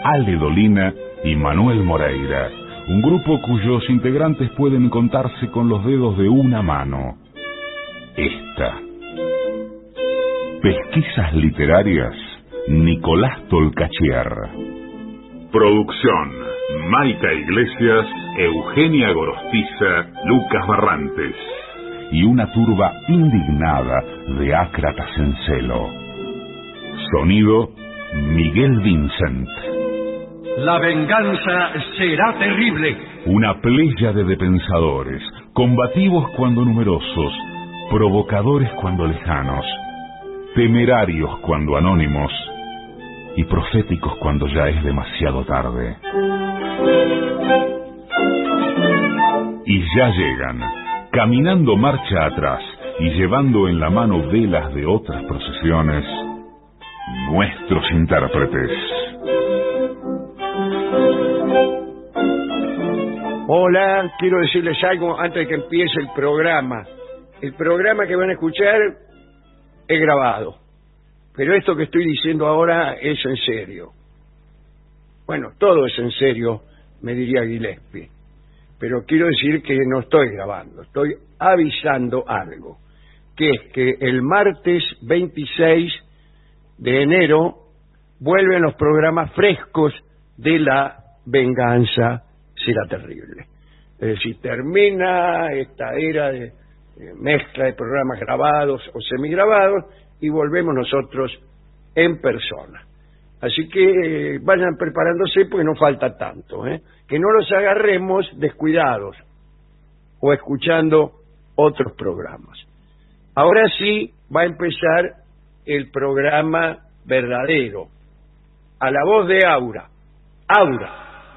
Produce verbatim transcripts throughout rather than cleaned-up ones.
Ale Dolina y Manuel Moreira, un grupo cuyos integrantes pueden contarse con los dedos de una mano. Esta. Pesquisas literarias, Nicolás Tolcachier. Producción, Maica Iglesias, Eugenia Gorostiza, Lucas Barrantes. Y una turba indignada de ácratas en celo. Sonido, Miguel Vincent. La venganza será terrible. Una pléyade de pensadores, combativos cuando numerosos, provocadores cuando lejanos, temerarios cuando anónimos y proféticos cuando ya es demasiado tarde. Y ya llegan, caminando marcha atrás y llevando en la mano velas de otras procesiones, nuestros intérpretes. Hola, quiero decirles algo antes de que empiece el programa. El programa que van a escuchar es grabado, pero esto que estoy diciendo ahora es en serio. Bueno, todo es en serio, me diría Gillespie, pero quiero decir que no estoy grabando, estoy avisando algo, que es que el martes veintiséis de enero vuelven los programas frescos de La Venganza Será Terrible. Es decir, termina esta era de, de mezcla de programas grabados o semigrabados y volvemos nosotros en persona. Así que eh, vayan preparándose porque no falta tanto, ¿eh? Que no los agarremos descuidados o escuchando otros programas. Ahora sí va a empezar el programa verdadero, a la voz de Aura. Aura.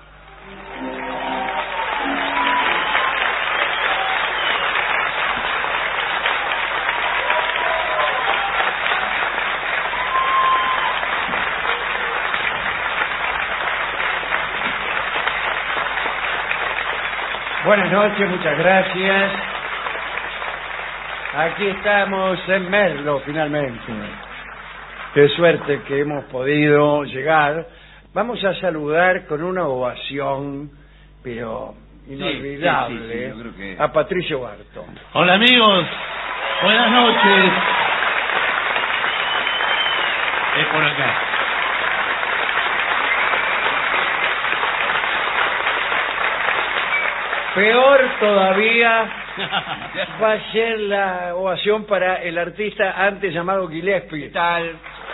Buenas noches, muchas gracias. Aquí estamos en Merlo, finalmente. Qué suerte que hemos podido llegar. Vamos a saludar con una ovación, pero inolvidable, sí, sí, sí, sí, yo creo que... a Patricio Barton. Hola amigos, buenas noches. Es por acá. Peor todavía va a ser la ovación para el artista antes llamado Gillespie. ¿Qué tal?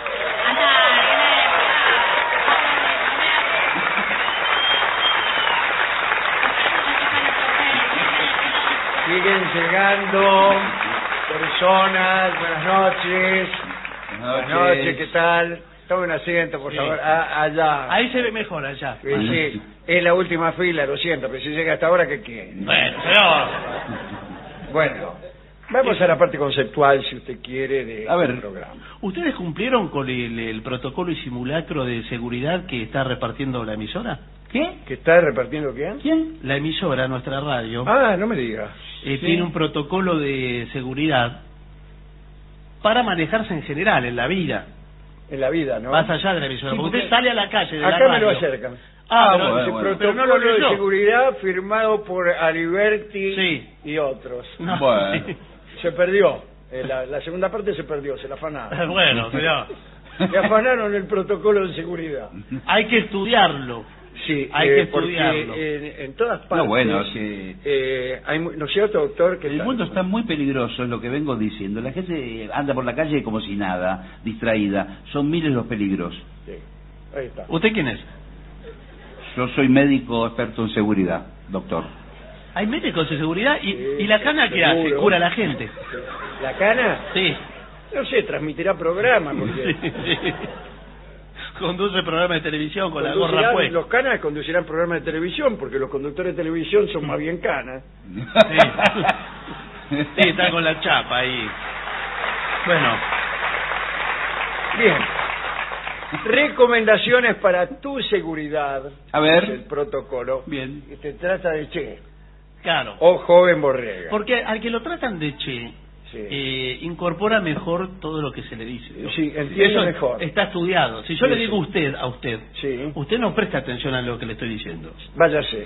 Siguen llegando personas. Buenas noches. Buenas noches, ¿qué tal? Tome un asiento, por sí. favor. A, allá. Ahí se ve mejor, allá. Sí, sí. Es la última fila, lo siento, pero si llega hasta ahora, ¿qué quiere? Bueno, pero... Bueno, vamos a la parte conceptual, si usted quiere, del a ver, programa. ¿Ustedes cumplieron con el, el protocolo y simulacro de seguridad que está repartiendo la emisora? ¿Qué? ¿Que está repartiendo quién? ¿Quién? La emisora, nuestra radio. Ah, no me diga. Eh, sí. Tiene un protocolo de seguridad para manejarse en general, en la vida. En la vida, ¿no? Más allá de la emisora. Sí, porque usted sale a la calle de acá la radio. me lo acercan. Ah, ah pero, bueno, bueno, bueno. pero no lo Protocolo de leyó. seguridad firmado por Aliberti sí. y otros. No, bueno. sí. Se perdió. Eh, la, la segunda parte se perdió, se la afanaron. Bueno, señor. Se afanaron el protocolo de seguridad. Hay que estudiarlo. Sí, hay eh, que estudiarlo. Porque en, en todas partes... No, bueno, sí. eh, hay, ¿no es cierto, doctor? Que el tal? mundo está muy peligroso, es lo que vengo diciendo. La gente anda por la calle como si nada, distraída. Son miles los peligros. Sí, ahí está. ¿Usted quién es? Yo soy médico experto en seguridad, doctor. ¿Hay médicos de seguridad? ¿Y, sí, ¿y la cana qué hace? ¿Cura a la gente? ¿La cana? Sí. No sé, transmitirá programa. Porque... sí, sí. Conduce programas de televisión con la gorra puesta. Los canas conducirán programas de televisión, porque los conductores de televisión son más bien canas. Sí, sí, está con la chapa ahí. Bueno. Bien. Recomendaciones para tu seguridad. A ver. El protocolo. Bien. Que te trata de che. Claro. O joven borrega. Porque al que lo tratan de che, Sí. eh, incorpora mejor todo lo que se le dice, ¿no? Sí, entiende Eso mejor. está estudiado. Si yo Sí, le digo sí. usted a usted, Sí. usted no presta atención a lo que le estoy diciendo. Váyase.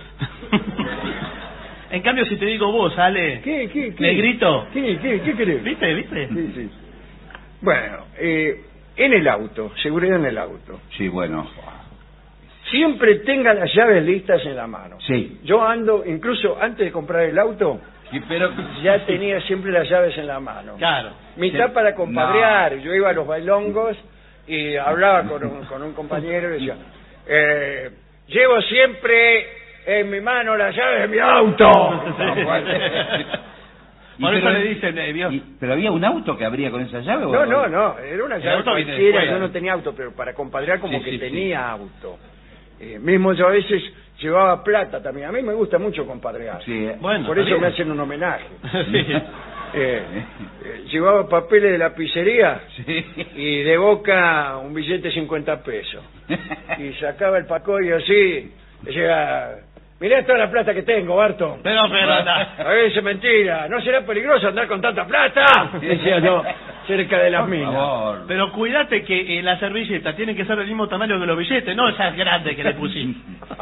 En cambio, si te digo vos, Ale, ¿Qué, qué, qué? negrito, ¿Qué, qué, qué querés? ¿viste, viste? Sí, sí. Bueno, eh, en el auto, seguridad en el auto. Sí, bueno. Siempre tenga las llaves listas en la mano. Sí. Yo ando, incluso antes de comprar el auto, Sí, pero... ya tenía siempre las llaves en la mano. Claro. Mitad Sí. para compadrear. Yo iba a los bailongos y hablaba con un, con un compañero y decía, eh, llevo siempre en mi mano las llaves de mi auto. No, bueno. Y Por eso pero- le dicen, eh, vio. y- ¿Pero había un auto que abría con esa llave? o- No, no, no, era una El llave auto viene cualquiera, después. yo no tenía auto, pero para compadrear como Sí, que sí, tenía sí. auto. Eh, mismo yo a veces llevaba plata también, a mí me gusta mucho compadrear. Sí, eh. Bueno, Por está eso me bien. hacen un homenaje. Sí. Eh, eh, llevaba papeles de la pizzería Sí. y de boca un billete de cincuenta pesos. Y sacaba el pacoyo así, decía, mirá toda la plata que tengo, Barton. Pero, pero, A ver, es mentira, ¿no será peligroso andar con tanta plata? Decía yo, cerca de las Por minas. favor. pero cuídate que eh, la servilleta tiene que ser del mismo tamaño que los billetes, no esas grandes que le pusiste.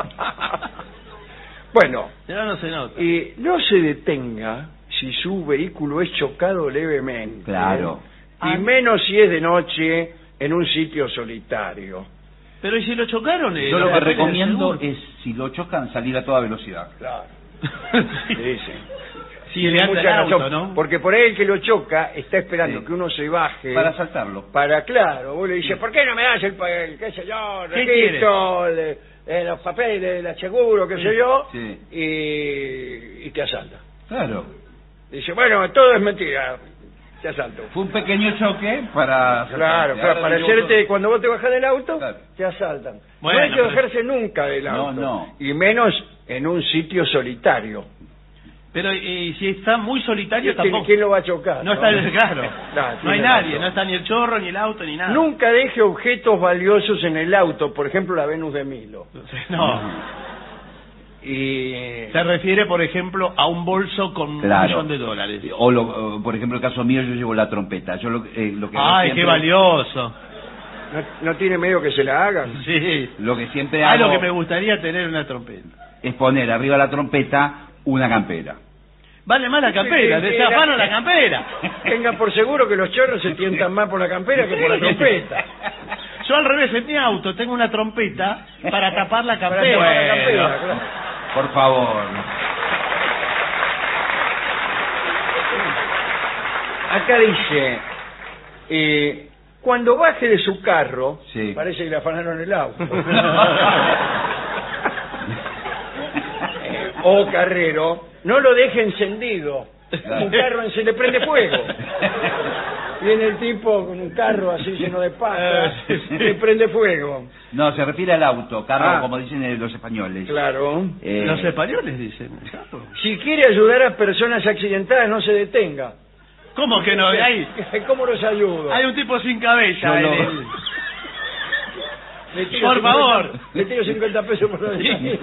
Bueno, Ya no se nota. y no se detenga si su vehículo es chocado levemente. Claro. Y Ah. menos si es de noche en un sitio solitario. Pero ¿y si lo chocaron? eh, Yo lo los que papeles recomiendo del es, si lo chocan, salir a toda velocidad. Claro. seguro? Sí, Sí. sí. Si Tiene le anda el mucha auto, razón, ¿no? porque por ahí el que lo choca está esperando Sí. que uno se baje Para saltarlo. para, claro, vos le dices, ¿por qué no me das el, pa- el qué sé yo, ¿Qué registro, el, eh, los papeles, el seguro, qué sé yo, Sí. y, y te asalta? Claro. Dice, bueno, todo es mentira, te asalto. Fue un pequeño choque para... Claro, claro, para yo- hacerte, cuando vos te bajas del auto, Claro. te asaltan. Bueno, no hay que pero- bajarse nunca del No, auto, no. y menos en un sitio solitario. Pero eh, si está muy solitario ¿Quién, tampoco. quién lo va a chocar? No está, claro. Claro, No hay tiene nadie, razón. no está ni el chorro, ni el auto, ni nada. Nunca deje objetos valiosos en el auto, por ejemplo la Venus de Milo. No. Y Se refiere, por ejemplo, a un bolso con Claro. un millón de dólares. O, lo- o, por ejemplo, el caso mío, yo llevo la trompeta. Yo lo, eh, lo que hago Ay, siempre- qué valioso. no, no tiene miedo que se la hagan. Sí. Lo que siempre Ah, hago lo que me gustaría tener una trompeta. es poner arriba de la trompeta una campera. Vale más la campera, Sí, sí, desafano la- la campera. Tenga por seguro que los chorros se tientan más por la campera que por la trompeta. Yo al revés, en mi auto tengo una trompeta para tapar la Para campera. tapar la campera, claro. Por favor. Acá dice, eh, cuando baje de su carro, Sí. parece que le afanaron el auto. Eh, o carrero, no lo deje encendido. Un carro en- se le prende fuego. Viene el tipo con un carro así lleno de patas, Eh, sí, sí. le prende fuego. No, se refiere al auto, carro, Ah. como dicen eh, los españoles. Claro. Eh, Los españoles dicen. claro. Si quiere ayudar a personas accidentadas, no se detenga. ¿Cómo que no? Hay, ¿Cómo los ayudo? hay un tipo sin cabeza Yo en lo- el... Le tiro Por cincuenta favor. Le tiro cincuenta pesos por la Sí.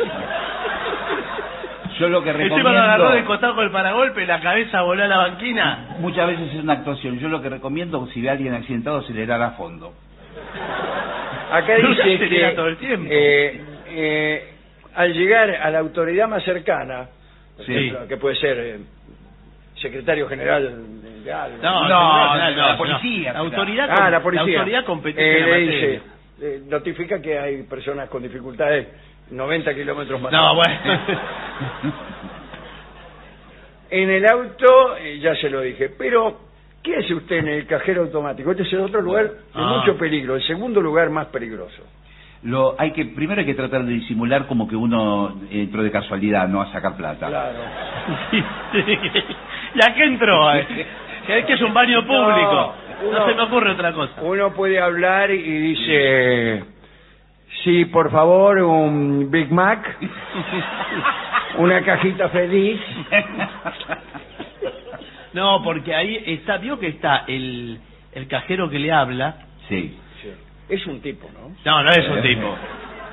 Yo lo que Encima lo agarró de recomiendo, costado con el paragolpe, la cabeza voló a la banquina. muchas veces es una actuación, yo lo que recomiendo, si ve a alguien accidentado, acelerar a fondo. Acá No dice se acelera que todo el tiempo. eh, eh, al llegar a la autoridad más cercana, por Sí. ejemplo, que puede ser eh, secretario general de algo. No, No, no, la- no, la no. policía, La autoridad, Ah, com- la policía. autoridad competente Eh, en la le materia. dice, eh, notifica que hay personas con dificultades noventa kilómetros más. No, bueno. En el auto, eh, ya se lo dije, pero ¿qué hace usted en el cajero automático? Este es el otro lugar de Ah. mucho peligro, el segundo lugar más peligroso. Lo, hay que, primero hay que tratar de disimular como que uno entró de casualidad, no a sacar plata. Claro. Sí, sí. ¿Ya qué entró? eh? Que es que es un baño público. No, uno- se me ocurre otra cosa. Uno puede hablar y dice, sí, por favor, un Big Mac, una cajita feliz. No, porque ahí está, vio que está el, el cajero que le habla. Sí. Es un tipo, ¿no? No, no es un tipo.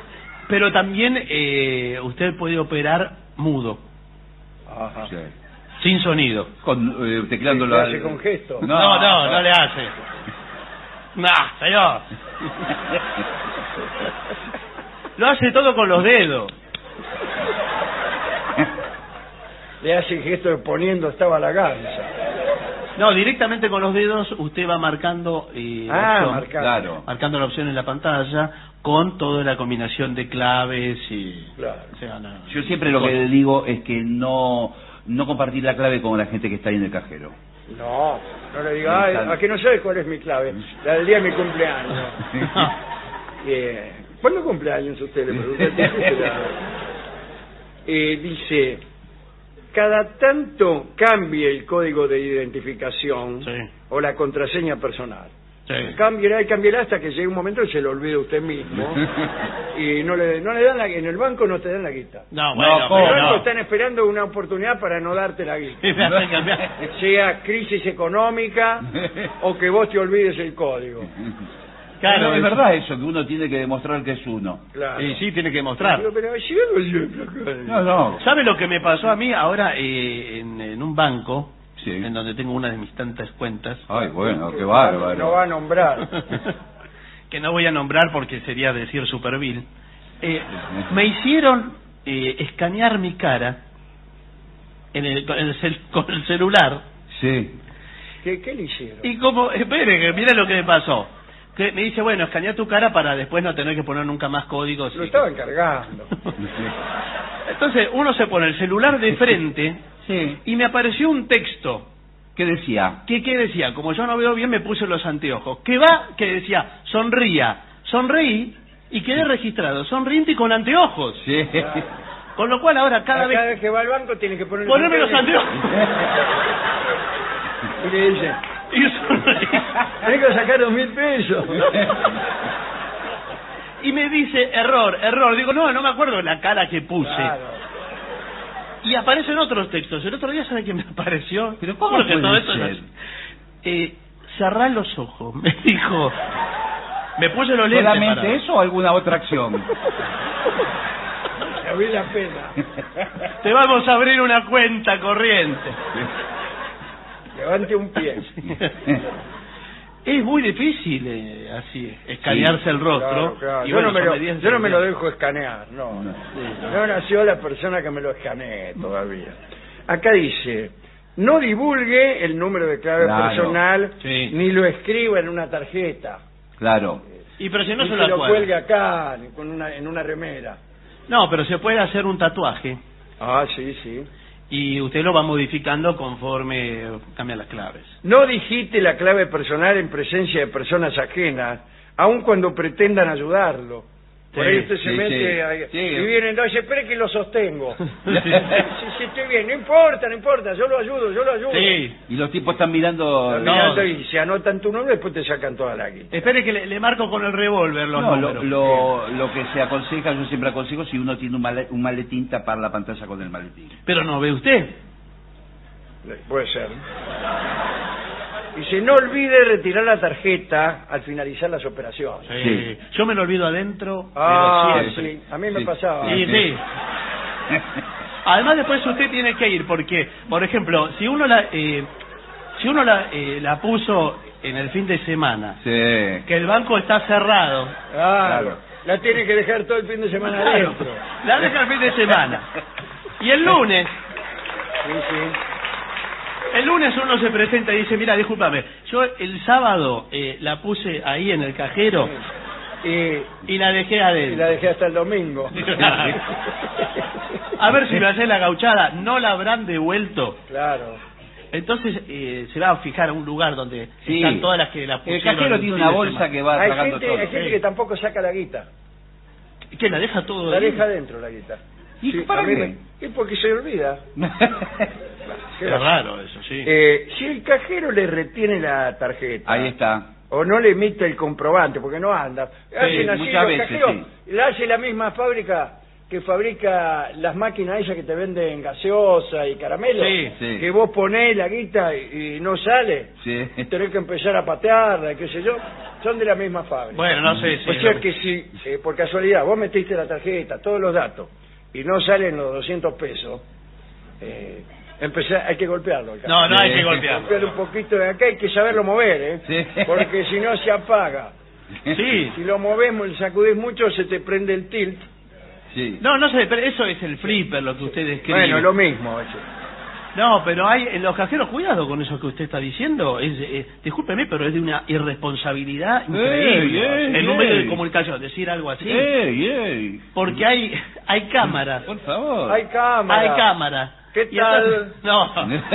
Pero también eh, usted puede operar mudo. Ajá. Sí. Sin sonido. Con, eh, teclando ¿Le la... hace con gesto? No, no, no, no le hace. No, señor. Lo hace todo con los dedos. Le hace gesto de poniendo estaba la gansa. No, directamente con los dedos usted va marcando eh, la Ah, opción, marcando. Claro. marcando la opción en la pantalla con toda la combinación de claves y... Claro. o sea, no- Yo siempre lo que digo es que no no compartir la clave con la gente que está ahí en el cajero. No, no le diga, ay, ¿a que no sabes cuál es mi clave? La del día de mi cumpleaños. Eh, ¿Cuándo cumpleaños usted? Le pregunté. eh, dice, cada tanto cambie el código de identificación Sí. o la contraseña personal. Sí. Cámbiela y cámbiela hasta que llegue un momento y se lo olvide usted mismo. Y no le, no le dan la, en el banco no te dan la guita. No, No, bueno, ¿cómo? En el pero banco no. están esperando una oportunidad para no darte la guita. Me hace cambiar. Sea crisis económica o que vos te olvides el código. Claro, Pero es es- verdad eso, que uno tiene que demostrar que es uno. Claro. Y sí, tiene que mostrar. Pero, pero si algo yo- No, no. ¿Sabe lo que me pasó a mí ahora eh, en, en un banco, Sí. en donde tengo una de mis tantas cuentas, Ay, bueno, qué No va a bárbaro. nombrar. que no voy a nombrar porque sería decir supervil, eh, me hicieron eh, escanear mi cara en el, con, el cel- con el celular Sí. ¿Qué, ¿Qué le hicieron? y como, espere, que mire lo que me pasó. Que me dice, bueno, escanea tu cara para después no tener que poner nunca más códigos. Lo y- estaban cargando. Entonces uno se pone el celular de frente Sí. y me apareció un texto. ¿Qué decía? ¿Qué, ¿Qué decía? Como yo no veo bien, me puse los anteojos. ¿Qué va? Que decía, sonría. Sonreí y quedé registrado, sonriente y con anteojos. Sí. Con lo cual ahora cada Cada vez... vez que va al banco tiene que poner Ponerme los anteojos. Y le dice, Y sonreí. tenés que sacar dos mil pesos. Y me dice, error, error. Digo, no, no me acuerdo de la cara que puse. Claro. Y aparecen otros textos. El otro día, ¿sabe qué me apareció? ¿Pero cómo Porque puede todo esto es ser? así. Eh, cerrá los ojos, me dijo. Me puse los lentes. ¿Solamente para- eso o alguna otra acción? Me vi la pena. Te vamos a abrir una cuenta corriente. Levante un pie. Es muy difícil eh, así, escanearse Sí, el rostro. Claro, claro. Y Yo, bueno, no me son lo, medidas yo no me lo de- dejo escanear, no. No, Sí. no nació la persona que me lo escanee todavía. Acá dice, no divulgue el número de clave Claro. personal, Sí. ni lo escriba en una tarjeta. Claro. Y pero si no ni se que la lo cuelga. cuelgue acá, ni con una, en una remera. No, pero se puede hacer un tatuaje Ah, sí, sí. y usted lo va modificando conforme cambia las claves. No digite la clave personal en presencia de personas ajenas, aun cuando pretendan ayudarlo. Por Sí, ahí usted se sí, mete sí. ahí, Sí. y viene, no, dice, espere que lo sostengo. sí, sí, estoy bien, no importa, no importa, yo lo ayudo, yo lo ayudo. Sí. Y los tipos están mirando... Están No. mirando y se anotan tu nombre, después te sacan toda la guita. Espere que le, le marco con el revólver los No, lo, números. lo, lo que se aconseja, yo siempre aconsejo, si uno tiene un, male- un maletín, tapar la pantalla con el maletín. Pero no ve usted. Puede ser. Dice, no olvide retirar la tarjeta al finalizar las operaciones. Sí. Yo me lo olvido adentro. Ah, pero siempre. sí, a mí me Sí. pasaba. Sí, sí. Además después usted tiene que ir porque, por ejemplo, si uno la eh, si uno la, eh, la puso en el fin de semana, Sí. que el banco está cerrado, Claro. La tiene que dejar todo el fin de semana claro, adentro. la deja el fin de semana. Y el lunes, Sí, sí. el lunes uno se presenta y dice, mira, discúlpame, yo el sábado eh, la puse ahí en el cajero Y, y la dejé y adentro. la dejé hasta el domingo. A ver si me hace la gauchada, no la habrán devuelto. Claro. Entonces eh, se va a fijar a un lugar donde Sí. están todas las que la El pusieron. cajero el tiene fin una de bolsa semana. que va Hay tragando gente, todo. hay gente sí. que tampoco saca la guita. ¿Qué, la deja todo La ahí? deja adentro la guita. ¿Y Sí, para a mí qué? me- es porque se olvida. ¿Qué Es va a hacer? raro eso, sí. Eh, si el cajero le retiene la tarjeta Ahí está. o no le emite el comprobante porque no anda, hacen así muchas los veces, cajeros, sí. la hace la misma fábrica que fabrica las máquinas esas que te venden gaseosa y caramelo, Sí, sí. que vos ponés la guita y, y no sale, Sí. tenés que empezar a patearla, qué sé yo, son de la misma fábrica. Bueno, no sé si... O sea que si, eh, por casualidad, vos metiste la tarjeta, todos los datos, y no salen los doscientos pesos, eh, empezar, hay que golpearlo. el No, no hay que cajero. golpearlo. Golpearlo un poquito de acá, hay que saberlo mover, ¿eh? Sí. Porque si no se apaga. Sí. Si lo movemos y sacudís mucho, se te prende el tilt. Sí. No, no sé, pero eso es el flipper lo que usted describe. Bueno, lo mismo. Eso. No, pero hay en los cajeros, cuidado con eso que usted está diciendo. Es, eh, discúlpeme, pero es de una irresponsabilidad increíble. ey, en un ey. medio de comunicación, decir algo así. ¡Ey, ey! Porque hay hay cámaras. Por favor. Hay cámara. Hay cámaras. ¿Qué Y tal? entonces- no.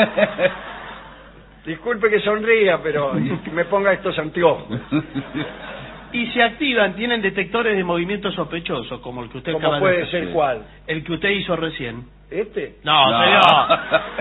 Disculpe que sonría, pero que me ponga estos anteojos. Y se activan, tienen detectores de movimientos sospechosos, como el que usted ¿Cómo acaba puede de hacer. ser cuál? El que usted hizo recién. ¿Este? No, No. señor.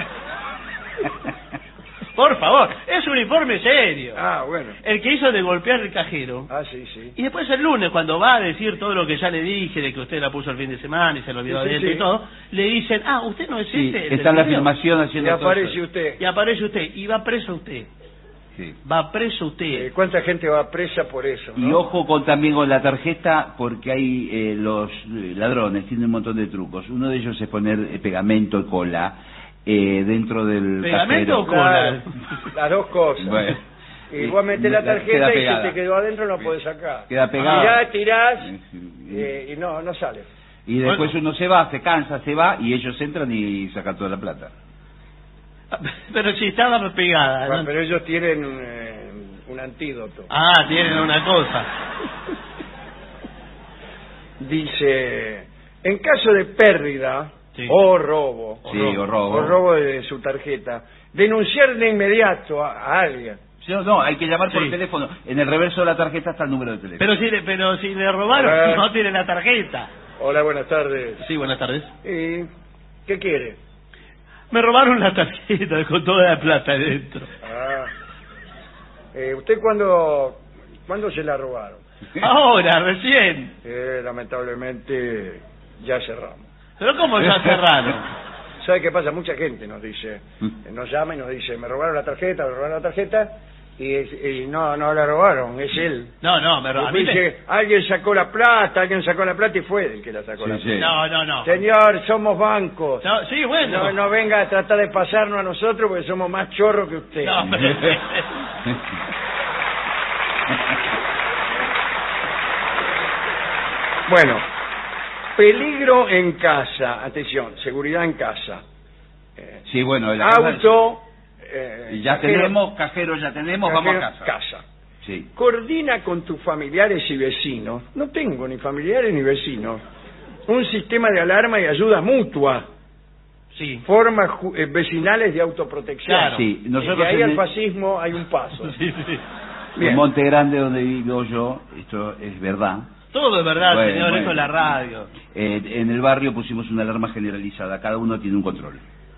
Por favor, es un informe serio. Ah, bueno. El que hizo de golpear el cajero. Ah, sí, sí. Y después el lunes, cuando va a decir todo lo que ya le dije, de que usted la puso el fin de semana y se lo olvidó Sí, sí, adentro sí. y todo, le dicen, ah, usted no es Sí, este. el está en la del video. filmación Y haciendo todo aparece eso. usted. Y aparece usted, y va preso usted. Sí. Va preso usted. Eh, ¿Cuánta gente va presa por eso? Y ¿no? ojo con también con la tarjeta, porque hay eh, los eh, ladrones, tienen un montón de trucos. Uno de ellos es poner eh, pegamento y cola eh, dentro del ¿Pegamento o cajero. cola? Claro, las dos cosas. Bueno. Y vos metés la Queda tarjeta y si pegada. te quedó adentro no podés sacar. Queda pegada. Tirás, tirás Sí, sí. eh, y no, no sale. Y después Bueno. uno se va, se cansa, se va, y ellos entran y sacan toda la plata. Pero si estaba pegada. Bueno, ¿no? pero ellos tienen eh, un antídoto. Ah, tienen una cosa. Dice, en caso de pérdida Sí. o robo, Sí, o robo. o robo de su tarjeta, denunciar de inmediato a, a alguien. No, no, hay que llamar por Sí. teléfono. En el reverso de la tarjeta está el número de teléfono. Pero si le, pero si le robaron, Hola. no tiene la tarjeta. Hola, buenas tardes. Sí, buenas tardes. ¿Y qué quiere? Me robaron la tarjeta con toda la plata dentro. Ah. Eh, ¿Usted cuándo, cuándo se la robaron? Ahora, recién. Eh, lamentablemente ya cerramos. Pero ¿cómo ya cerraron? ¿Sabe qué pasa? Mucha gente nos dice, nos llama y nos dice, me robaron la tarjeta, me robaron la tarjeta, y, es- y no, no la robaron, es él. No, no, me ro- a mí me- Dice, alguien sacó la plata, alguien sacó la plata y fue el que la sacó Sí, la sí. plata. No, no, no. Señor, somos bancos. No, sí, bueno. No, no venga a tratar de pasarnos a nosotros porque somos más chorros que usted. No, pero- Bueno, peligro en casa, atención, seguridad en casa. Eh, Sí, bueno, la casa- auto, eh, Y ya cajero- tenemos, cajero ya tenemos, vamos a cajero, casa. casa. Sí. Coordina con tus familiares y vecinos. No tengo ni familiares ni vecinos. Un sistema de alarma y ayuda mutua. Sí. Formas ju- eh, vecinales de autoprotección. Claro. Sí, Y nosotros de ahí en al el- fascismo hay un paso. Sí, sí. Bien. En Monte Grande, donde vivo yo, esto es verdad. Todo es verdad, Bueno, señor, bueno. esto es la radio. Eh, en el barrio pusimos una alarma generalizada, cada uno tiene un control.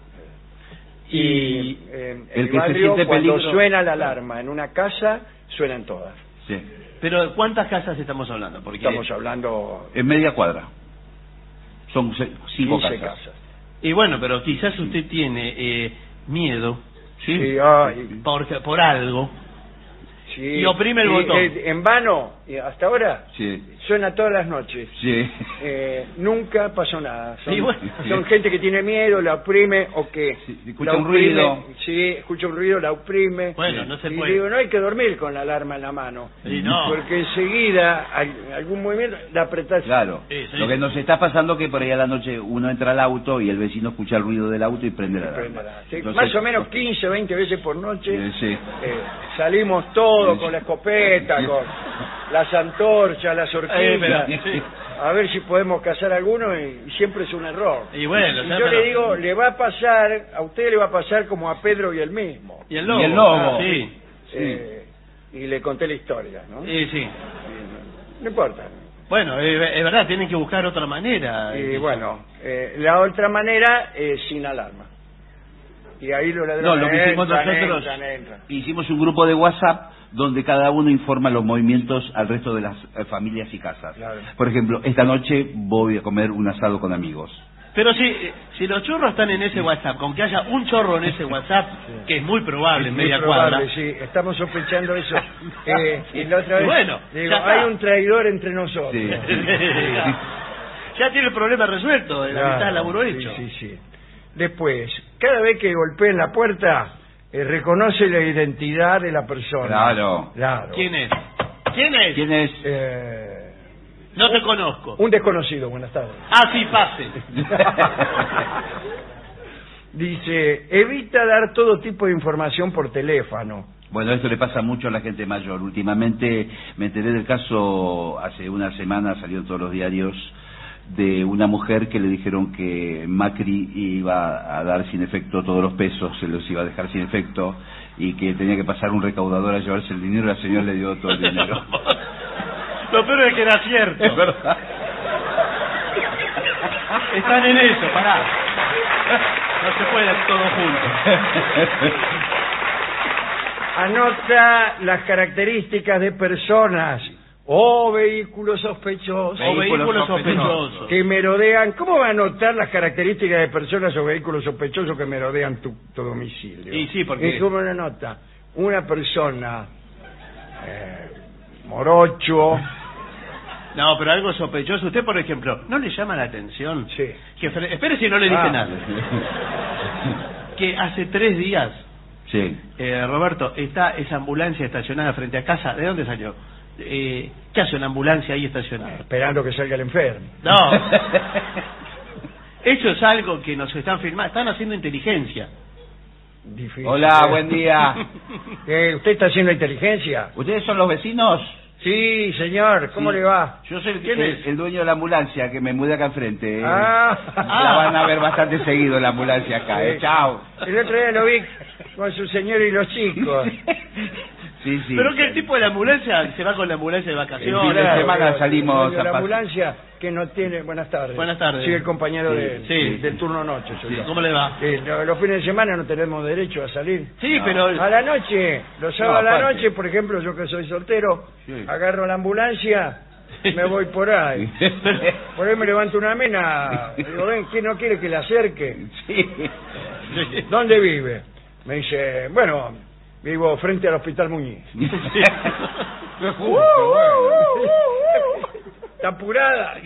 Y en el el, que se barrio, siente cuando peligro- suena la alarma en una casa, suenan todas. Sí. Pero ¿cuántas casas estamos hablando? Porque Estamos hablando En media cuadra. Son se- cinco quince casas. casas. Y bueno, pero quizás usted tiene eh, miedo, ¿sí? Sí, ay, Por, por algo. sí. Y oprime el Y, botón. eh, en vano, y hasta ahora, Sí. suena todas las noches. Sí. Eh, nunca pasó nada. Son, Y bueno. son gente que tiene miedo, la oprime o que Sí, escucha la un oprime, ruido. Sí, escucha un ruido, la oprime. Bueno, no se y puede. digo, no hay que dormir con la alarma en la mano. Y no. Porque enseguida hay algún movimiento, la apretás. Claro. Sí, sí. Lo que nos está pasando es que por ahí a la noche uno entra al auto y el vecino escucha el ruido del auto y prende la alarma. Sí, Entonces- más o menos quince, veinte veces por noche. Eh, sí. eh, salimos todos Sí. con la escopeta, Sí. con las antorchas, las horquillas. Eh, pero- sí. A ver si podemos cazar alguno y, y siempre es un error. Y bueno, Y ya, yo pero- le digo, le va a pasar, a usted le va a pasar como a Pedro y el mismo. Y el lobo. Y el lobo. Ah, sí. Eh, y le conté la historia, ¿no? Sí, sí. No importa. Bueno, eh, es verdad, tienen que buscar otra manera. Y Eh, bueno, eh, la otra manera es sin alarma. Y ahí los ladrones No, lo que hicimos entran, nosotros, entran, entran. hicimos un grupo de WhatsApp donde cada uno informa los movimientos al resto de las eh, familias y casas. Claro. Por ejemplo, esta noche voy a comer un asado con amigos. Pero si, eh, si los chorros están en ese WhatsApp, con que haya un chorro en ese WhatsApp, que es muy probable en Muy media probable, cuadra. sí, estamos sospechando eso. Eh, y la otra vez, Bueno, digo, ya está. hay un traidor entre nosotros. Sí. Ya tiene el problema resuelto, la Claro, mitad del laburo sí, hecho. Sí, sí. Después, cada vez que golpeen la puerta, eh, reconoce la identidad de la persona. Claro. Claro. ¿Quién es? ¿Quién es? ¿Quién es? Eh, No te conozco. un desconocido, buenas tardes. Ah, sí, pase. Dice, evita dar todo tipo de información por teléfono. Bueno, esto le pasa mucho a la gente mayor. Últimamente me enteré del caso, hace una semana salió en todos los diarios, de una mujer que le dijeron que Macri iba a dar sin efecto todos los pesos, se los iba a dejar sin efecto, y que tenía que pasar un recaudador a llevarse el dinero, la señora le dio todo el dinero. Lo peor es que era cierto. Es verdad. Están en eso, pará. No se puede todo junto. Anota las características de personas o vehículos sospechosos O vehículos sospechosos. que merodean. ¿Cómo va a anotar las características de personas o vehículos sospechosos que merodean tu, tu domicilio? Y sí, porque- ¿Y cómo lo anota? Una persona eh, morocho. No, pero algo sospechoso. Usted, por ejemplo, ¿no le llama la atención? Sí. Que, fre- espere si no le dice Ah. nada. Que hace tres días, Sí. eh, Roberto, está esa ambulancia estacionada frente a casa. ¿De dónde salió? Eh, ¿Qué hace una ambulancia ahí estacionada? Esperando que salga el enfermo. No. Eso es algo que nos están filmando. Están haciendo inteligencia. Difícil. Hola, buen día. Eh, ¿Usted está haciendo inteligencia? ¿Ustedes son los vecinos? Sí, señor. ¿Cómo Sí. le va? Yo soy el, ¿Quién el- es? el dueño de la ambulancia, que me mudé acá enfrente. eh. Ah. La van a ver bastante seguido la ambulancia acá, eh. Chao. El otro día lo vi con su señor y los chicos. Sí, sí. Pero que el tipo de la ambulancia se va con la ambulancia de El fin vacaciones. de Claro, semana pero salimos el de a la pas- ambulancia que no tiene... Buenas tardes. Buenas tardes. Sí, el compañero Sí, de, sí. del turno noche. soy Sí, yo. ¿cómo le va? Sí, lo- los fines de semana no tenemos derecho a salir. Sí, No. pero... A la noche, los sábados No, a la aparte. noche, por ejemplo, yo que soy soltero, Sí. agarro la ambulancia, me voy por ahí. Por ahí me levanto una mina, digo, ven, ¿quién no quiere que le acerque? Sí. ¿Dónde vive? Me dice, bueno, vivo frente al Hospital Muñiz. Qué justo, bueno. ¿Está apurada?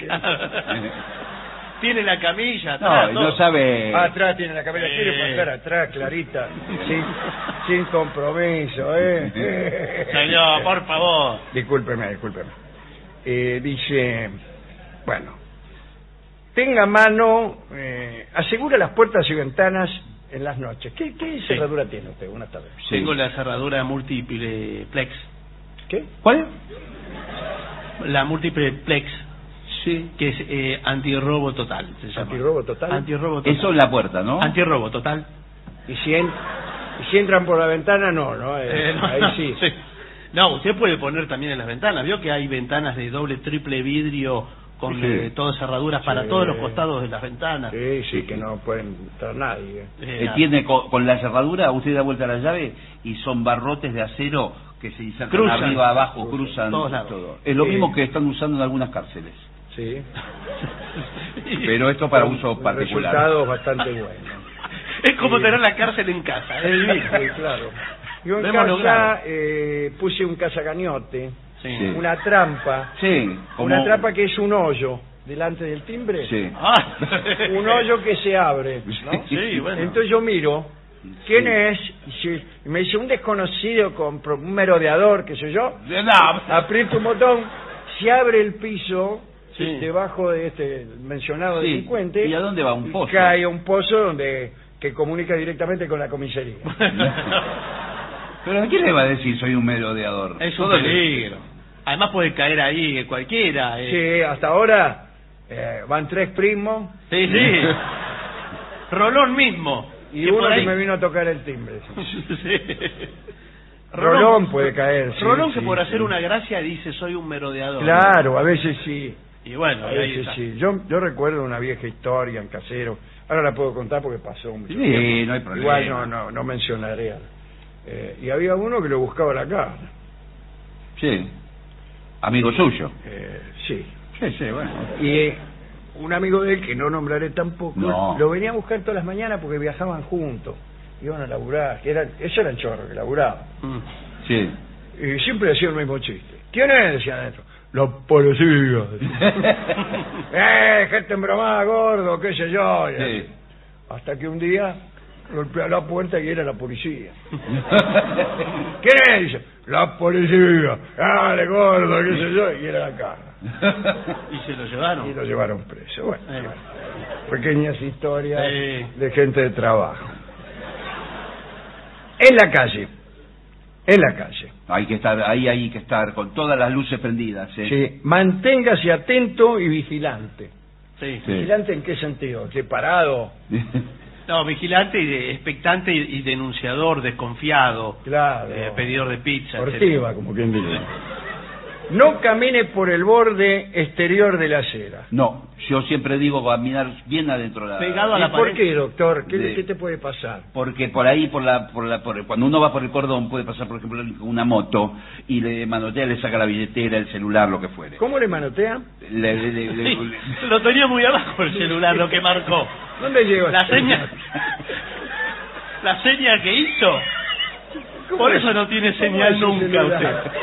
Tiene la camilla No, atrás, y todo. no sabe... Ah, atrás tiene la cabeza, quiere Eh. pasar atrás, clarita, sin, sin compromiso, ¿eh? Señor, por favor. Discúlpeme, discúlpeme. Eh, dice, bueno, tenga a mano, eh, asegura las puertas y ventanas en las noches. ¿Qué, qué cerradura tiene usted? Buenas tardes. Sí. Tengo la cerradura múltiple plex. ¿Qué? ¿Cuál? La múltiple plex, Sí. que es eh, antirrobo total. Se llama. ¿Antirrobo total? Antirrobo total. Eso es la puerta, ¿no? Antirrobo total. Y si, en- y si entran por la ventana, no, ¿no? Eh, Eh, no, ahí no, sí. sí. No, usted puede poner también en las ventanas. Vio que hay ventanas de doble, triple vidrio con Sí. eh, todas cerraduras para Sí. todos los costados de las ventanas. Sí, sí, que no pueden entrar nadie. Eh, Eh, tiene co- con la cerradura, usted da vuelta a la llave y son barrotes de acero que se insertan Cruzan. arriba, abajo, Cruzan. cruzan Todos lados. todo. Es lo Sí. mismo que están usando en algunas cárceles. Sí. Pero esto para Un- uso un particular. resultado bastante bueno. Es como Sí. tener la cárcel en casa. Es divino. Sí, claro. Yo en Lo hemos casa logrado. eh, puse un cazacañote, Sí. Sí. una trampa, Sí, como... una trampa que es un hoyo delante del timbre, Sí. Ah. un hoyo que se abre, ¿no? Sí, bueno. Entonces yo miro, ¿quién Sí. es? Y, si- y me dice un desconocido con pro- un merodeador, qué sé yo, No. aprieto un botón, se abre el piso Sí. debajo de este mencionado Sí. delincuente. ¿Y a dónde va? ¿Un y pozo? cae a un pozo donde que comunica directamente con la comisaría. Pero ¿a quién le va a decir soy un merodeador? Es un Todo le- peligro. Además puede caer ahí cualquiera. eh. Sí, hasta ahora eh, van tres primos Sí, sí. Rolón mismo. y que uno por que ahí- me vino a tocar el timbre. Sí. Rolón puede caer. sí, Rolón que sí, por sí. hacer una gracia dice soy un merodeador. Claro, a veces sí. Y bueno, A y ahí veces está. sí. Yo, yo recuerdo una vieja historia en Casero. Ahora la puedo contar porque pasó mucho Sí, tiempo. no hay problema. Igual no, no, no mencionaré. Eh, y había uno que lo buscaba la cara. Sí. Amigo suyo. Eh, sí. Sí, sí, bueno. Y eh, un amigo de él, que no nombraré tampoco, No. lo venía a buscar todas las mañanas porque viajaban juntos. Iban a laburar. Que era, eso era el chorro, que laburaba. Mm. Sí. Y siempre decía el mismo chiste. ¿Quién es? Decía adentro. La policía. eh, gente embromada, gordo, qué sé yo. Y Sí. así. Hasta que un día golpeó a la puerta y era la policía. ¿Quién es? Dice, la policía. Dale, gordo, qué sé yo. Y era la caja. Y se lo llevaron. Y lo llevaron preso. Bueno, Eh. pequeñas historias Sí. de gente de trabajo. En la calle. En la calle. Hay que estar, ahí hay que estar con todas las luces prendidas. ¿eh? Sí. Manténgase atento y vigilante. Sí. Sí. ¿Vigilante en qué sentido? ¿Que parado? No, vigilante, y de- expectante y, y denunciador, desconfiado, Claro. eh, pedidor de pizza. Ortiva, como quien dice. No camine por el borde exterior de la acera. No, yo siempre digo caminar bien adentro de la... Pegado a ¿Y la por pared. qué, doctor? ¿Qué, De- qué te puede pasar? Porque por ahí, por la, por la, por, cuando uno va por el cordón, puede pasar, por ejemplo, una moto y le manotea, le saca la billetera, el celular, lo que fuere. ¿Cómo le manotea? Le- le- le- le- Sí, lo tenía muy abajo el celular, lo que marcó. ¿Dónde llegó? La seña, la seña que hizo. ¿Cómo Por es? eso no tiene ¿Cómo señal es su nunca celular? usted.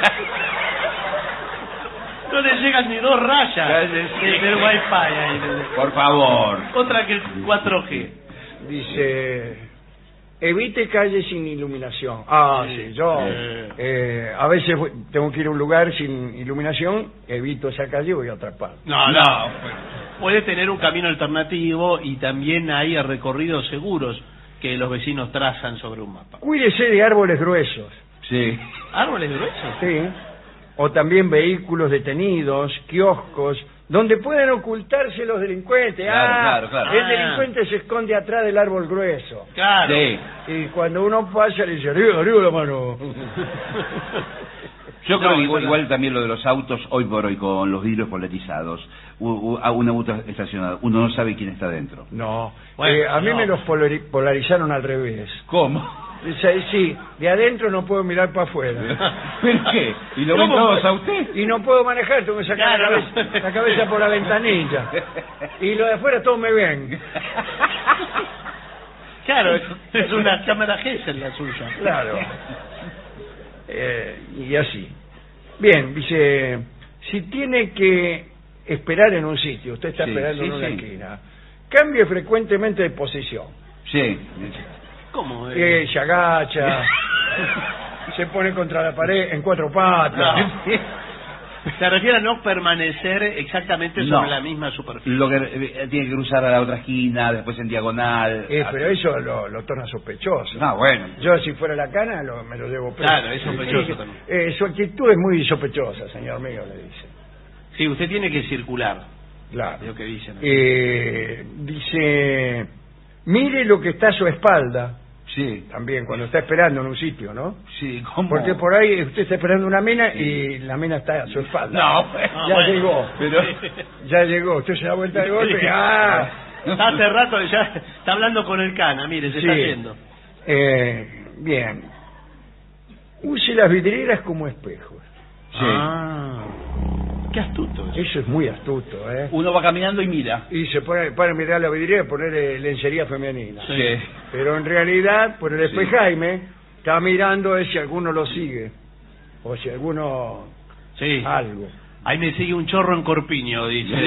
No le llegan ni dos rayas Sí, sí. de- del wifi ahí. Por favor. Otra que el cuatro G. Dice, evite calles sin iluminación. Ah, sí, yo Eh. eh, a veces voy- tengo que ir a un lugar sin iluminación, evito esa calle y voy a otra parte. No, no. Puede tener un camino alternativo y también hay recorridos seguros que los vecinos trazan sobre un mapa. Cuídese de árboles gruesos, Sí. ¿Árboles gruesos? sí, o también vehículos detenidos, kioscos, donde pueden ocultarse los delincuentes. Claro, ah, claro, claro. el Ah. delincuente se esconde atrás del árbol grueso. Claro. Sí. Y cuando uno pasa le dice, arriba, arriba la mano. Yo creo No, que igual, no. igual también lo de los autos, hoy por hoy, con los vidrios polarizados, u- u- a un auto estacionado, uno no sabe quién está dentro. No, Bueno, eh, a mí no. me los polari- polarizaron al revés. ¿Cómo? Dice, sí, de adentro no puedo mirar para afuera. ¿Pero qué? ¿Y lo ven ¿Cómo? todos a usted? Y no puedo manejar, tengo que sacar Claro. la, cabeza, la cabeza por la ventanilla. Y los de afuera todos me ven. Claro, es, es una cámara Gesell la suya. Claro. Eh, y así. Bien, dice, si tiene que esperar en un sitio, usted está Sí, esperando sí, en una sí. esquina, cambie frecuentemente de posición. Sí. ¿Cómo? eh? Eh, se agacha, se pone contra la pared en cuatro patas. No. Se refiere a no permanecer exactamente No. sobre la misma superficie. Lo que eh, tiene que cruzar a la otra esquina, después en diagonal. Eh, pero eso lo, lo torna sospechoso. Ah, bueno. Yo, si fuera la cana, lo- me lo llevo preso. Claro, es sospechoso Sí, también. eh, su actitud es muy sospechosa, señor mío, le dice. Sí, usted tiene que circular, Claro. es lo que dicen. Eh, dice, mire lo que está a su espalda, Sí. también, cuando está esperando en un sitio, ¿no? Sí, ¿cómo? Porque por ahí usted está esperando una mina y la mina está a su espalda. No, pues. ya bueno. llegó. Pero... Ya llegó. Usted se da vuelta de golpe y Sí. ¡ah! Hace rato que ya está hablando con el cana, mire, se Sí. está yendo. Eh, bien. Use las vidrieras como espejos. Sí. Ah, qué astuto. eso. Eso es muy astuto, ¿eh? Uno va caminando y mira. Y se pone para mirar la vidriera y poner eh, lencería femenina. Sí. Pero en realidad, por el Sí. espejaime, está mirando a ver si alguno lo sigue. O si alguno... Sí. algo. Ahí me sigue un chorro en Corpiño, dice.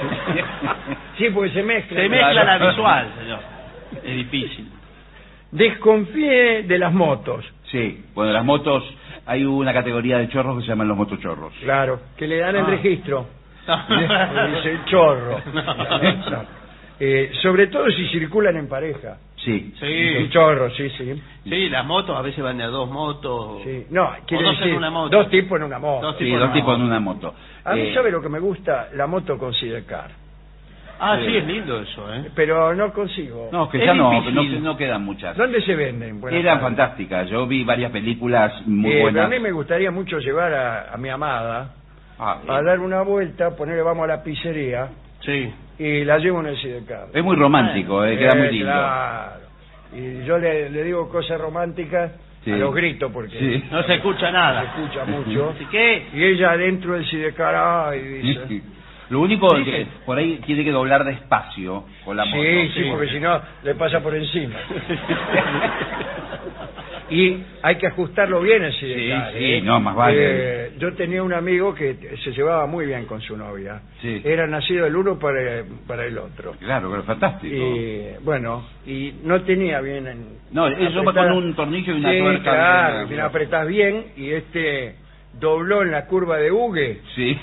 Sí, porque se mezcla. Se mezcla la visual, señor. Es difícil. Desconfíe de las motos. Sí. Bueno, las motos, hay una categoría de chorros que se llaman los motochorros. Claro, que le dan el Ah. registro. Le dice el chorro. No. Eh, sobre todo si circulan en pareja. Sí. El Sí, chorro, sí, sí. sí, las motos a veces van de a dos motos. Sí. No, quiere O dos en decir una moto. dos tipos en una moto. Dos Sí, tipos dos no. tipos en una moto. A mí, Eh, ¿sabe lo que me gusta? La moto con sidecar. Ah, sí, es lindo eso, ¿eh? Pero no consigo. No, que Es ya no, difícil. no, no quedan muchas. ¿Dónde se venden? Buenas Eran tardes. fantásticas. Yo vi varias películas muy Eh, pero buenas. a mí me gustaría mucho llevar a, a mi amada Ah, a eh, dar una vuelta, ponerle vamos a la pizzería Sí. y la llevo en el sidecar. es muy romántico, eh, queda muy lindo. Claro. Y yo le, le digo cosas románticas Sí. a los gritos porque Sí. No se escucha se nada. escucha mucho. Así que, Y ella adentro del sidecar, ay, dice... Lo único Sí, que sí. por ahí tiene que doblar despacio con la moto. Sí, sí, porque si no le pasa por encima. Y hay que ajustarlo bien el sidecar. Sí, sí, ¿eh? no, más vale. Eh, yo tenía un amigo que se llevaba muy bien con su novia. Sí. Era nacido el uno para, para el otro. Claro, pero fantástico. Y bueno, y no tenía bien... En, No, eso va con un tornillo y una sí, tuerca. claro, bien, bien, apretás bien y este dobló en la curva de Hugue, Sí.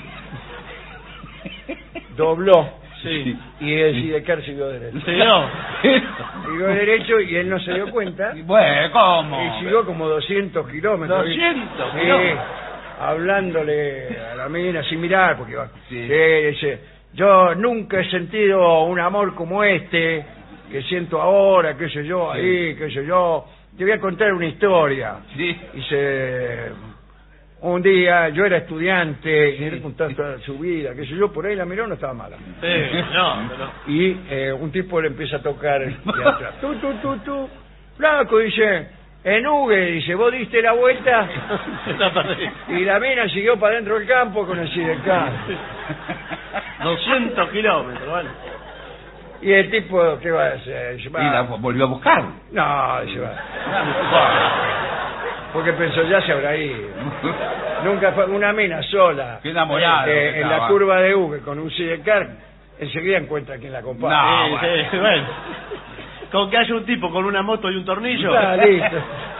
dobló. Sí. Y el sidecar siguió derecho. Sí, no. Siguió derecho y él no se dio cuenta. Bueno, ¿cómo? Y siguió como doscientos kilómetros. doscientos Sí, kilómetros. hablándole a la mina sin mirar, porque iba. Sí. Sí, dice, yo nunca he sentido un amor como este, que siento ahora, qué sé yo, Sí. ahí, qué sé yo. Te voy a contar una historia. Sí. Dice, un día yo era estudiante y le contaba toda su vida, qué sé yo, por ahí la miró, no estaba mala. Sí, no, pero... Y eh, un tipo le empieza a tocar de atrás. Tú, tú, tú, tú. Flaco, dice, en Hugue, dice, vos diste la vuelta La perdí. y la mina siguió para dentro del campo con el sidecar. doscientos kilómetros, ¿vale? Y el tipo, ¿qué va a hacer? Dice, Y la va. volvió a buscar. No, dice, va. Porque pensó, ya se habrá ido. Nunca fue una mina sola. Qué enamorado eh, que en estaba. la curva de Hugue con un sidecar, enseguida encuentra quien la acompaña. No, Sí, bueno. sí, bueno. Con que haya un tipo con una moto y un tornillo. Está listo.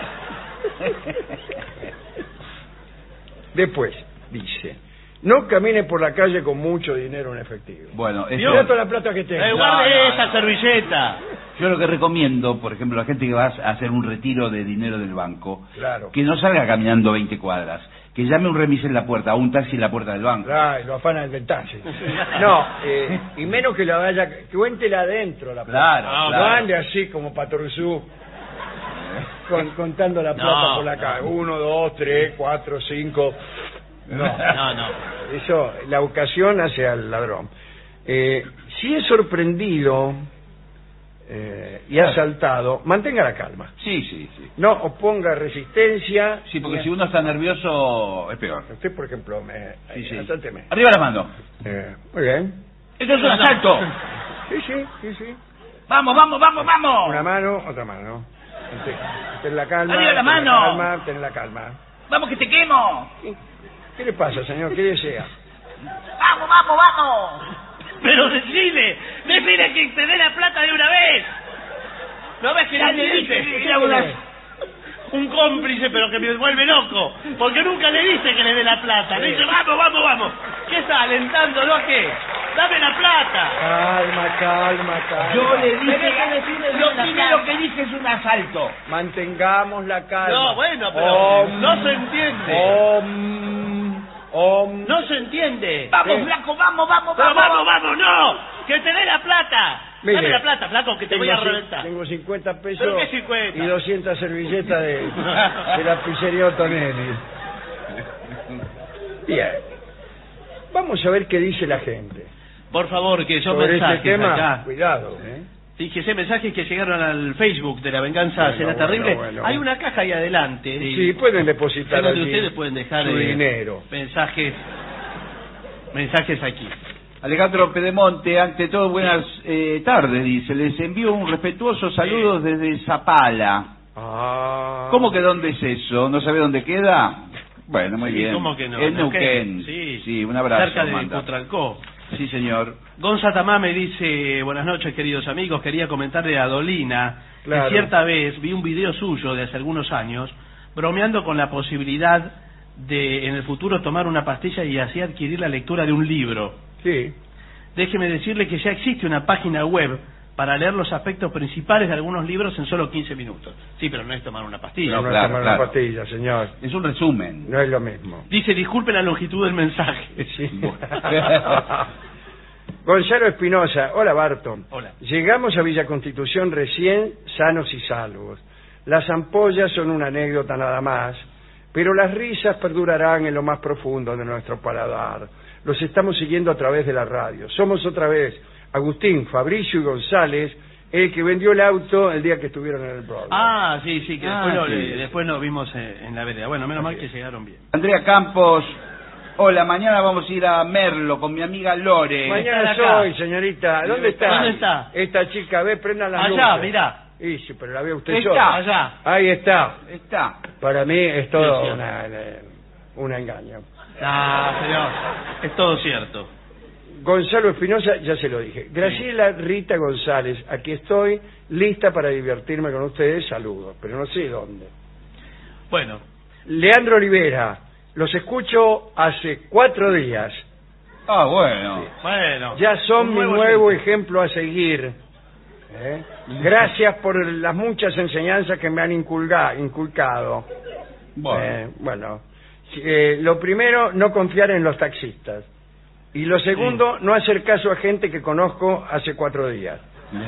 Después, dice, no camine por la calle con mucho dinero en efectivo. Bueno, eso- Mira toda la plata que tengo. Eh, guarde No, no, esa no. servilleta. yo lo que recomiendo, por ejemplo, a la gente que va a hacer un retiro de dinero del banco, Claro. que no salga caminando veinte cuadras, que llame un remis en la puerta, o un taxi en la puerta del banco. Ay, lo afana el taxi. No, eh, y menos que la vaya, que cuéntela adentro la plata. Claro, Ah, No claro. ande así como Patorzú, con, contando la plata No, por la no. calle. Uno, dos, tres, cuatro, cinco. No, No, no. eso, la ocasión hace al ladrón. Eh, si es sorprendido eh, y asaltado, mantenga la calma. Sí, sí, sí. No oponga resistencia. Sí, porque si uno está nervioso, es peor. Usted, por ejemplo, me... Sí, sí. asálteme. Arriba la mano. Eh, muy bien. Esto es un asalto. Sí, sí, sí, sí. Vamos, vamos, vamos, vamos. Una mano, otra mano. Ten, ten la calma. Arriba la ten mano. calma, ten la calma. Vamos que te quemo. ¿Qué le pasa, señor? ¿Qué desea? Vamos, vamos, vamos. Pero decile, decile que te dé la plata de una vez. ¿No ves que nadie dice? ¿Qué hace? Un cómplice, pero que me vuelve loco. Porque nunca le dice que le dé la plata. Le dice, vamos, vamos, vamos. ¿Qué está alentándolo a qué? Dame la plata. Calma, calma, calma. Yo le dije, lo primero que dije es un asalto. Mantengamos la calma. No, bueno, pero Om, no se entiende. Om, om. No se entiende. Vamos, Sí. flaco, vamos, vamos, Pero vamos. vamos, vamos, no. Que te dé la plata. Mire, Dame la plata, flaco, que te Tengo voy a cin- reventar. Tengo cincuenta pesos ¿Pero qué cincuenta? y doscientas servilletas de, de la pizzería Otonelli. Bien. Vamos a ver qué dice la gente. Por favor, que son Sobre mensajes este tema, acá. cuidado. ¿eh? Fíjese, mensajes que llegaron al Facebook de La Venganza Bueno, Será bueno, Terrible. bueno. Hay una caja ahí adelante. Sí, pueden depositar En donde allí ustedes pueden dejar su eh, dinero. mensajes mensajes aquí. Alejandro Pedemonte, ante todo, buenas eh, tardes, dice. Les envío un respetuoso saludo desde Zapala. Ah. ¿Cómo que dónde es eso? ¿No sabe dónde queda? Bueno, muy Sí, bien. ¿cómo que no? En Neuquén. Neuquén. Sí. Sí, un abrazo. Cerca de manda. Cutralcó. Sí, señor. Gonza Tamá me dice, buenas noches queridos amigos, quería comentarle a Dolina Claro. que cierta vez vi un video suyo de hace algunos años bromeando con la posibilidad de en el futuro tomar una pastilla y así adquirir la lectura de un libro. Sí. Déjeme decirle que ya existe una página web para leer los aspectos principales de algunos libros en solo quince minutos. Sí, pero no es tomar una pastilla. No, No, no claro, es tomar claro. una pastilla, señor. Es un resumen. No es lo mismo. Dice, disculpe la longitud del mensaje. Sí. Gonzalo Espinosa, hola Barton. Hola. Llegamos a Villa Constitución recién sanos y salvos. Las ampollas son una anécdota nada más, pero las risas perdurarán en lo más profundo de nuestro paladar. Los estamos siguiendo a través de la radio. Somos otra vez Agustín, Fabricio y González, el que vendió el auto el día que estuvieron en el programa. Ah, sí, sí, que Ah, después, lo, sí. le- después nos vimos eh, en la vereda. Bueno, menos mal que llegaron bien. Andrea Campos, hola, mañana vamos a ir a Merlo con mi amiga Lore. Mañana están acá. soy, señorita. ¿Dónde está? ¿Dónde está? Esta chica, ve, prendan las Allá, luces. mirá. Y sí, pero la ve usted Está sola. allá. Ahí está. Está. Para mí es todo Sí, sí. una, una engaño. Ah, señor, es todo cierto. Gonzalo Espinosa, ya se lo dije. Graciela Rita González, aquí estoy, lista para divertirme con ustedes. Saludos, pero no sé dónde. Bueno, Leandro Olivera, los escucho hace cuatro días. Ah, bueno. bueno. Ya son un mi nuevo nuevo oyente. ejemplo a seguir. ¿Eh? Gracias por las muchas enseñanzas que me han inculga- inculcado. Bueno. Eh, bueno, eh, lo primero, no confiar en los taxistas. Y lo segundo, no hacer caso a gente que conozco hace cuatro días.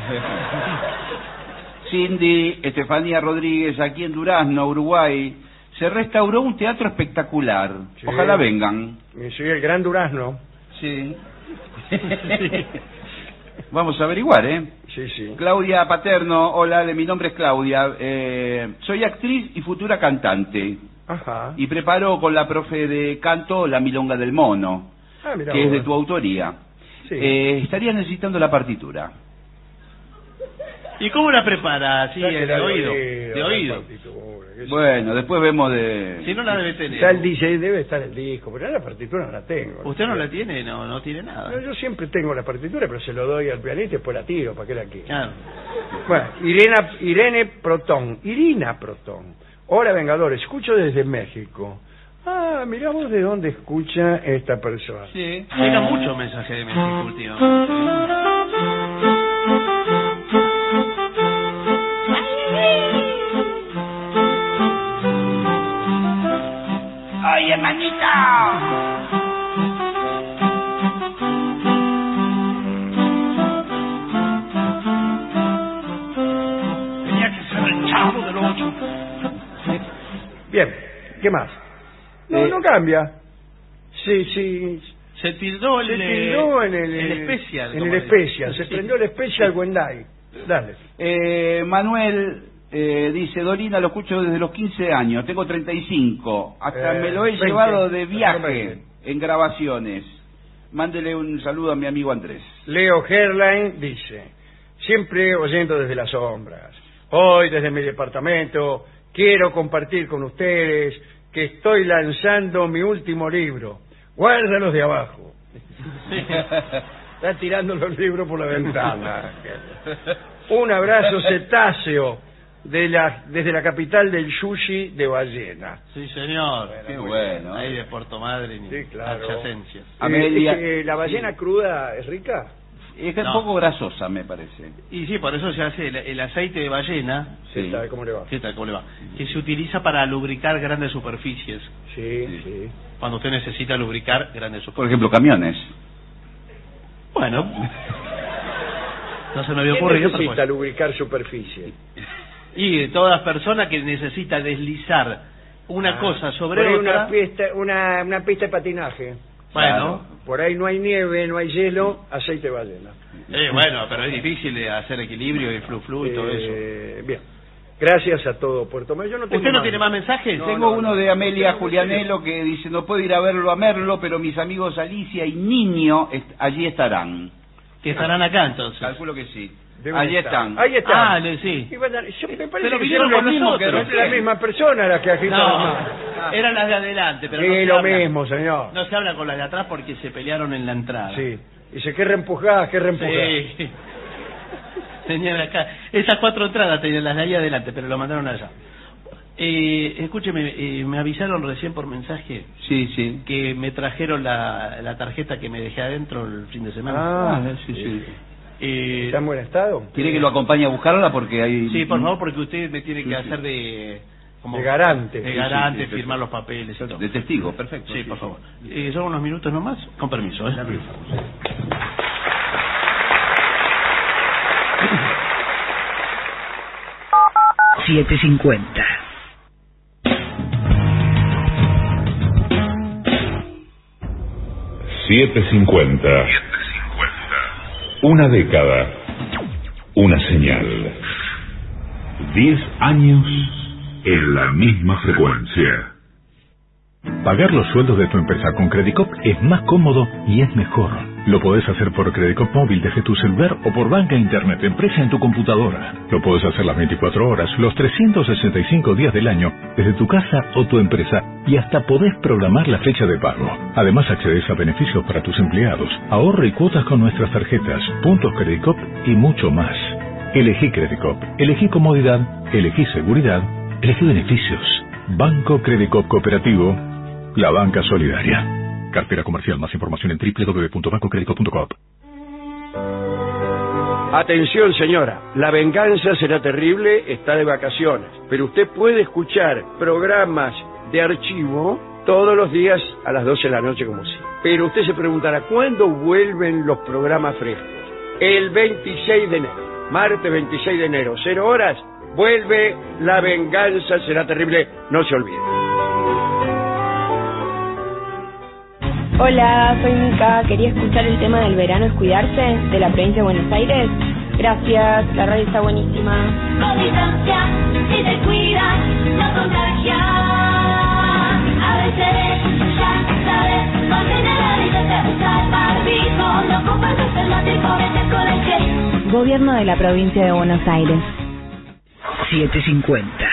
Cindy Estefanía Rodríguez, aquí en Durazno, Uruguay, se restauró un teatro espectacular. Sí. Ojalá vengan. Y soy el Gran Durazno. Sí. Vamos a averiguar, ¿eh? Sí, sí. Claudia Paterno, hola, Ale, mi nombre es Claudia. Eh, soy actriz y futura cantante. Ajá. Y preparo con la profe de canto La Milonga del Mono, Ah, mirá que es vos. de tu autoría. Sí. Eh, estaría necesitando la partitura. ¿Y cómo la prepara? Sí, Sáquela de oído. De la oído. partitura, qué sé Bueno, después vemos de... Si no la debe yo. tener. Está el D J, debe estar el disco, pero la partitura no la tengo. ¿Usted no la tiene? No, no tiene No, nada. yo siempre tengo la partitura, pero se lo doy al pianista y después la tiro, ¿para qué la quiero? Claro. Bueno, Irena, Irene Protón. Irina Protón. Hola, Vengadores, escucho desde México. Ah, mirá vos de dónde escucha esta persona. Sí. Llegan muchos mensajes de México últimamente. ¡Ay, hermanita! Tenía que ser el chavo del ocho. Bien, ¿qué más? No, Eh, no cambia. Sí, sí. Se tildó el, Se tildó en el, el especial. En como el le- especial. Se Sí. prendió el especial Wenday. Dale. Eh, Manuel eh, dice, Dorina, lo escucho desde los quince años, tengo treinta y cinco, hasta Eh, me lo he veinte. llevado de viaje veinte. en grabaciones. Mándele un saludo a mi amigo Andrés. Leo Herline dice, siempre oyendo desde las sombras. Hoy desde mi departamento quiero compartir con ustedes que estoy lanzando mi último libro. Guárdalos de abajo. Está tirando los libros por la ventana. Un abrazo cetáceo de la, desde la capital del sushi de ballena. Sí, señor. Qué bueno. Ahí de Puerto Madryn y Sí, claro. adyacencias. Amelia- Eh, eh, ¿La ballena cruda es rica? Es que es No. un poco grasosa, me parece. Y sí, por eso se hace el, el aceite de ballena. Sí. ¿Sabe cómo le va? ¿Qué tal? ¿Cómo le va? Que se utiliza para lubricar grandes superficies. Sí, Sí. sí. Cuando usted necesita lubricar grandes Por superficies. ejemplo, camiones. Bueno. No se me había ¿Quién ocurrido. pero necesita bueno. lubricar superficie? Y de todas personas que necesita deslizar una Ah, cosa sobre por ahí otra. una pista, una, una pista de patinaje. Bueno, Por ahí no hay nieve, no hay hielo, aceite de ballena. eh, bueno, pero es difícil de hacer equilibrio y flu flu y todo eso. Eh, Bien. Gracias a todo Puerto Madryn. Yo no tengo ¿Usted no tiene más mensajes? No, Tengo no, uno no. de Amelia Julianelo que dice, no puedo ir a verlo a Merlo, pero mis amigos Alicia y Niño est- allí estarán. Que estarán acá entonces. Calculo que sí. Deben Allí estar. están. Ahí están. Ah, le- sí. Y bueno, yo me parece Pero que vinieron son con lo mismo nosotros. que no es la misma persona la que agita la No, mano. eran las de adelante, pero Sí, no se lo habla. mismo, señor. No se habla con las de atrás porque se pelearon en la entrada. Sí. Dice, qué reempujadas, qué reempujadas. Sí. Tenían acá. Esas cuatro entradas tenían las de ahí adelante, pero lo mandaron allá. Eh, escúcheme, eh, me avisaron recién por mensaje Sí, sí. que me trajeron la, la tarjeta que me dejé adentro el fin de semana. Ah, sí, sí. Eh, ¿Está en buen estado? ¿Quiere que lo acompañe a buscarla? Porque hay... sí, por favor, porque usted me tiene que Sí, sí. hacer de... Como, De garante. De Sí, garante, sí, sí, firmar sí. los papeles y todo. De testigo, perfecto. Sí, por favor. Eh, son unos minutos nomás, con permiso. ¿eh? siete cincuenta. siete cincuenta. Una década. Una señal. Diez años en la misma frecuencia. Pagar los sueldos de tu empresa con Credicop es más cómodo y es mejor. Lo podés hacer por Credicop Móvil desde tu celular o por banca internet empresa en tu computadora. Lo podés hacer las veinticuatro horas, los trescientos sesenta y cinco días del año, desde tu casa o tu empresa, y hasta podés programar la fecha de pago. Además accedes a beneficios para tus empleados, ahorro y cuotas con nuestras tarjetas, puntos Credicop y mucho más. Elegí Credicop, elegí comodidad, elegí seguridad, elegí beneficios. Banco Credicop Cooperativo, la banca solidaria. Cartera comercial. Más información en doble u doble u doble u punto banco credicop punto com. Atención, señora, La Venganza Será Terrible está de vacaciones, pero usted puede escuchar programas de archivo todos los días a las doce de la noche, como siempre. Pero usted se preguntará, ¿cuándo vuelven los programas frescos? El veintiséis de enero, martes veintiséis de enero, cero horas, vuelve La Venganza Será Terrible, no se olvide. Hola, soy Mica. Quería escuchar el tema del verano es cuidarse, de la provincia de Buenos Aires. Gracias, la radio está buenísima. Con distancia, si te cuidas, no contagias. A veces, ya sabes, mantén la distancia, usa el barbijo, no compartas el mate y comete con el gel. Gobierno de la provincia de Buenos Aires. siete cincuenta.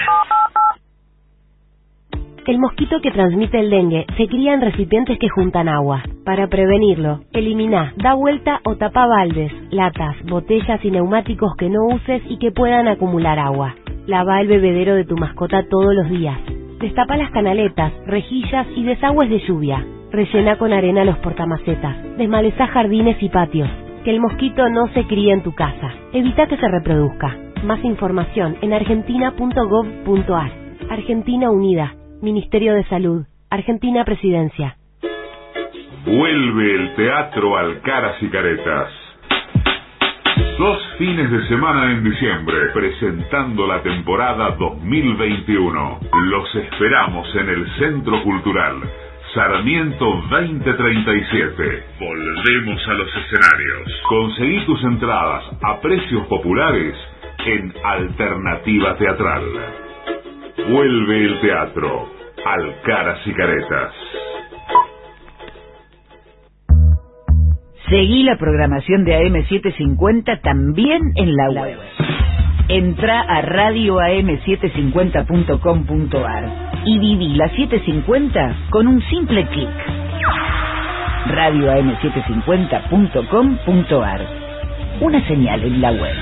El mosquito que transmite el dengue se cría en recipientes que juntan agua. Para prevenirlo, elimina, da vuelta o tapa baldes, latas, botellas y neumáticos que no uses y que puedan acumular agua. Lava el bebedero de tu mascota todos los días. Destapa las canaletas, rejillas y desagües de lluvia. Rellena con arena los portamacetas. Desmaleza jardines y patios. Que el mosquito no se críe en tu casa. Evita que se reproduzca. Más información en argentina punto gov punto ar. Argentina Unida. Ministerio de Salud, Argentina Presidencia. Vuelve el Teatro Alcaraz y Caretas. Dos fines de semana en diciembre, presentando la temporada dos mil veintiuno. Los esperamos en el Centro Cultural Sarmiento veinte treinta y siete. Volvemos a los escenarios. Conseguí tus entradas a precios populares en Alternativa Teatral. Vuelve el teatro, Alcaraz y Caretas. Seguí la programación de A M setecientos cincuenta también en la web. Entra a radio a m setecientos cincuenta punto com punto ar y viví la setecientos cincuenta con un simple clic. radio a m setecientos cincuenta punto com punto ar. Una señal en la web.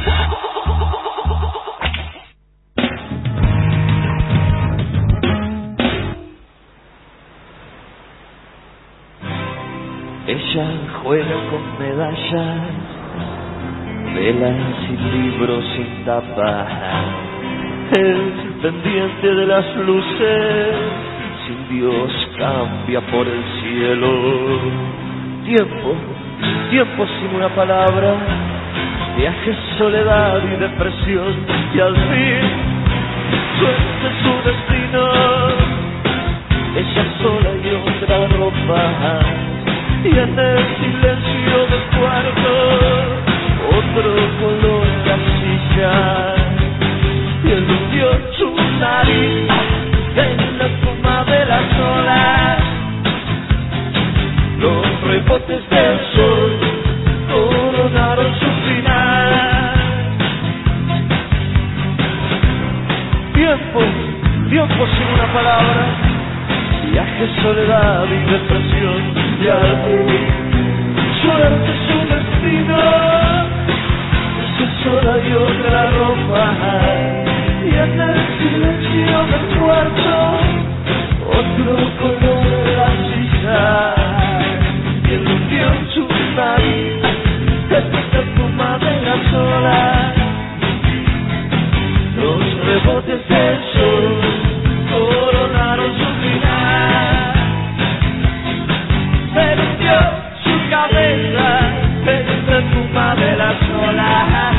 Ella juega con medallas, velas y libros sin tapa. El pendiente de las luces, sin Dios cambia por el cielo. Tiempo, tiempo sin una palabra, viaje, soledad y depresión. Y al fin, suerte su destino, ella sola y otra ropa. Y en el silencio del cuarto, otro color en la silla. Y él hundió su nariz en la espuma de las olas. Los rebotes del sol coronaron su final. Tiempo, tiempo sin una palabra, viaje, soledad y depresión. Y al fin, suerte su destino, esa sola y otra ropa. Y en el silencio del cuarto, otro color de la silla. Y él hundió en su nariz esta espuma de las olas. Los rebotes del sol coronaron su final. Perdió su cabeza en la espuma de las olas.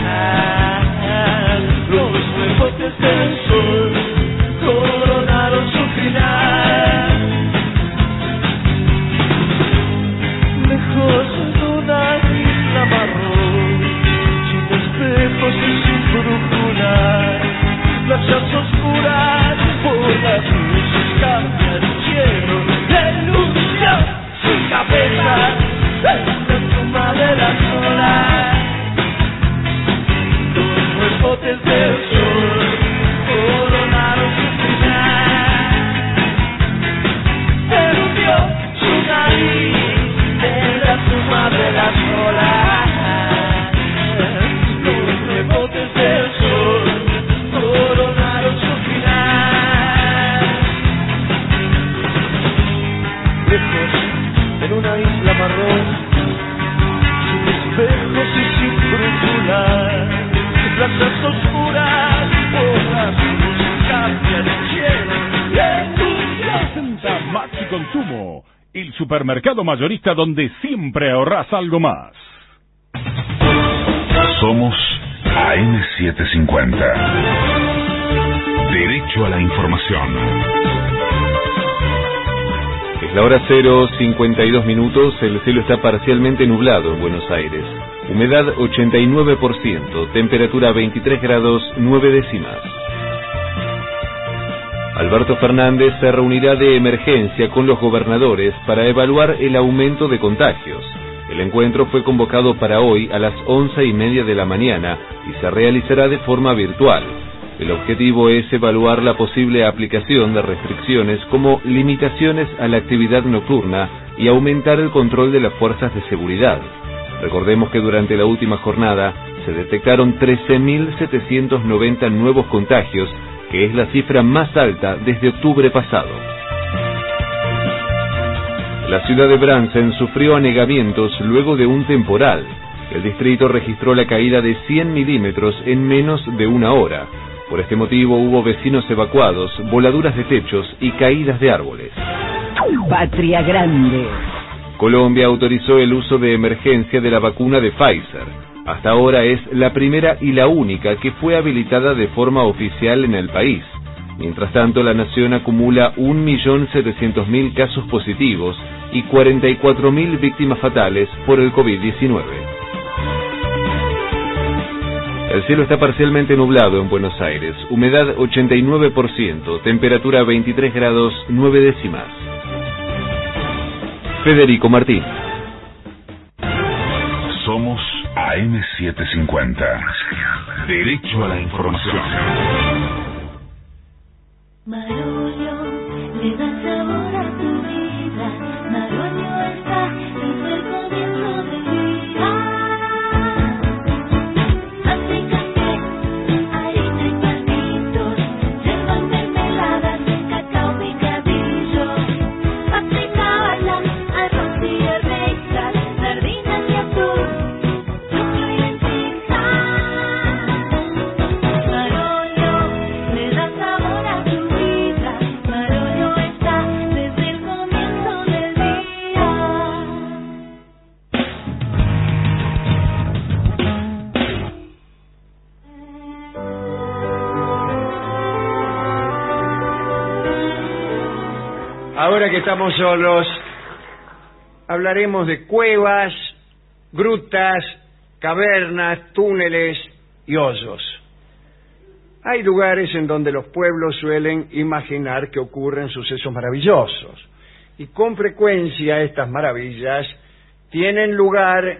Los rebotes del sol coronaron su final. Consumo, el supermercado mayorista donde siempre ahorrás algo más. Somos A M setecientos cincuenta. Derecho a la información. Es la hora cero, cincuenta y dos minutos, el cielo está parcialmente nublado en Buenos Aires. Humedad ochenta y nueve por ciento, temperatura veintitrés grados nueve décimas. Alberto Fernández se reunirá de emergencia con los gobernadores para evaluar el aumento de contagios. El encuentro fue convocado para hoy a las once y media de la mañana y se realizará de forma virtual. El objetivo es evaluar la posible aplicación de restricciones como limitaciones a la actividad nocturna y aumentar el control de las fuerzas de seguridad. Recordemos que durante la última jornada se detectaron trece mil setecientos noventa nuevos contagios, que es la cifra más alta desde octubre pasado. La ciudad de Bransen sufrió anegamientos luego de un temporal. El distrito registró la caída de cien milímetros en menos de una hora. Por este motivo hubo vecinos evacuados, voladuras de techos y caídas de árboles. Patria Grande. Colombia autorizó el uso de emergencia de la vacuna de Pfizer. Hasta ahora es la primera y la única que fue habilitada de forma oficial en el país. Mientras tanto, la nación acumula un millón setecientos mil casos positivos y cuarenta y cuatro mil víctimas fatales por el COVID diecinueve. El cielo está parcialmente nublado en Buenos Aires, humedad ochenta y nueve por ciento, temperatura veintitrés grados nueve décimas. Federico Martín. Somos A M setecientos cincuenta. Derecho a la información. Marolio, le da sabor a tu vida. Marolio está desde el comienzo del día. Hace café, harina y palitos, yerba mermeladas, cacao picadillo. Hace cabala, arroz y arvejas, sardinas y atún, choclo y lentejas. Marolio, le da sabor a tu vida. Marolio está desde el comienzo del día. Ahora que estamos solos, hablaremos de cuevas, grutas, cavernas, túneles y hoyos. Hay lugares en donde los pueblos suelen imaginar que ocurren sucesos maravillosos, y con frecuencia estas maravillas tienen lugar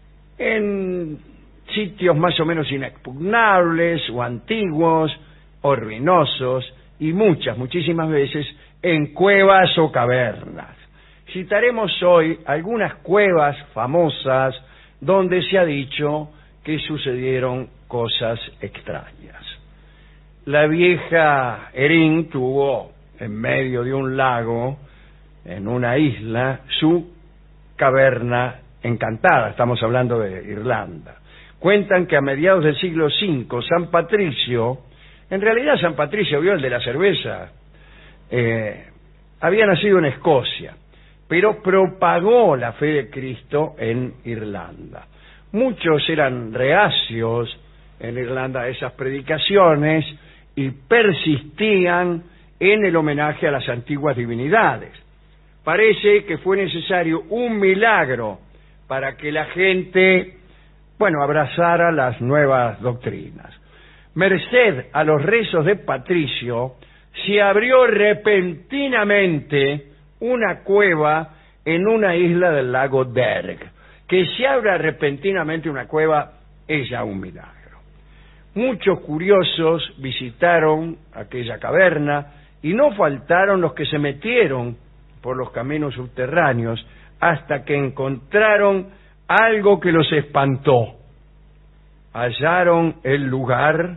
en sitios más o menos inexpugnables o antiguos o ruinosos, y muchas, muchísimas veces en cuevas o cavernas. Citaremos hoy algunas cuevas famosas donde se ha dicho que sucedieron cosas extrañas. La vieja Erin tuvo en medio de un lago, en una isla, su caverna encantada. Estamos hablando de Irlanda. Cuentan que a mediados del siglo cinco, San Patricio, en realidad San Patricio, vio el de la cerveza, eh, había nacido en Escocia, pero propagó la fe de Cristo en Irlanda. Muchos eran reacios en Irlanda a esas predicaciones y persistían en el homenaje a las antiguas divinidades. Parece que fue necesario un milagro para que la gente, bueno, abrazara las nuevas doctrinas. Merced a los rezos de Patricio, se abrió repentinamente una cueva en una isla del lago Derg. Que se abra repentinamente una cueva es ya un milagro. Muchos curiosos visitaron aquella caverna y no faltaron los que se metieron por los caminos subterráneos hasta que encontraron algo que los espantó. Hallaron el lugar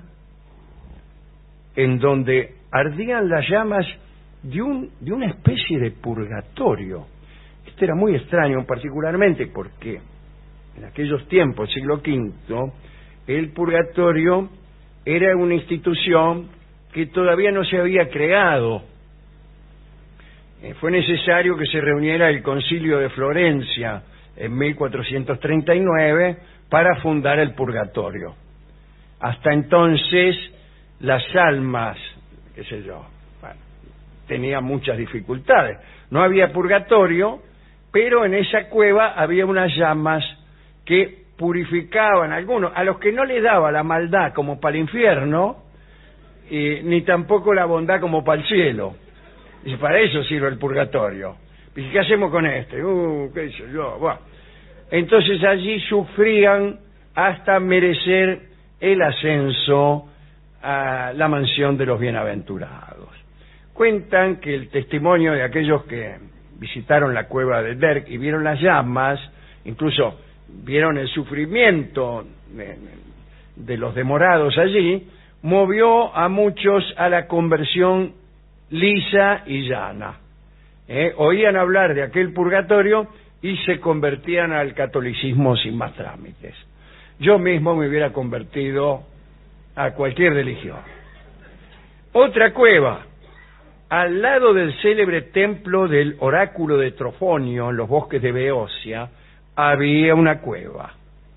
en donde ardían las llamas de, un, de una especie de purgatorio. Esto era muy extraño, particularmente porque en aquellos tiempos, siglo quinto, el purgatorio era una institución que todavía no se había creado. eh, fue necesario que se reuniera el Concilio de Florencia en mil cuatrocientos treinta y nueve para fundar el purgatorio. Hasta entonces las almas, qué sé yo, bueno, tenían muchas dificultades. No había purgatorio, pero en esa cueva había unas llamas que purificaban a algunos, a los que no les daba la maldad como para el infierno, eh, ni tampoco la bondad como para el cielo. Y para eso sirve el purgatorio. ¿Y qué hacemos con este? Uh, qué sé yo, bueno. Entonces allí sufrían hasta merecer el ascenso a la mansión de los bienaventurados. Cuentan que el testimonio de aquellos que visitaron la cueva de Derg y vieron las llamas, incluso vieron el sufrimiento de, de los demorados allí, movió a muchos a la conversión lisa y llana. ¿Eh? Oían hablar de aquel purgatorio y se convertían al catolicismo sin más trámites. Yo mismo me hubiera convertido a cualquier religión. Otra cueva, al lado del célebre templo del oráculo de Trofonio, en los bosques de Beocia, había una cueva.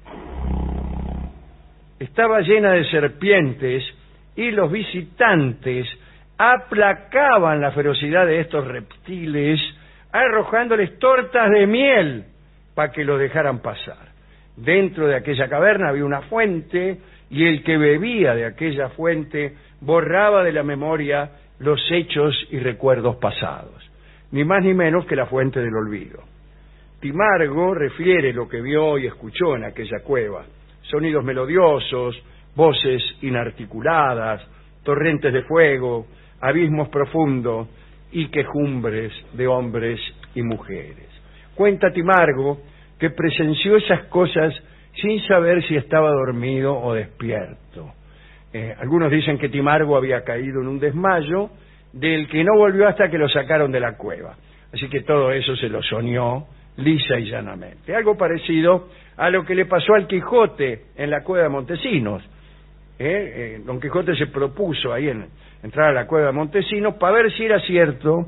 Estaba llena de serpientes y los visitantes aplacaban la ferocidad de estos reptiles arrojándoles tortas de miel para que los dejaran pasar. Dentro de aquella caverna había una fuente y el que bebía de aquella fuente borraba de la memoria los hechos y recuerdos pasados, ni más ni menos que la fuente del olvido. Timargo refiere lo que vio y escuchó en aquella cueva: sonidos melodiosos, voces inarticuladas, torrentes de fuego, abismos profundos y quejumbres de hombres y mujeres. Cuenta Timargo que presenció esas cosas sin saber si estaba dormido o despierto. Eh, algunos dicen que Timargo había caído en un desmayo del que no volvió hasta que lo sacaron de la cueva. Así que todo eso se lo soñó lisa y llanamente. Algo parecido a lo que le pasó al Quijote en la cueva de Montesinos. Eh, eh, Don Quijote se propuso ahí en, entrar a la cueva de Montesinos para ver si era cierto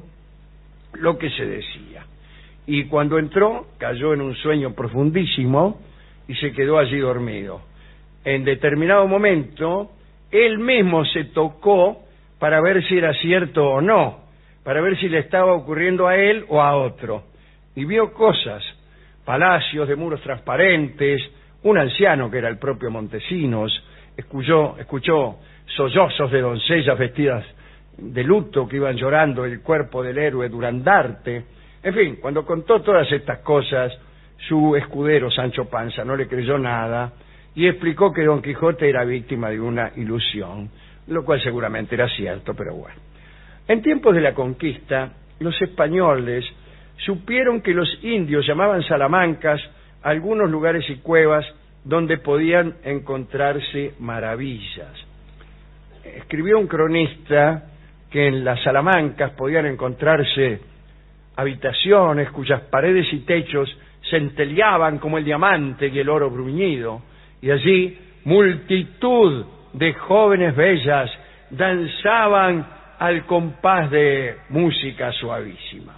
lo que se decía. Y cuando entró, cayó en un sueño profundísimo y se quedó allí dormido. En determinado momento, él mismo se tocó para ver si era cierto o no, para ver si le estaba ocurriendo a él o a otro. Y vio cosas, palacios de muros transparentes, un anciano que era el propio Montesinos, escuchó, escuchó sollozos de doncellas vestidas de luto que iban llorando el cuerpo del héroe Durandarte. En fin, cuando contó todas estas cosas, su escudero Sancho Panza no le creyó nada y explicó que Don Quijote era víctima de una ilusión, lo cual seguramente era cierto, pero bueno. En tiempos de la conquista, los españoles supieron que los indios llamaban salamancas algunos lugares y cuevas donde podían encontrarse maravillas. Escribió un cronista que en las salamancas podían encontrarse habitaciones cuyas paredes y techos centelleaban como el diamante y el oro bruñido, y allí multitud de jóvenes bellas danzaban al compás de música suavísima.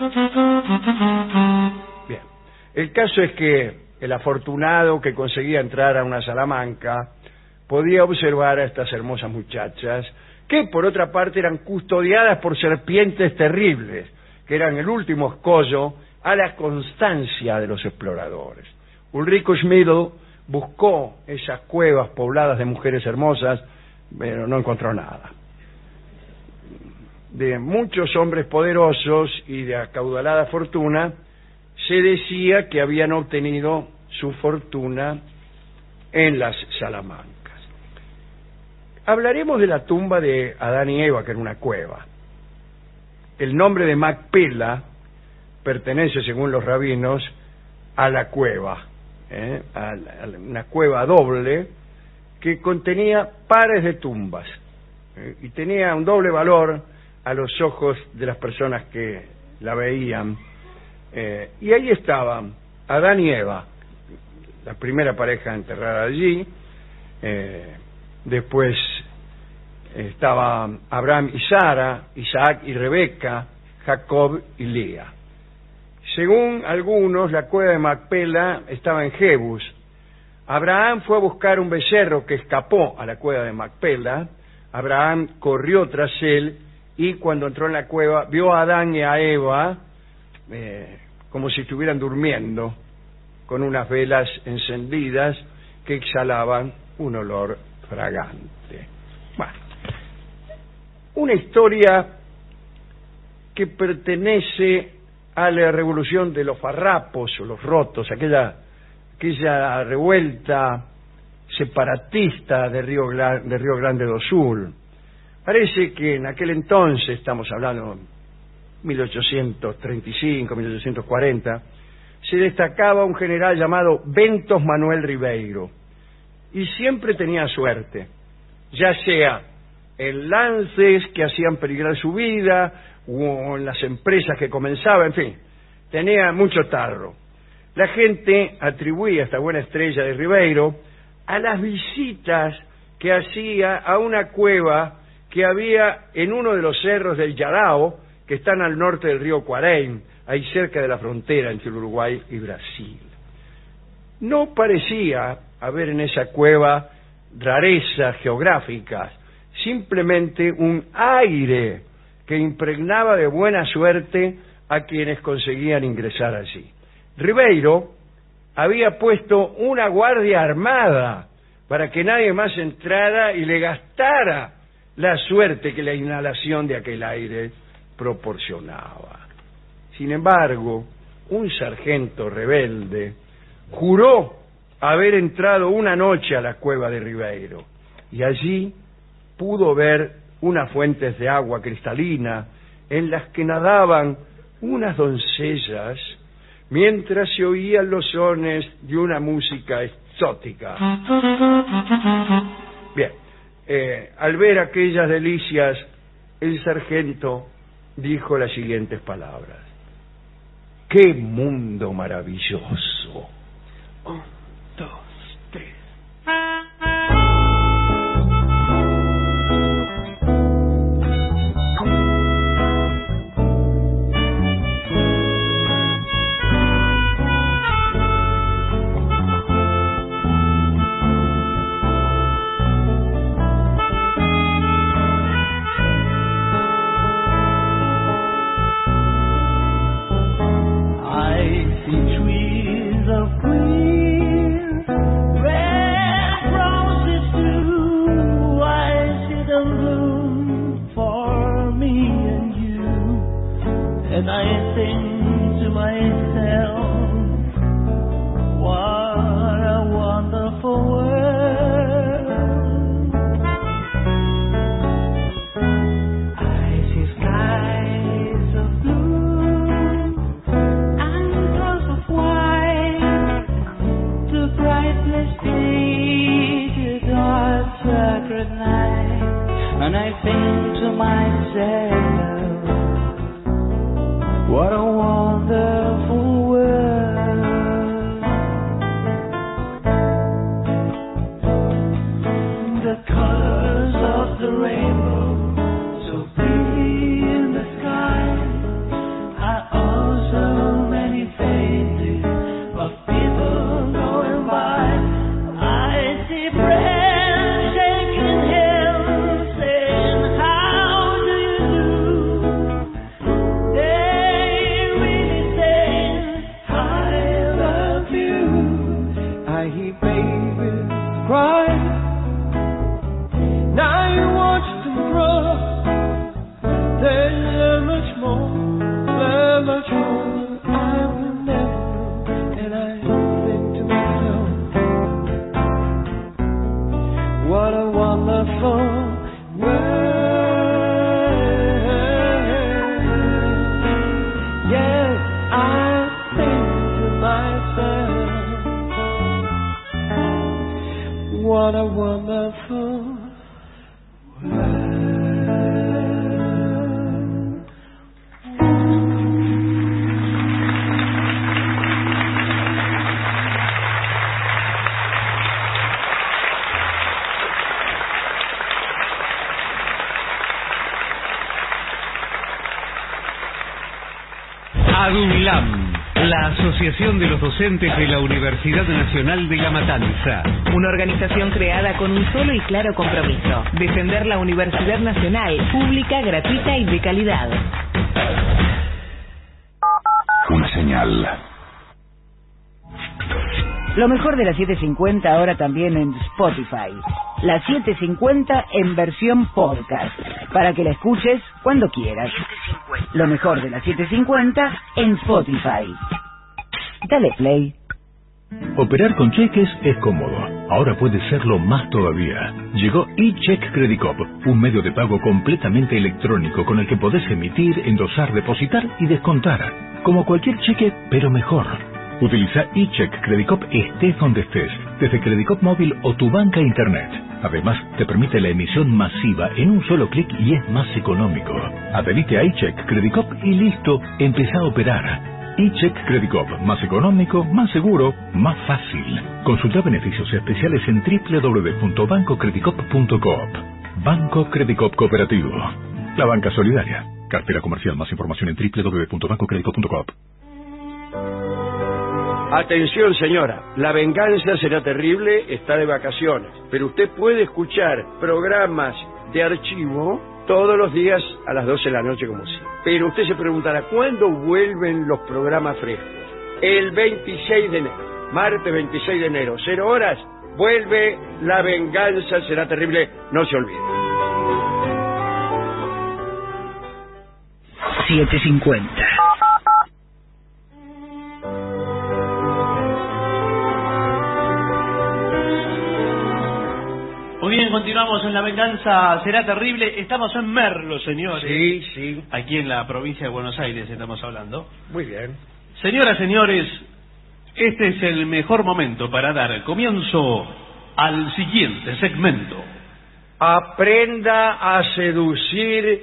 Bien, el caso es que el afortunado que conseguía entrar a una salamanca podía observar a estas hermosas muchachas que por otra parte eran custodiadas por serpientes terribles, que eran el último escollo a la constancia de los exploradores. Ulrico Schmidl buscó esas cuevas pobladas de mujeres hermosas, pero no encontró nada. De muchos hombres poderosos y de acaudalada fortuna, se decía que habían obtenido su fortuna en las salamancas. Hablaremos de la tumba de Adán y Eva, que era una cueva. El nombre de Macpela pertenece, según los rabinos, a la cueva, ¿eh? a, la, a una cueva doble que contenía pares de tumbas, ¿eh? y tenía un doble valor a los ojos de las personas que la veían. Eh, y ahí estaban Adán y Eva, la primera pareja enterrada allí. Eh, después estaban Abraham y Sara, Isaac y Rebeca, Jacob y Lea. Según algunos, la cueva de Macpela estaba en Jebus. Abraham fue a buscar un becerro que escapó a la cueva de Macpela. Abraham corrió tras él y cuando entró en la cueva vio a Adán y a Eva eh, como si estuvieran durmiendo, con unas velas encendidas que exhalaban un olor fragante. Bueno, una historia que pertenece a la revolución de los farrapos o los rotos, aquella, aquella revuelta separatista de Río, de Río Grande do Sul. Parece que en aquel entonces, estamos hablando mil ochocientos treinta y cinco, mil ochocientos cuarenta, se destacaba un general llamado Bentos Manuel Ribeiro, y siempre tenía suerte, ya sea en lances que hacían peligrar su vida, o en las empresas que comenzaba, en fin, tenía mucho tarro. La gente atribuía esta buena estrella de Ribeiro a las visitas que hacía a una cueva que había en uno de los cerros del Yarao, que están al norte del río Cuarém, ahí cerca de la frontera entre Uruguay y Brasil. No parecía haber en esa cueva rarezas geográficas, simplemente un aire que impregnaba de buena suerte a quienes conseguían ingresar allí. Ribeiro había puesto una guardia armada para que nadie más entrara y le gastara la suerte que la inhalación de aquel aire proporcionaba. Sin embargo, un sargento rebelde juró haber entrado una noche a la cueva de Ribeiro y allí pudo ver unas fuentes de agua cristalina en las que nadaban unas doncellas mientras se oían los sones de una música exótica. Bien, eh, al ver aquellas delicias, el sargento dijo las siguientes palabras: ¡qué mundo maravilloso! Un, dos, tres. ADUNLAM, la Asociación de los Docentes de la Universidad Nacional de La Matanza. Una organización creada con un solo y claro compromiso: defender la Universidad Nacional, pública, gratuita y de calidad. Una señal. Lo mejor de la setecientos cincuenta ahora también en Spotify. La setecientos cincuenta en versión podcast, para que la escuches cuando quieras. Lo mejor de la setecientos cincuenta en Spotify. Dale play. Operar con cheques es cómodo. Ahora puede serlo más todavía. Llegó eCheck Credit Cop, un medio de pago completamente electrónico con el que podés emitir, endosar, depositar y descontar. Como cualquier cheque, pero mejor. Utiliza eCheck Credit Cop estés donde estés, desde Credit Cop móvil o tu banca internet. Además, te permite la emisión masiva en un solo clic y es más económico. Adherite a eCheck Credit Cop y listo, empezá a operar. eCheck Credit Cop, más económico, más seguro, más fácil. Consulta beneficios especiales en doble u doble u doble u punto banco credit cop punto coop. Banco Credit Cop Cooperativo. La banca solidaria. Cartera comercial. Más información en doble u doble u doble u punto banco credit cop punto coop. Atención, señora, La Venganza Será Terrible está de vacaciones, pero usted puede escuchar programas de archivo todos los días a las doce de la noche como siempre. Pero usted se preguntará, ¿cuándo vuelven los programas frescos? El veintiséis de enero, martes veintiséis de enero, cero horas, vuelve La Venganza Será Terrible, no se olvide. setecientos cincuenta. Muy bien, continuamos en La Venganza Será Terrible. Estamos en Merlo, señores. Sí, sí. Aquí en la provincia de Buenos Aires estamos hablando. Muy bien. Señoras, señores, este es el mejor momento para dar comienzo al siguiente segmento. Aprenda a seducir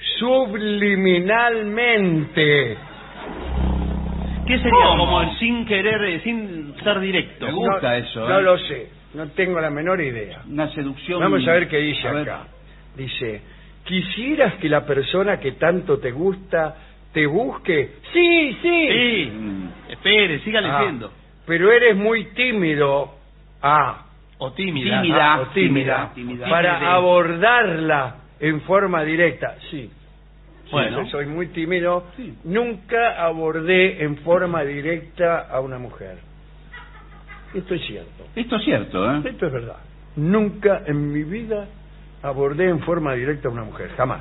subliminalmente. ¿Qué sería como el sin querer, eh, sin ser directo? Me gusta no, eso. ¿eh? No lo sé. No tengo la menor idea. Una seducción. Vamos a ver qué dice a acá. Dice, ¿quisieras que la persona que tanto te gusta te busque? Sí, sí. Sí. Mm. Espere, siga leyendo. Ah, pero eres muy tímido. Ah. O tímida. Tímida. Ah, o tímida. tímida. Para Tímide. abordarla en forma directa. Sí. Bueno. Sí, soy muy tímido. Sí. Nunca abordé en forma directa a una mujer. Esto es cierto. Esto es cierto, ¿eh? Esto es verdad. Nunca en mi vida abordé en forma directa a una mujer, jamás.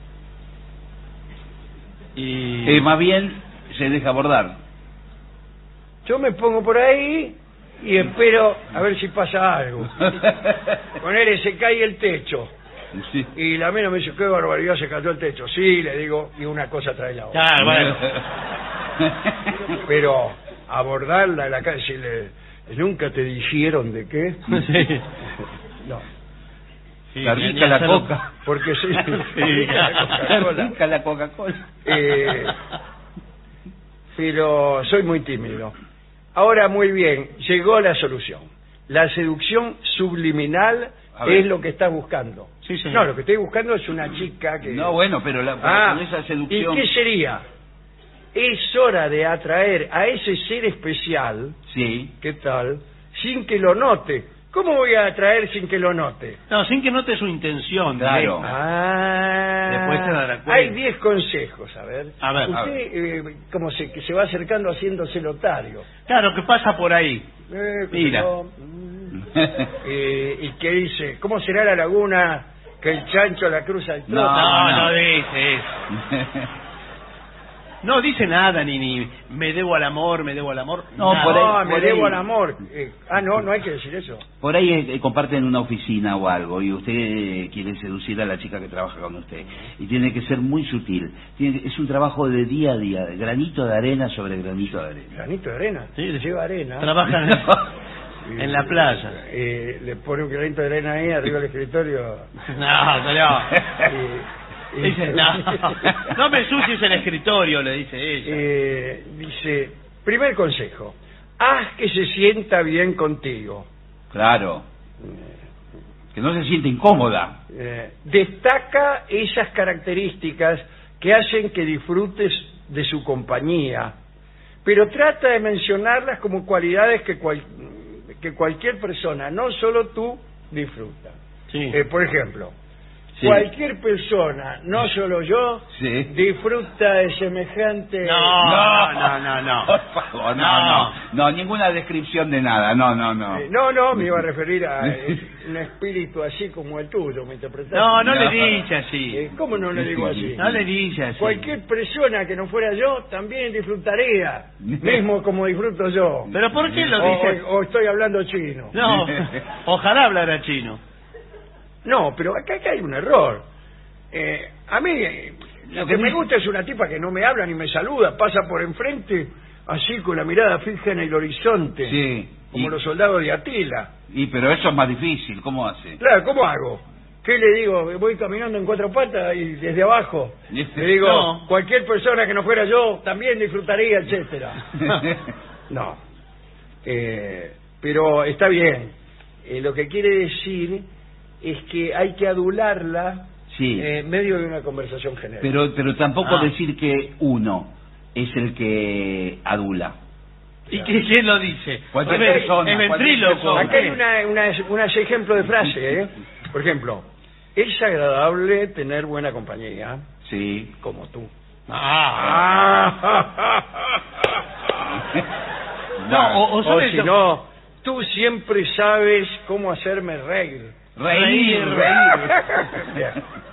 Y Eh, más bien se deja abordar. Yo me pongo por ahí y espero a ver si pasa algo. Ponele, se cae el techo. Sí. Y la mina me dice, qué barbaridad, se cayó el techo. Sí, le digo, y una cosa trae la otra. Ah, bueno. Pero abordarla en la calle, decirle, ¿nunca te dijeron de qué? Sí. No. Sí, la rica la coca. Porque sí, Sí, la rica la Coca-Cola. Eh, pero soy muy tímido. Ahora, muy bien, llegó la solución. La seducción subliminal es lo que estás buscando. Sí, señor. No, lo que estoy buscando es una chica que... No, bueno, pero, la, pero ah, con esa seducción... ¿y qué sería? Es hora de atraer a ese ser especial, sí. ¿qué tal? Sin que lo note. ¿Cómo voy a atraer sin que lo note? No, sin que note su intención. Claro. directa. Ah, Después se dará cuenta. hay diez consejos, a ver. A ver, Usted, a ver. Eh, como se, que se va acercando haciéndose lotario. Claro, que pasa por ahí. Eh, Mira. yo, mm, eh, y que dice, ¿cómo será la laguna que el chancho la cruza al trote? No, No, no. no dice eso. No dice nada, ni, ni me debo al amor, me debo al amor. No, nada. por ahí- No, me por debo ahí. al amor. Eh, ah, no, no hay que decir eso. Por ahí eh, comparten una oficina o algo y usted eh, quiere seducir a la chica que trabaja con usted y tiene que ser muy sutil. Tiene, es un trabajo de día a día, de granito de arena sobre granito de arena. Granito de arena. Sí, Lleva arena. Trabaja en, Y, en la playa. eh, le pone un granito de arena ahí arriba del escritorio. No, señor. Y- y- Dice, no, no me ensucies el escritorio, le dice ella. Eh, dice, primer consejo, haz que se sienta bien contigo. Claro. Que no se siente incómoda. Eh, destaca esas características que hacen que disfrutes de su compañía, pero trata de mencionarlas como cualidades que, cual, que cualquier persona, no solo tú, disfruta. Sí. Eh, por ejemplo, Sí. cualquier persona, no solo yo, Sí. disfruta de semejante... No, no, no, no, no. Por favor, no, no, no, ninguna descripción de nada, no, no, no. Eh, no, no, me iba a referir a eh, un espíritu así como el tuyo, ¿me interpretaste? No, no, No. le dice así. Eh, ¿Cómo no le digo así? No le dice así. Cualquier persona que no fuera yo también disfrutaría, mismo como disfruto yo. ¿Pero por qué lo O- dice? O, o estoy hablando chino. No, ojalá hablara chino. No, pero acá, acá hay un error. Eh, a mí, eh, lo que me gusta es una tipa que no me habla ni me saluda, pasa por enfrente, así con la mirada fija en el horizonte, Sí. como Y- los soldados de Atila. Y pero eso es más difícil, ¿cómo hace? Claro, ¿cómo hago? ¿Qué le digo? Voy caminando en cuatro patas y desde abajo. Le digo, No. cualquier persona que no fuera yo también disfrutaría, etcétera. No. Eh, pero está bien. Eh, lo que quiere decir es que hay que adularla Sí. eh, en medio de una conversación general. Pero, pero tampoco Ah. decir que uno es el que adula. ¿Y qué, quién lo dice? Cualquier A ver, persona, el cualquier ventríloco. persona. Acá hay una, una, unas ejemplos de frase, ¿eh? Por ejemplo, es agradable tener buena compañía, Sí. como tú. Ah. No, o, o O sabes si lo- no, tú siempre sabes cómo hacerme reír. Reír, Bien.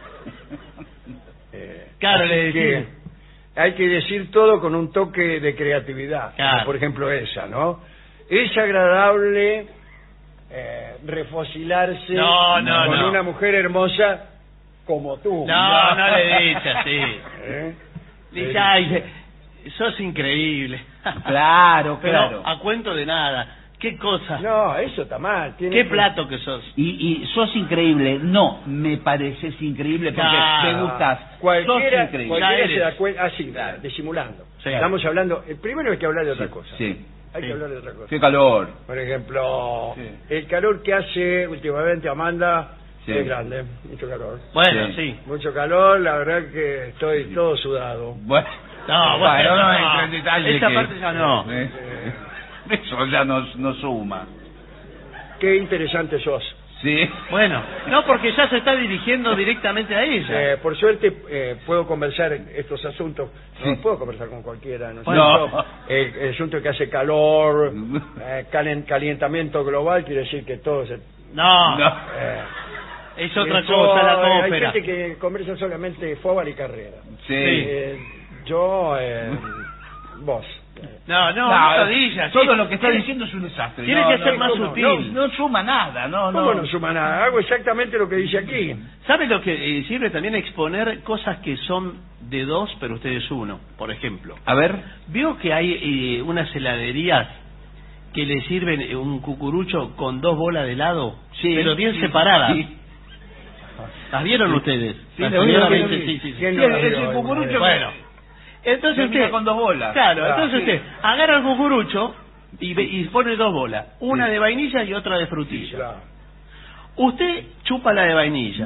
Eh, Claro, así le que decís. hay que decir todo con un toque de creatividad. Claro. Como por ejemplo esa, ¿no? Es agradable eh, refocilarse No, no, con no. una mujer hermosa como tú. No, no le dice así. ¿Eh? Dice, ay, sos increíble. Claro, Pero claro. a cuento de nada. ¿Qué cosa? No, eso está mal. Tiene ¿Qué que- plato que sos? Y, y sos increíble. No, me pareces increíble porque Claro. me gustas. Cualquiera, sos increíble. cualquiera Ya se eres. da cuenta, así, disimulando. Sí. Estamos hablando, eh, primero hay que hablar de otra cosa. Sí. Hay Sí. que hablar de otra cosa. Qué calor. Por ejemplo, Sí. el calor que hace últimamente Amanda Sí. es grande, mucho calor. Bueno, Sí. sí. Mucho calor, la verdad que estoy todo sudado. Bueno, No, bueno, no, no. entra en detalle Esa que- parte ya no. Eh, Eso ya no, no suma. Qué interesante sos. Sí. Bueno, no, porque ya se está dirigiendo directamente a ella. Eh, por suerte eh, puedo conversar en estos asuntos. No Sí. puedo conversar con cualquiera. ¿no es No. cierto? El, el asunto que hace calor, eh, calen- calentamiento global, quiere decir que todo se... No, No. eh, es otra eso, cosa la Hay atmósfera. gente que conversa solamente fútbol y carrera. Sí. Eh, yo, eh, vos. No, no, no, lo dice así. Todo lo que está Tiene- diciendo es un desastre. Tiene No, que no, ser más ¿cómo? sutil. No, no suma nada, no, ¿Cómo no. no suma nada? Hago exactamente lo que dice aquí. ¿Sabe lo que eh, sirve también exponer cosas que son de dos, pero ustedes uno? Por ejemplo, A ver. veo que hay eh, unas heladerías que le sirven eh, un cucurucho con dos bolas de helado, Sí, pero bien sí, separadas. sí. ¿Las vieron ustedes? Sí, Las lo vi, lo vi, seguramente lo vi. sí, sí, sí. ¿Quién Sí, no la es vio? el cucurucho. Bueno, entonces Termina usted con dos bolas. Claro, Ah, entonces sí. usted agarra el cucurucho y, ve- y pone dos bolas, una Sí. de vainilla y otra de frutilla. Claro. Usted chupa la de vainilla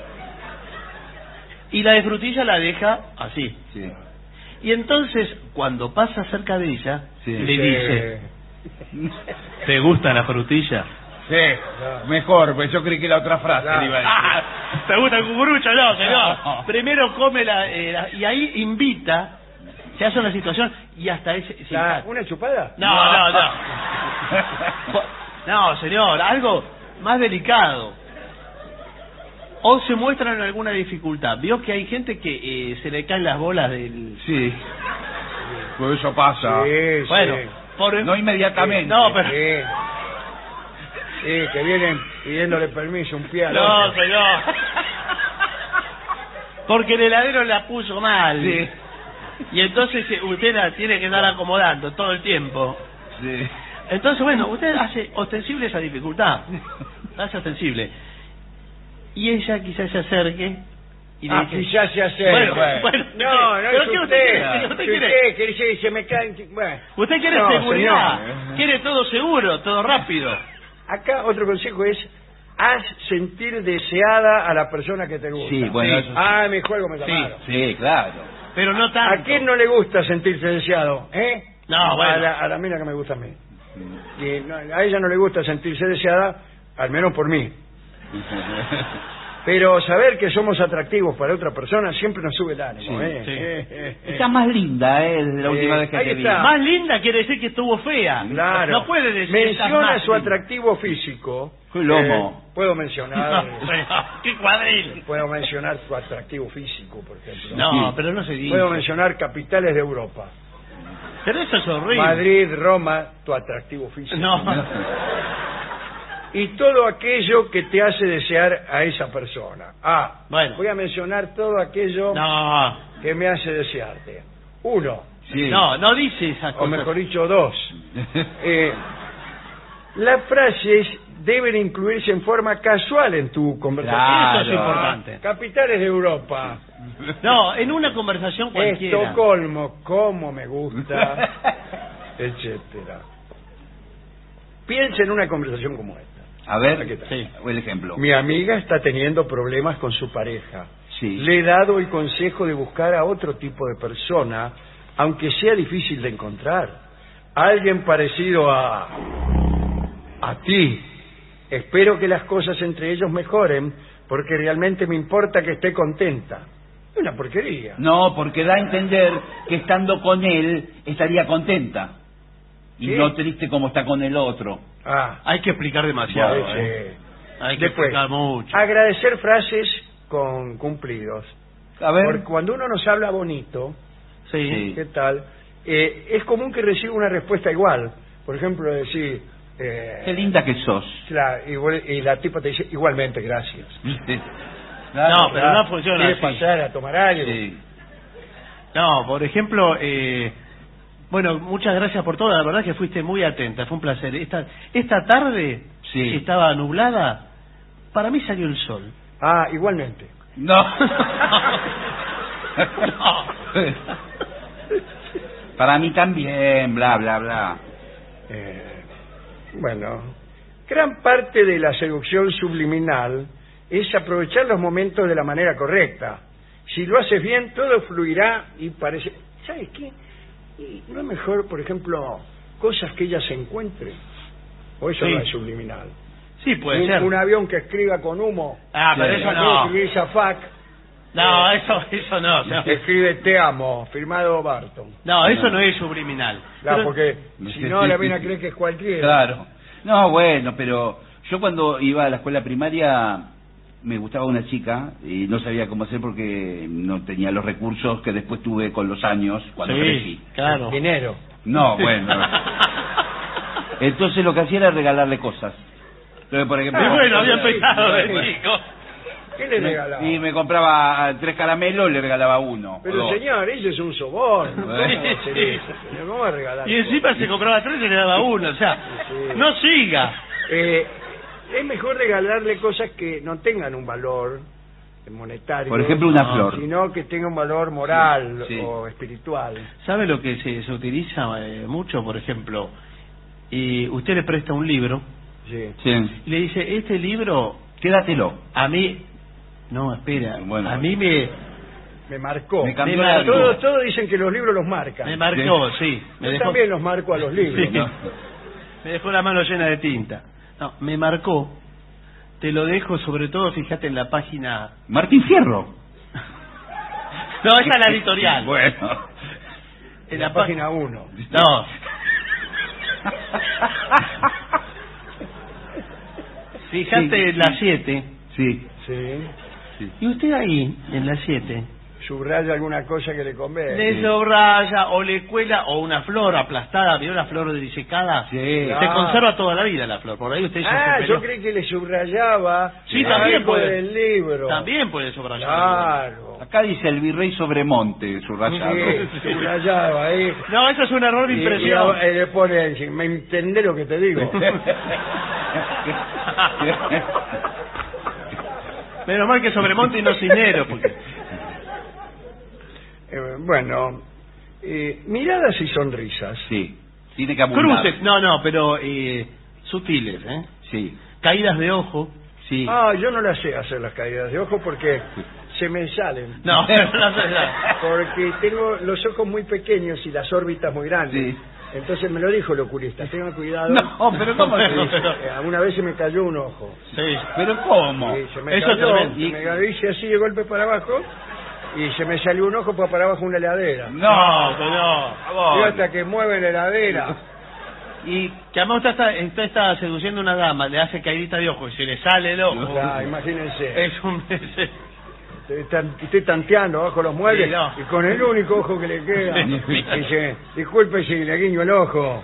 y la de frutilla la deja así. Sí. Y entonces, cuando pasa cerca de ella, Sí. le Sí. dice, ¿te gusta la frutilla? Sí, mejor, pues yo creí que la otra frase Claro. le iba a decir. Ah, ¿te gusta el cucurucho? No, señor. No. Primero come la, eh, la- y ahí invita, se hace una situación y hasta ese... sí, La- ¿Una chupada? No, no, no. No, señor, algo más delicado. O se muestran alguna dificultad. Vio que hay gente que eh, se le caen las bolas del... Sí. Pues eso pasa. Sí, sí. Bueno, por... No inmediatamente. No, pero... Sí. Sí, que vienen pidiéndole permiso un pie al No, otro. señor. Porque el heladero la puso mal. Sí. Y entonces eh, usted la tiene que estar acomodando todo el tiempo. Sí. Entonces, bueno, usted hace ostensible esa dificultad. La hace ostensible. Y ella quizás se acerque y le Ah, dice... quizás se hace. Bueno, bueno, no, no ¿pero es qué usted. usted quiere? ¿Usted Si quiere? usted quiere decir, se me caen... Bueno. Usted quiere No, seguridad, señor. quiere todo seguro, todo rápido. Acá otro consejo es haz sentir deseada a la persona que te gusta. Sí, bueno, eso sí. Ah, mi juego me Sí. llamaron. Sí, claro. Pero no tanto. ¿A quién no le gusta sentirse deseado? ¿Eh? No, bueno. A la, a la mina que me gusta a mí. Y no, a ella no le gusta sentirse deseada, al menos por mí. Pero saber que somos atractivos para otra persona siempre nos sube el ánimo. Sí, ¿eh? sí. Eh, eh, eh. Está más linda, ¿eh? Desde la última Eh, vez que ahí te vi. está. Más linda quiere decir que estuvo fea. Claro. No puede decir estás Menciona más su linda. atractivo físico. Qué lomo. Eh, puedo mencionar. No, pero, ¡qué cuadril! Puedo mencionar su atractivo físico, por ejemplo. No, Sí. pero no se dice. Puedo mencionar capitales de Europa. Pero eso es horrible. Madrid, Roma, tu atractivo físico. No. Y todo aquello que te hace desear a esa persona. Ah, Bueno. voy a mencionar todo aquello No. que me hace desearte. Uno, Sí. No, no dice esas o cosas. mejor dicho, dos. Eh, las frases deben incluirse en forma casual en tu conversación. Claro. Eso es importante. Capitales de Europa. No, en una conversación cualquiera. Estocolmo, cómo me gusta, etcétera. Piensa en una conversación como esta. A ver, Aquí está. Sí. el ejemplo. Mi amiga está teniendo problemas con su pareja. Sí. Le he dado el consejo de buscar a otro tipo de persona, aunque sea difícil de encontrar. Alguien parecido a... a ti. Espero que las cosas entre ellos mejoren, porque realmente me importa que esté contenta. Es una porquería. No, porque da a entender que estando con él estaría contenta. Y ¿Sí? no triste como está con el otro. Ah, Hay que explicar demasiado. sí, ¿eh? sí. Hay que Después, explicar mucho. agradecer frases con cumplidos. A ver. Porque cuando uno nos habla bonito, Sí. Sí. ¿qué tal? Eh, es común que reciba una respuesta igual. Por ejemplo, decir... Eh, Qué linda que sos. la- igual- y la tipa te dice, igualmente, gracias. ¿Viste? No, pero no funciona ¿Quieres así. pasar a tomar algo? Sí. No, por ejemplo, eh, bueno, muchas gracias por todo. La verdad que fuiste muy atenta. Fue un placer. Esta, esta tarde, Sí. que estaba nublada, para mí salió el sol. Ah, igualmente. No. No. Para mí también, bla, bla, bla. Eh, bueno, gran parte de la seducción subliminal es aprovechar los momentos de la manera correcta. Si lo haces bien, todo fluirá y parece... ¿Sabes qué? Y no es mejor, por ejemplo, cosas que ella se encuentre. O eso Sí. no es subliminal. Sí, puede un, ser. un avión que escriba con humo. Ah, pero Sí. eso Aquí no. escribir Shafak, No, eso, eso no. No, escribe te amo, firmado Barton. no eso no es subliminal. Claro, Pero- porque si no la mina cree que es cualquiera. Claro. No, bueno, pero yo cuando iba a la escuela primaria me gustaba una chica y no sabía cómo hacer porque no tenía los recursos que después tuve con los años cuando Sí, crecí. claro. Dinero. No, bueno. Entonces lo que hacía era regalarle cosas. Entonces, por ejemplo, Y bueno, había sí, empezado de sí. chico. ¿Qué le regalaba? y me compraba tres caramelos, le regalaba uno. o Pero dos. señor, eso es un soborno. ¿Cómo va a hacer Sí. eso, señor? ¿Cómo va a regalar? Y encima se compraba tres y le daba uno. O sea, Sí. no siga. Eh, es mejor regalarle cosas que no tengan un valor monetario. Por ejemplo, una no, flor. Sino que tenga un valor moral Sí, sí. o espiritual. ¿Sabe lo que se, se utiliza eh, mucho? Por ejemplo, y usted le presta un libro Sí. Sí. y le dice, este libro Quédatelo. a mí... No, espera. Bueno. a mí me, Me marcó. Me cambió Me la marcó. vida. Todos todos dicen que los libros los marcan. me marcó, sí. Me Yo dejó, también los marco a los libros. Sí. ¿no? me dejó la mano llena de tinta. No, me marcó. Te lo dejo, sobre todo, fíjate en la página... Martín Fierro. No, esa es la editorial. Bueno. En la la, pa- página uno. No. Fíjate Sí, en la siete. Sí. Sí. Y usted ahí, en la siete, Subraya alguna cosa que le convenga. le subraya o le cuela o una flor aplastada, ¿vio la flor disecada? Sí. Se Ah. conserva toda la vida la flor, por ahí usted ya Ah, se yo peleó. creí que le subrayaba Sí, también algo puede. del libro. También puede subrayar. Claro. Acá dice el virrey Sobremonte, subrayado. Sí, subrayaba ahí. No, eso es un error de Y- y impresión. ahora, eh, le pone, si me entendés lo que te digo. Menos mal que Sobremonte y no Cisneros, porque... Eh, bueno, eh, miradas y sonrisas. Sí. Tiene que abundar. Cruces, no, no, pero eh, sutiles, ¿eh? Sí. Caídas de ojo, Sí. Ah, yo no las sé hacer las caídas de ojo porque se me salen. No, no sé nada. Porque tengo los ojos muy pequeños y las órbitas muy grandes. Sí. Entonces me lo dijo el oculista, tengan cuidado. No, pero ¿cómo se Sí, dice? eh, Alguna vez se me cayó un ojo. Sí. ¿Pero cómo? Sí, se me Eso cayó, es se me lo hice así de golpe para abajo y se me salió un ojo para, para abajo una heladera. No, no. Y hasta que mueve la heladera. Y que además usted está, usted está seduciendo a una dama, le hace caidita de ojo y se le sale el ojo. Ya, imagínense. Es un... Estoy, tan- estoy tanteando bajo los muebles Sí, no. y con el único ojo que le queda dice, disculpe si le guiño el ojo.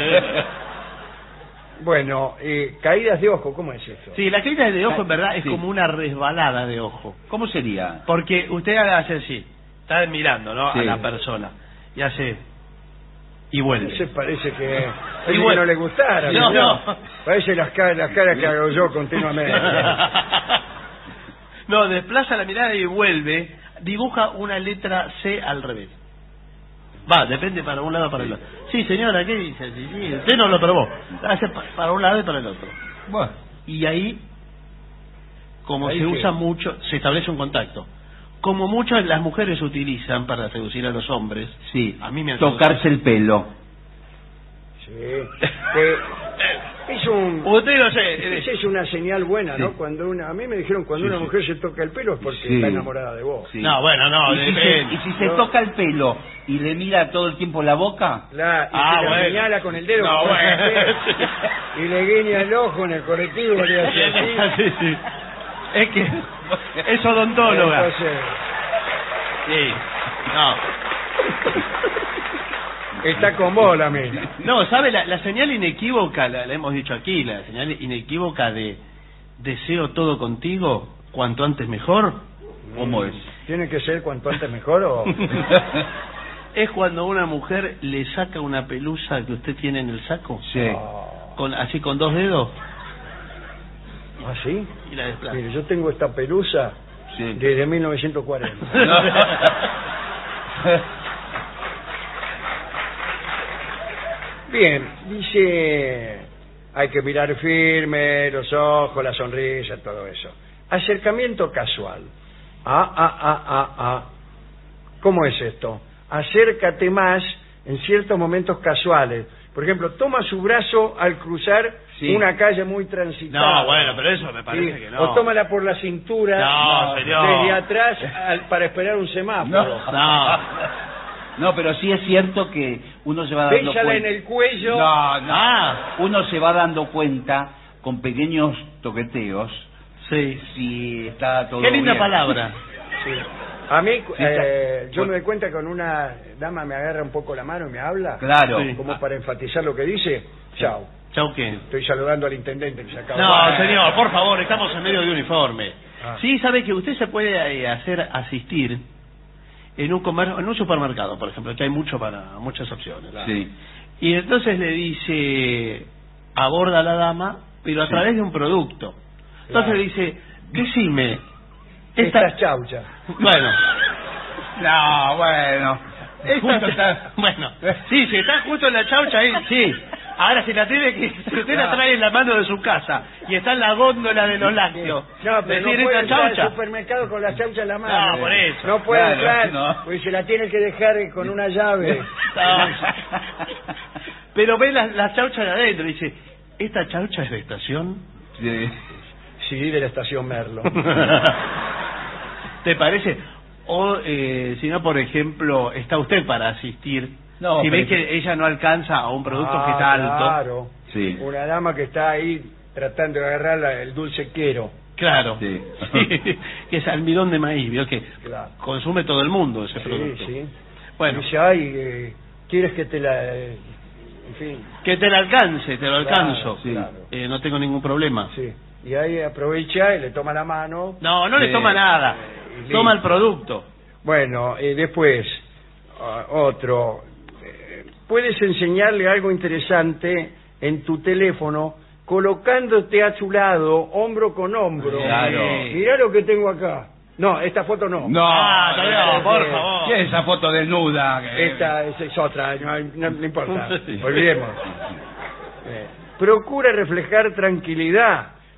Bueno, eh, caídas de ojo, ¿cómo es eso? Sí, la caída de ojo en verdad es Sí. como una resbalada de ojo. ¿Cómo sería? Porque usted hace así, está mirando, ¿no? Sí. A la persona y hace y vuelve. Se parece que, parece Y que bueno. no le gustara. No, ¿verdad? no. Parece las caras, las caras que hago yo continuamente. No, desplaza la mirada y vuelve, dibuja una letra C al revés. Va, depende para un lado o para el otro. Sí, señora, ¿qué dice? Sí, sí, usted no lo probó. Hace pa- para un lado y para el otro. Bueno. Y ahí, como Ahí se qué. usa mucho, se establece un contacto. Como muchas las mujeres utilizan para seducir a los hombres. Sí. A mí me han Tocarse el pelo. Sí. Que es un... Usted no sé. Esa es una señal buena, ¿no? Sí. Cuando una, a mí me dijeron cuando Sí, una sí. mujer se toca el pelo es porque Sí. está enamorada de vos. Sí. No, bueno, no, ¿Y si, se, depende. y si se No. toca el pelo y le mira todo el tiempo la boca? La, y Ah, se la bueno. señala con el dedo. No, como bueno. hace, y le guiña el ojo en el colectivo. Le hace así. Sí, sí. Es que es odontóloga. Entonces, Sí. No. está con vos la mina. No, ¿sabe? La, la señal inequívoca, la, la hemos dicho aquí, la señal inequívoca de deseo todo contigo, cuanto antes mejor, ¿Cómo es? ¿Tiene que ser cuanto antes mejor o...? es cuando una mujer le saca una pelusa que usted tiene en el saco, Sí. con así con dos dedos, ¿Ah, sí? y la desplaza. Mire, yo tengo esta pelusa Sí. desde mil novecientos cuarenta. Bien, dice, hay que mirar firme, los ojos, la sonrisa, todo eso. Acercamiento casual. Ah, ah, ah, ah, ah. ¿Cómo es esto? Acércate más en ciertos momentos casuales. Por ejemplo, toma su brazo al cruzar Sí. una calle muy transitada. No, bueno, pero eso me parece Sí, que no. O tómala por la cintura No, señor. desde atrás al- para esperar un semáforo. No. No, pero sí es cierto que uno se va dando Bésala cuenta. en el cuello. No, no. Ah. Uno se va dando cuenta con pequeños toqueteos Sí. si está todo Qué linda bien. palabra. Sí. A mí, Sí, eh, está- yo me doy cuenta que con una dama me agarra un poco la mano y me habla. Claro. Sí. Como para enfatizar lo que dice. Chao. ¿Chau qué? Estoy saludando al intendente que se acaba. No, señor, por favor, estamos en medio de uniforme. Ah. Sí, sabe que usted se puede eh, hacer asistir en un comer en un supermercado, por ejemplo, que hay mucho para muchas opciones. Sí. Y entonces le dice, aborda a la dama, pero a Sí. través de un producto. Entonces Claro. le dice, decime, Esta esta... es chaucha. Bueno, No, bueno. esta... Justo está- Bueno, sí, si está justo en la chaucha ahí, sí. Ahora, si la tiene que, si usted la trae en la mano de su casa y está en la góndola de los lácteos, No, pero decir, no puede esta entrar al chaucha... supermercado con la chaucha en la mano. No, por eso. No puede Claro, entrar, no. porque se la tiene que dejar con una llave. No. Pero ve la, la chaucha de adentro y dice, ¿esta chaucha es de estación? Sí. Sí, de la estación Merlo. ¿Te parece? O, eh, si no, por ejemplo, está usted para asistir. No, si ve pero- que ella no alcanza a un producto Ah, que está alto. Claro. Sí. Una dama que está ahí tratando de agarrar la- el dulce quiero. Claro. Sí. Sí, que es almidón de maíz, vio que Claro. consume todo el mundo ese Sí, producto. sí. Bueno, Dice, ay, eh, ¿quieres que te la...? eh, en fin. que te lo alcance, te lo Claro, alcanzo. sí. claro. Eh, no tengo ningún problema. Sí. Y ahí aprovecha y le toma la mano. No, no le Sí. toma nada. Y listo. Toma el producto. Bueno, eh, después, ah, otro. Eh, puedes enseñarle algo interesante en tu teléfono colocándote a su lado, hombro con hombro. Claro. Mirá lo que tengo acá. No, esta foto no. No, Ah, no, no, por eh, favor. ¿Qué es esa foto desnuda? que- Esta es, es otra, no, no- no importa. Sí. Olvidemos. Eh, procura reflejar tranquilidad.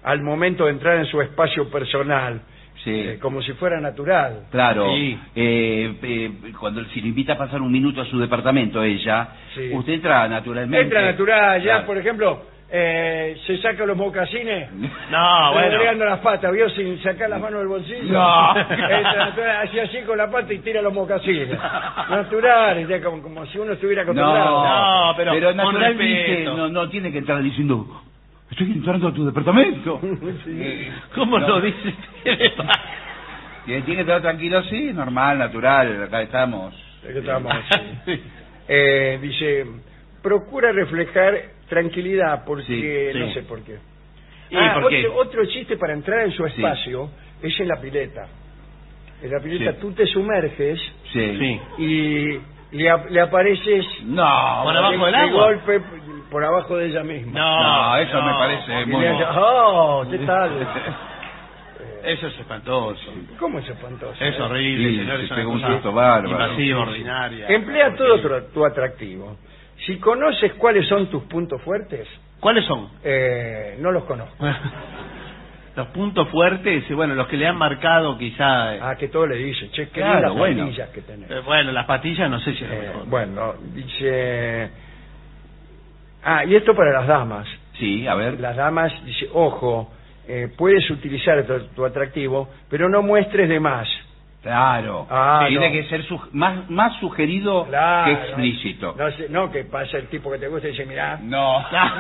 al momento de entrar en su espacio personal, Sí. eh, como si fuera natural. Claro, Sí. eh, eh, cuando si le invita a pasar un minuto a su departamento ella, Sí. usted entra naturalmente. Entra natural, ya, Claro. por ejemplo, eh, se saca los mocasines, No, bueno. doblegando las patas, vio, sin sacar las manos del bolsillo. No. Entra natural, así así con la pata y tira los mocasines. Natural, ya como, como si uno estuviera acostumbrado. No, No, pero pero con naturalmente respeto. no, no tiene que entrar diciendo, estoy entrando a tu departamento. Sí. ¿Cómo No. lo dice? ¿Qué le pasa? Tiene tiene que estar tranquilo, sí, normal, natural, acá estamos. Aquí estamos, sí. Eh, dice, procura reflejar tranquilidad, porque Sí, no sí. sé por qué. ¿Y Ah, por qué? otro, otro chiste para entrar en su espacio es en la pileta. En la pileta Sí. tú te sumerges Sí. Sí. y le, ap- le apareces No, ¿Por abajo de, del de agua? golpe por abajo de ella misma. No, No, eso no. me parece Y muy... le hace, oh, ¿qué tal? Eso es espantoso. ¿Cómo es espantoso? Es eh? horrible, Sí, señor. se Es una pega un cosa susto bárbaro. invasiva, ordinaria. Emplea todo tu, tu atractivo. Si conoces cuáles son tus puntos fuertes, ¿Cuáles son? eh, no los conozco. Los puntos fuertes, y bueno, los que le han marcado quizá... eh, Ah, que todo le dice, che, qué Claro, lindas bueno. patillas que tenés. eh, bueno, las patillas no sé si es lo Eh, mejor. bueno, dice... Ah, y esto para las damas. Sí, a ver. Las damas, dice, ojo, eh, puedes utilizar tu, tu atractivo, pero no muestres de más. Claro. Ah, Tiene no. que ser su- más, más sugerido Claro. que explícito. No, sé- no que pasa el tipo que te gusta y dice, mirá, No.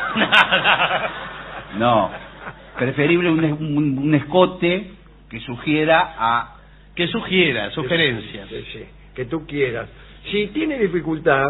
No. Preferible un, un, un escote que sugiera a... Que sugiera, sugerencias. Sí, sí, que tú quieras. Si tiene dificultad,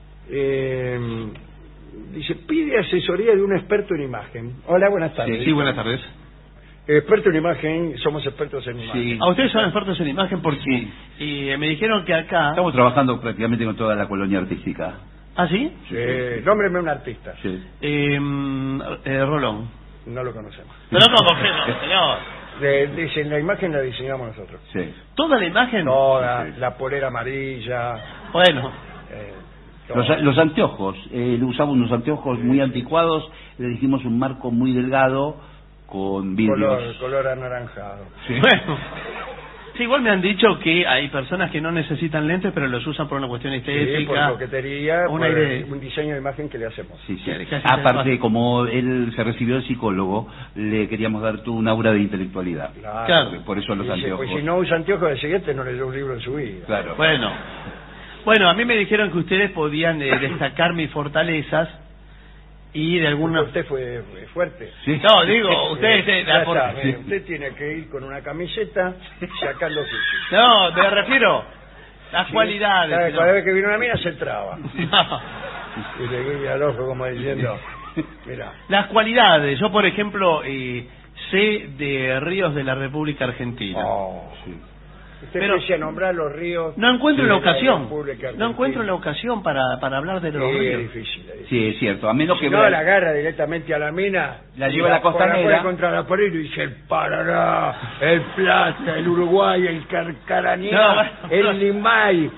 eh, dice, pide asesoría de un experto en imagen. Hola, buenas tardes. Sí, buenas tardes. Experto en imagen, somos expertos en imagen. Sí. A ustedes son expertos en imagen porque y eh, me dijeron que acá... Estamos trabajando prácticamente con toda la colonia artística. ¿Ah, sí? Eh, nómbreme un artista. Sí. Eh, eh, Rolón. No lo conocemos. Pero ¿cómo que no, señor? De, dicen, la imagen la diseñamos nosotros. Sí. ¿Toda la imagen? Toda, Sí, sí. la polera amarilla. Bueno, eh, todo. Los, los anteojos, eh, le usamos unos anteojos muy anticuados, le dijimos un marco muy delgado con vidrios. color, color anaranjado. Sí. bueno. Sí, igual me han dicho que hay personas que no necesitan lentes, pero los usan por una cuestión Sí, por estética. coquetería, un por aire- un diseño de imagen que le hacemos. Sí, sí. Casi se Aparte, pasa. como él se recibió de psicólogo, le queríamos dar tú un aura de intelectualidad. Claro. Claro. Por eso los Dice, anteojos. pues si no usa anteojos de siguiente no leyó un libro en su vida. Claro. Bueno. Bueno, a mí me dijeron que ustedes podían eh, destacar mis fortalezas y de alguna... Usted fue, fue fuerte. Sí. No, digo, ustedes... eh, Ya la for- está, mire, usted tiene que ir con una camiseta sacando físico. No, me refiero las Sí, cualidades. cada- ¿no? Cada vez que viene una mina se traba. No. Y le guiña al ojo como diciendo, mira, Las cualidades. Yo, por ejemplo, eh, sé de ríos de la República Argentina. oh, usted Pero- empiece a nombrar los ríos. No encuentro de la la ocasión. República No Argentina. encuentro la ocasión para, para hablar de los Sí, es ríos. difícil, es difícil. Sí, es cierto. A menos Si que no, vea- la agarra directamente a la mina, La y lleva a la pone- costanera. pone contra la pared y dice el Paraná, el Plata, el Uruguay, el Carcarañá, No, bueno, pero- el Limay,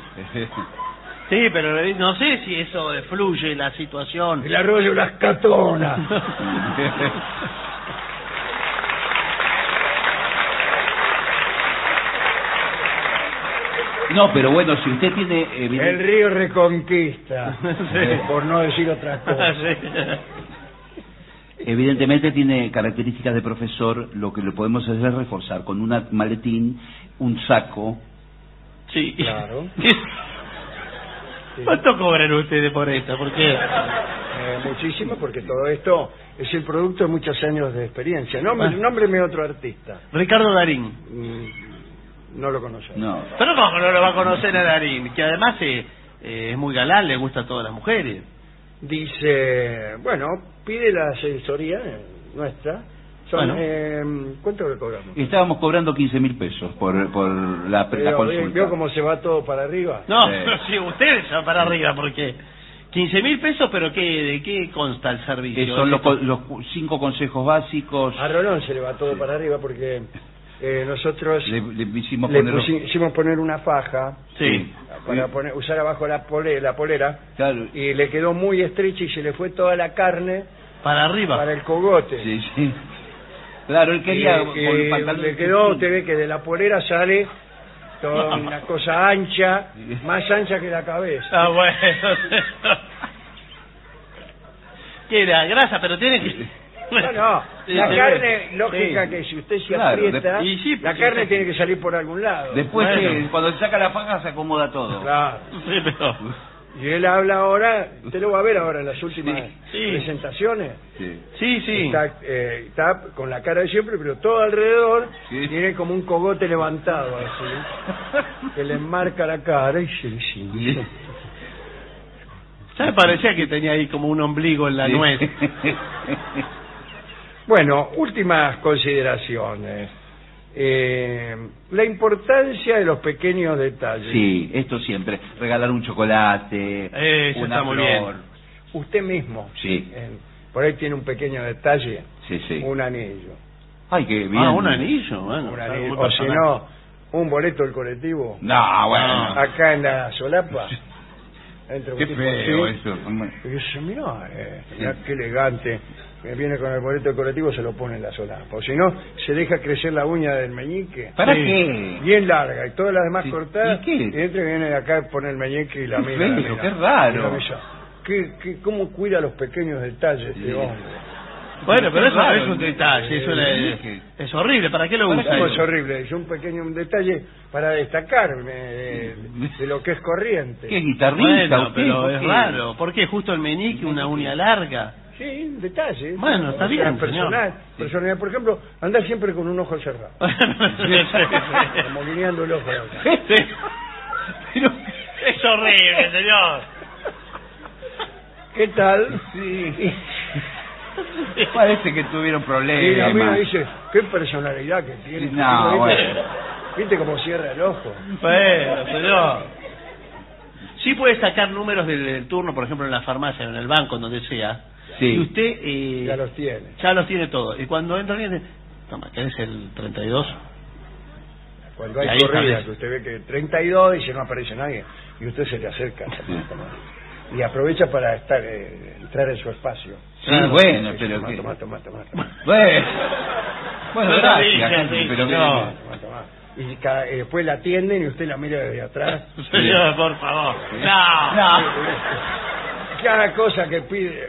Sí, pero no sé si eso fluye la situación. el arroyo Las Catonas. No, pero bueno, si usted tiene... evidente- El río Reconquista, Sí. por no decir otra cosa. Sí. Evidentemente tiene características de profesor, lo que le podemos hacer es reforzar con un maletín, un saco. Sí. Claro. ¿Cuánto cobran ustedes por esto? Porque Eh, muchísimo, porque todo esto es el producto de muchos años de experiencia. Nombre, Ah. nómbreme otro artista. Ricardo Darín. Mm, no lo conozco. No. Pero ¿cómo no lo va a conocer a Darín? Que además eh, eh, es muy galán, le gusta a todas las mujeres. Dice, bueno, pide la asesoría eh, nuestra. Son, Bueno. eh, ¿cuánto le cobramos? Estábamos cobrando quince mil pesos por, por la, la Pero, consulta. ¿vio cómo se va todo para arriba? No, Sí. pero si ustedes se van para arriba, porque quince mil pesos, pero ¿qué, ¿de qué consta el servicio? Eh, son los, co- los cu- cinco consejos básicos. A Rolón se le va todo para arriba porque eh, nosotros Le, le hicimos le poner los- pusi- hicimos poner una faja Sí. para poner, usar abajo la, pole- la polera Claro. y le quedó muy estrecha y se le fue toda la carne Para arriba. para el cogote. Sí, sí. Claro, él quería... Eh, con que el pantalón le quedó, usted ve que de la polera sale toda una cosa ancha, más ancha que la cabeza. Ah, bueno. ¿Qué era? Grasa, pero tiene que... No, no, Sí, la sí, carne, sí. lógica que si usted se Claro, aprieta, de- y sí, la porque carne sí. tiene que salir por algún lado. Después, Bueno. eh, cuando se saca la faja, se acomoda todo. Claro. Sí, pero... Y él habla ahora, usted lo va a ver ahora en las últimas Sí. presentaciones. Sí. Sí, sí. Está, eh, está con la cara de siempre, pero todo alrededor Sí. tiene como un cogote levantado así, que le enmarca la cara y se le siente. Ya me parecía que tenía ahí como un ombligo en la Sí. nuez. Bueno, últimas consideraciones. Eh, la importancia de los pequeños detalles. Sí, esto siempre. Regalar un chocolate, Eh, eso una está muy flor. Usted mismo, Sí, eh, por ahí tiene un pequeño detalle, sí, sí. un anillo. Ay, qué bien. Ah, un anillo, bueno. Un algo anillo. muy O si personal. no, un boleto del colectivo. No, bueno. Acá en la solapa. Entra un Qué tipo feo así, eso. y dice, mirá, eh, mirá qué elegante. Me viene con el boleto del colectivo, se lo pone en la solapa. O si no, se deja crecer la uña del meñique. ¿Para Sí. qué? Bien larga, y todas las demás Sí. cortadas. ¿Y qué? Y entra y viene de acá, pone el meñique y la Qué mira. feo, la mira. qué raro. Y la mira. ¿Qué, qué, ¿Cómo cuida los pequeños detalles este Sí. hombre? Bueno, pero Qué eso no raro, es un ¿no? detalle, eso Sí. es, es horrible. ¿Para qué lo ¿Cómo usa? es horrible? Es un pequeño detalle para destacarme de, de lo que es corriente. ¿Qué guitarrista? Bueno, usted? pero ¿Por es qué? raro. ¿Por qué justo el meñique, una uña larga? Sí, un detalle. Bueno, está O sea, bien, personal, personal. Por ejemplo, andar siempre con un ojo cerrado. Sí, sí, sí. Como guiñando el ojo. Sí. Pero es horrible, señor. ¿Qué tal? Sí. Parece que tuvieron Y a mí me problemas. dice, qué personalidad que tiene. No, ¿Viste? bueno. ¿Viste cómo cierra el ojo? Bueno, señor. Sí puede sacar números del, del turno, por ejemplo, en la farmacia, en el banco, en donde sea. Sí. Y usted... Eh, Ya los tiene. ya los tiene todos. Y cuando entra alguien dice, toma, ¿qué es el treinta y dos? Cuando Y hay ahí corrida, establece. que usted ve que treinta y dos dice no aparece nadie, y usted se le acerca. Y aprovecha para estar eh, entrar en su espacio. Sí, bueno, pero Toma, que- toma, toma, toma, toma. Bueno, bueno, Pero gracias, dice, gente, dice, pero que- no. Toma, toma. Y cada- eh, después la atienden y usted la mira desde atrás. Señor, por favor. No, no. Cada cosa que pide.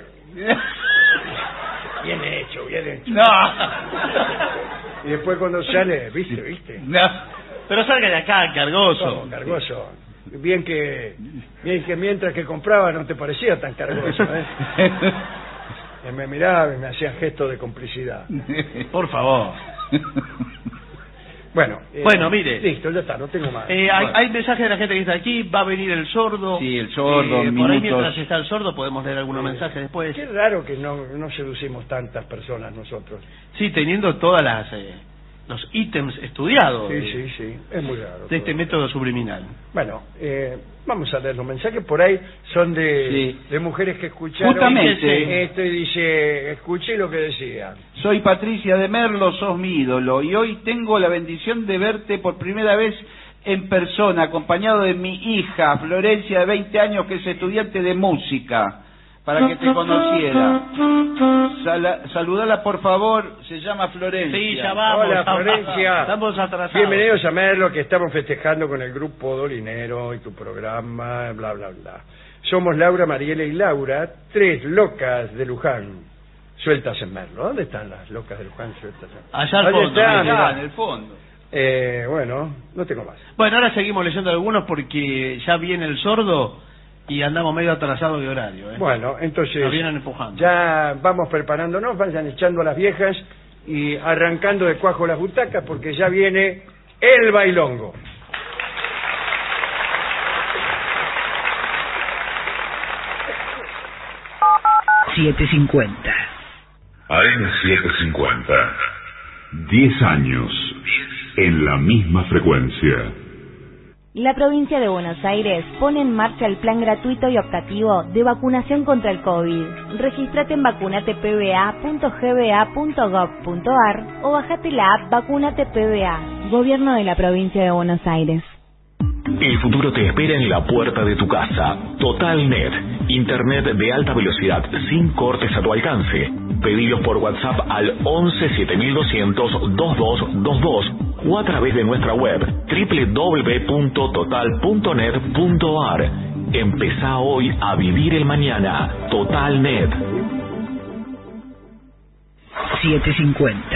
Bien hecho, bien hecho. No. Y después cuando sale, viste, viste. No. Pero salga de acá, cargoso. ¿Cómo, cargoso? Bien que, bien que mientras que compraba no te parecía tan cargoso, ¿eh? Y me miraba y me hacía gestos de complicidad. Por favor. Bueno, eh, Bueno, mire. Listo, ya está, no tengo más. Eh, hay, hay mensajes de la gente que está aquí, va a venir el sordo. Sí, el sordo, Eh, por ahí minutos. mientras está el sordo podemos leer algunos Eh, mensajes después. Qué raro que no, no seducimos tantas personas nosotros. Sí, teniendo todas las eh, los ítems estudiados Sí, de, sí, sí, es muy raro. de este todo. método subliminal. Bueno, eh, vamos a leer los mensajes, por ahí son de, Sí. de mujeres que escucharon. Justamente. Este dice, escuché lo que decía. Soy Patricia de Merlo, sos mi ídolo, y hoy tengo la bendición de verte por primera vez en persona, acompañado de mi hija, Florencia, de veinte años, que es estudiante de música, para que te conociera. Sala- saludala, por favor, se llama Florencia. Sí, ya vamos. Hola, estamos- Florencia. Estamos atrasados. Bienvenidos a Merlo, que estamos festejando con el grupo Dolinero y tu programa, bla, bla, bla. Somos Laura, Mariela y Laura, tres locas de Luján, sueltas en Merlo. ¿Dónde están las locas de Luján sueltas? en- Allá al Ahí fondo, están, allá mirá. en el fondo. Eh, bueno, no tengo más. Bueno, ahora seguimos leyendo algunos porque ya viene el sordo y andamos medio atrasados de horario. ¿eh? Bueno, entonces Nos vienen empujando. ya vamos preparándonos, vayan echando a las viejas y arrancando de cuajo las butacas porque ya viene el bailongo. setecientos cincuenta. A M setecientos cincuenta. Diez años en la misma frecuencia. La provincia de Buenos Aires pone en marcha el plan gratuito y optativo de vacunación contra el COVID. Regístrate en vacunate p b a punto g b a punto gov punto a r o bajate la app Vacunate P B A. Gobierno de la provincia de Buenos Aires. El futuro te espera en la puerta de tu casa. TotalNet, internet de alta velocidad sin cortes a tu alcance. Pedilos por WhatsApp al once siete mil doscientos veintidós veintidós o a través de nuestra web doble u doble u doble u punto total punto net punto a r. Empezá hoy a vivir el mañana. TotalNet. setecientos cincuenta.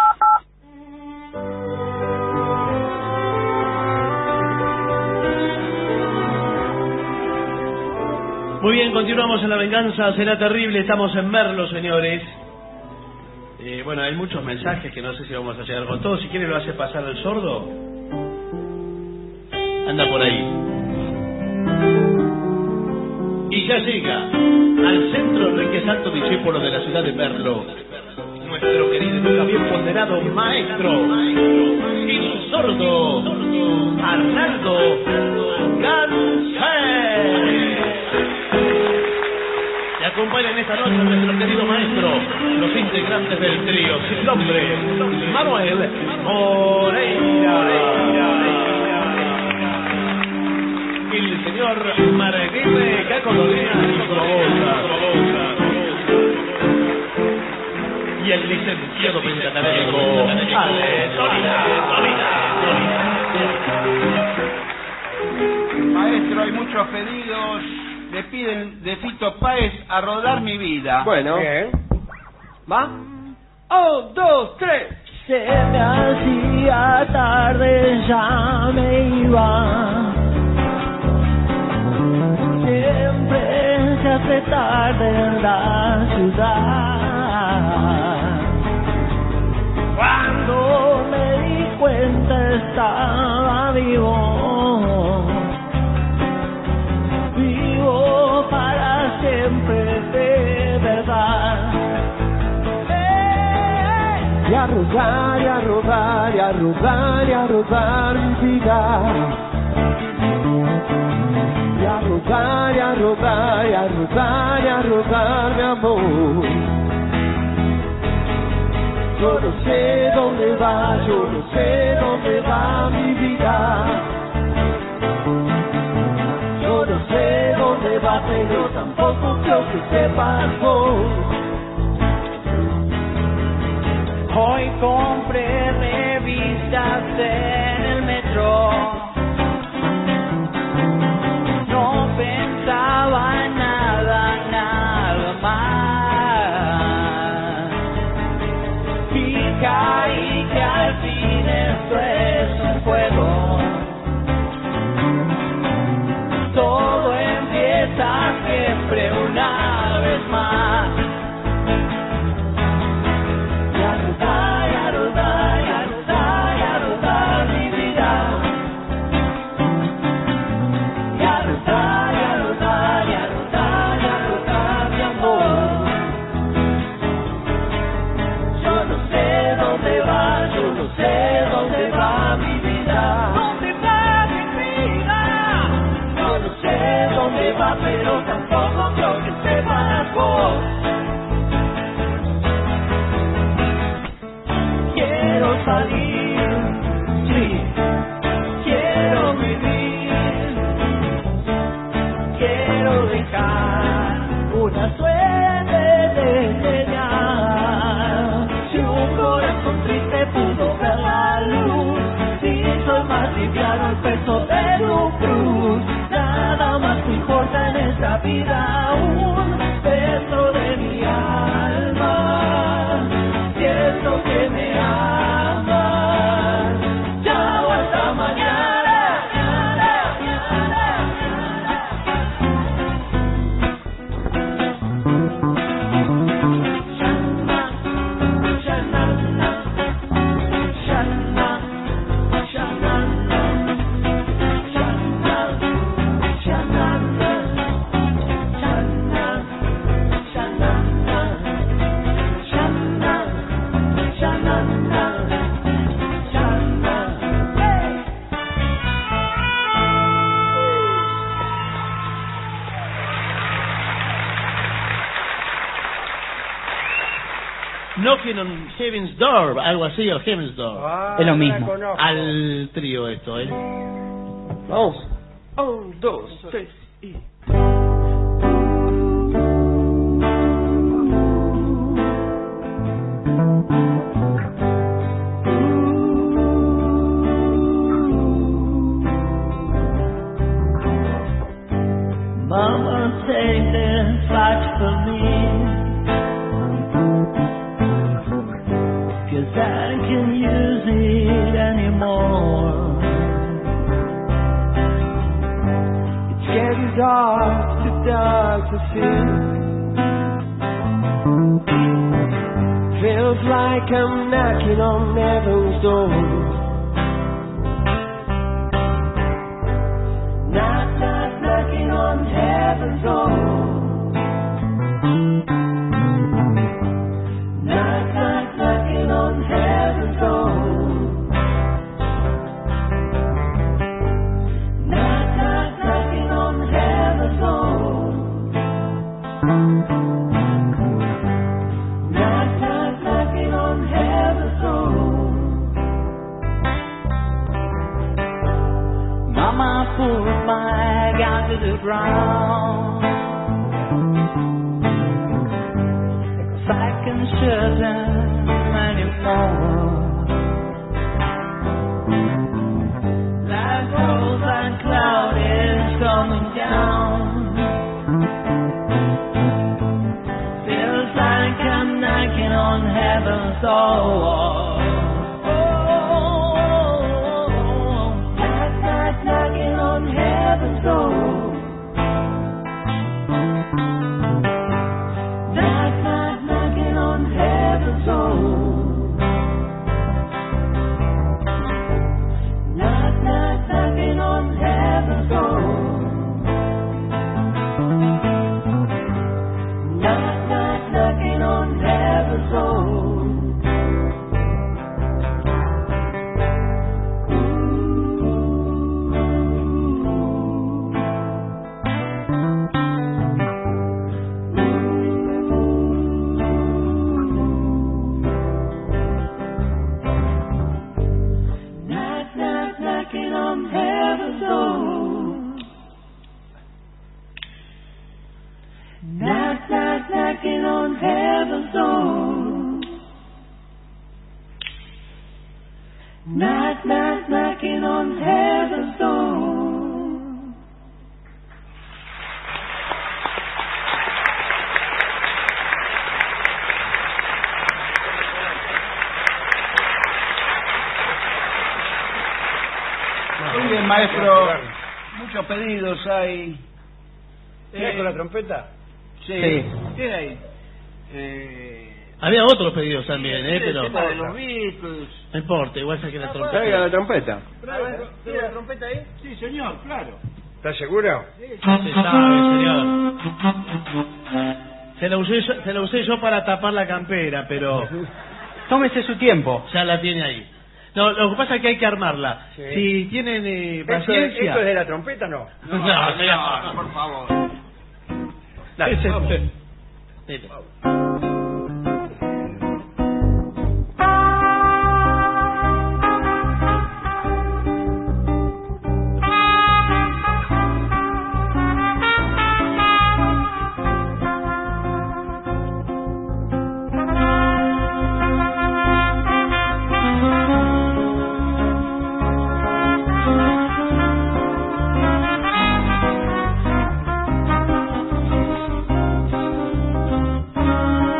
Muy bien, continuamos en La Venganza Será Terrible. Estamos en Merlo, señores. Eh, bueno, hay muchos mensajes que no sé si vamos a llegar con todos. Si quiere lo hace pasar al sordo. Anda por ahí. Y ya llega al centro Enrique Santo Discípulo de la ciudad de Merlo, nuestro querido y nunca bien ponderado maestro y sordo Arnaldo Gansé. Y acompañan esta noche a nuestro querido maestro, los integrantes del trío sin nombre, Manuel Moreira, el señor Marguerite Cacolonea y Probosa, y el licenciado pentatabélico Ale Solina. Maestro, hay muchos pedidos. Le piden de Fito Páez A Rodar Mi Vida. Bueno. Bien. ¿Va? Un, dos, tres. Se me hacía tarde, ya me iba. Siempre se hace tarde en la ciudad. Cuando me di cuenta estaba vivo. Vivo para siempre de verdad. ¡Eh! Y a rodar, y a rodar, y a rodar, y a rodar mi vida. Y a rodar, y a rodar, y a rodar, y a rodar mi amor. Yo no sé dónde va, yo no sé dónde va mi vida. Yo no sé dónde va, pero tampoco creo que sepas vos. Hoy compré revistas en el metro. No pensaba en nada, nada más. Y caí que al fin esto es un juego. Todo empieza siempre una vez más. Y a rodar, y a rodar, y a rodar, y a rodar mi vida. Y a rodar, y a rodar, y a rodar, y a rodar mi amor. Yo no sé dónde va, yo no sé dónde va mi vida. ¿Dónde va mi vida? Yo no sé dónde va, pero tampoco creo que sepas vos. Quiero salir, sí, quiero vivir, quiero dejar una suerte de señal. Si un corazón triste pudo ver la luz, si soy más liviano el peso de tu cruz, nada más me importa en esta vida aún, dentro de mi alma, siento que me amas. Chao, hasta mañana. Knocking on Heaven's Door, algo así, o Heaven's Door. Ah, Es lo mismo. la conozco. Al trío esto, ¿eh? Vamos. Un, dos, tres y... Mama, take this fight for me, 'cause I can't use it anymore. It's getting dark, too dark to see. Feels like I'm knocking on heaven's door. Knock, knock, knocking on heaven's door. Knock, knock, knocking on heaven's door. Knock, knock, knocking on heaven's door. Knock, knock, knocking on heaven's door. Mama put my gun to the ground, 'cause I can't shut them anymore. That rose and cloud is coming down. Feels like I'm knocking on heaven's door. Knocking on heaven's door. Knock, knock, knocking on heaven's door. Knock, knock, knocking on heaven's door. Knock, knock, knocking on heaven's door. Knock, knock, knocking on heaven's door. Knock, knock, knocking on heaven's door. Muy bien, maestro. Muchos pedidos hay. ¿Tienes con la trompeta? Sí. Sí. ¿Qué hay? Eh... Había otros pedidos también, ¿eh? Pero... El tema de los Beatles. No importa, igual saqué la trompeta. Traiga la trompeta. ¿Tiene la trompeta ahí? Sí, señor, claro. ¿Estás seguro? Se sabe, señor. Se la usé yo, se la usé yo para tapar la campera, pero... Tómese su tiempo. Ya la tiene ahí. No, lo que pasa es que hay que armarla. Sí. Si tienen eh, ¿Esto, paciencia... ¿Esto es de la trompeta no? No, no, señor. por favor. Dale, Ese- vamos. Dele. Thank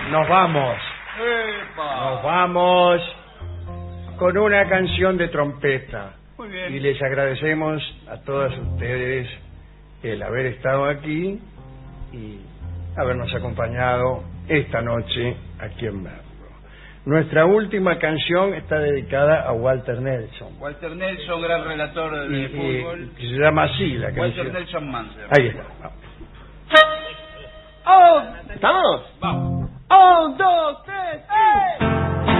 Nos vamos. Nos vamos con una canción de trompeta. Muy bien. Y les agradecemos a todas ustedes el haber estado aquí y habernos acompañado esta noche aquí en Merlo. Nuestra última canción está dedicada a Walter Nelson. Walter Nelson, gran relator de Y- fútbol. y se llama así la canción. Walter Nelson Manser. Ahí está. ¡Oh! ¿Estamos? Vamos. ¡Un, dos, tres, ¡eh!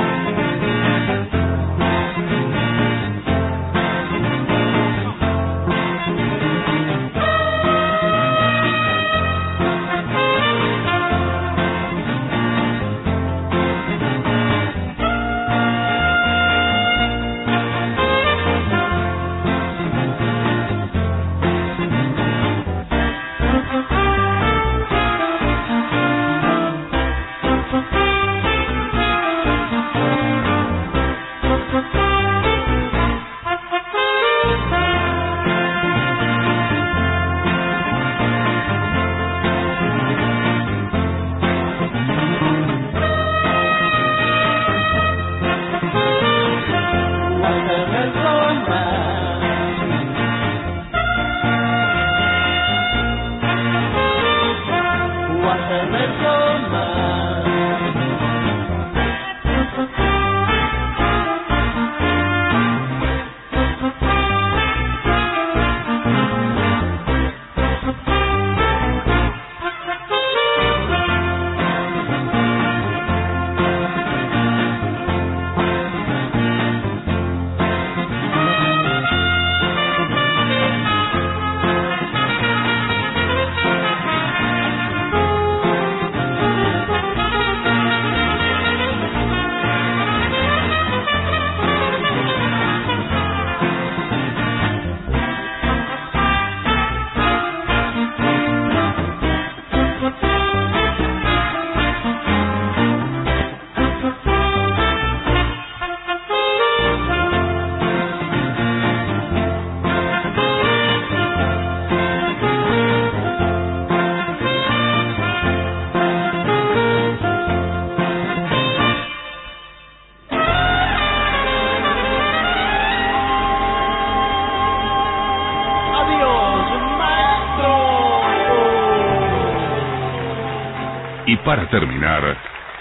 Y para terminar,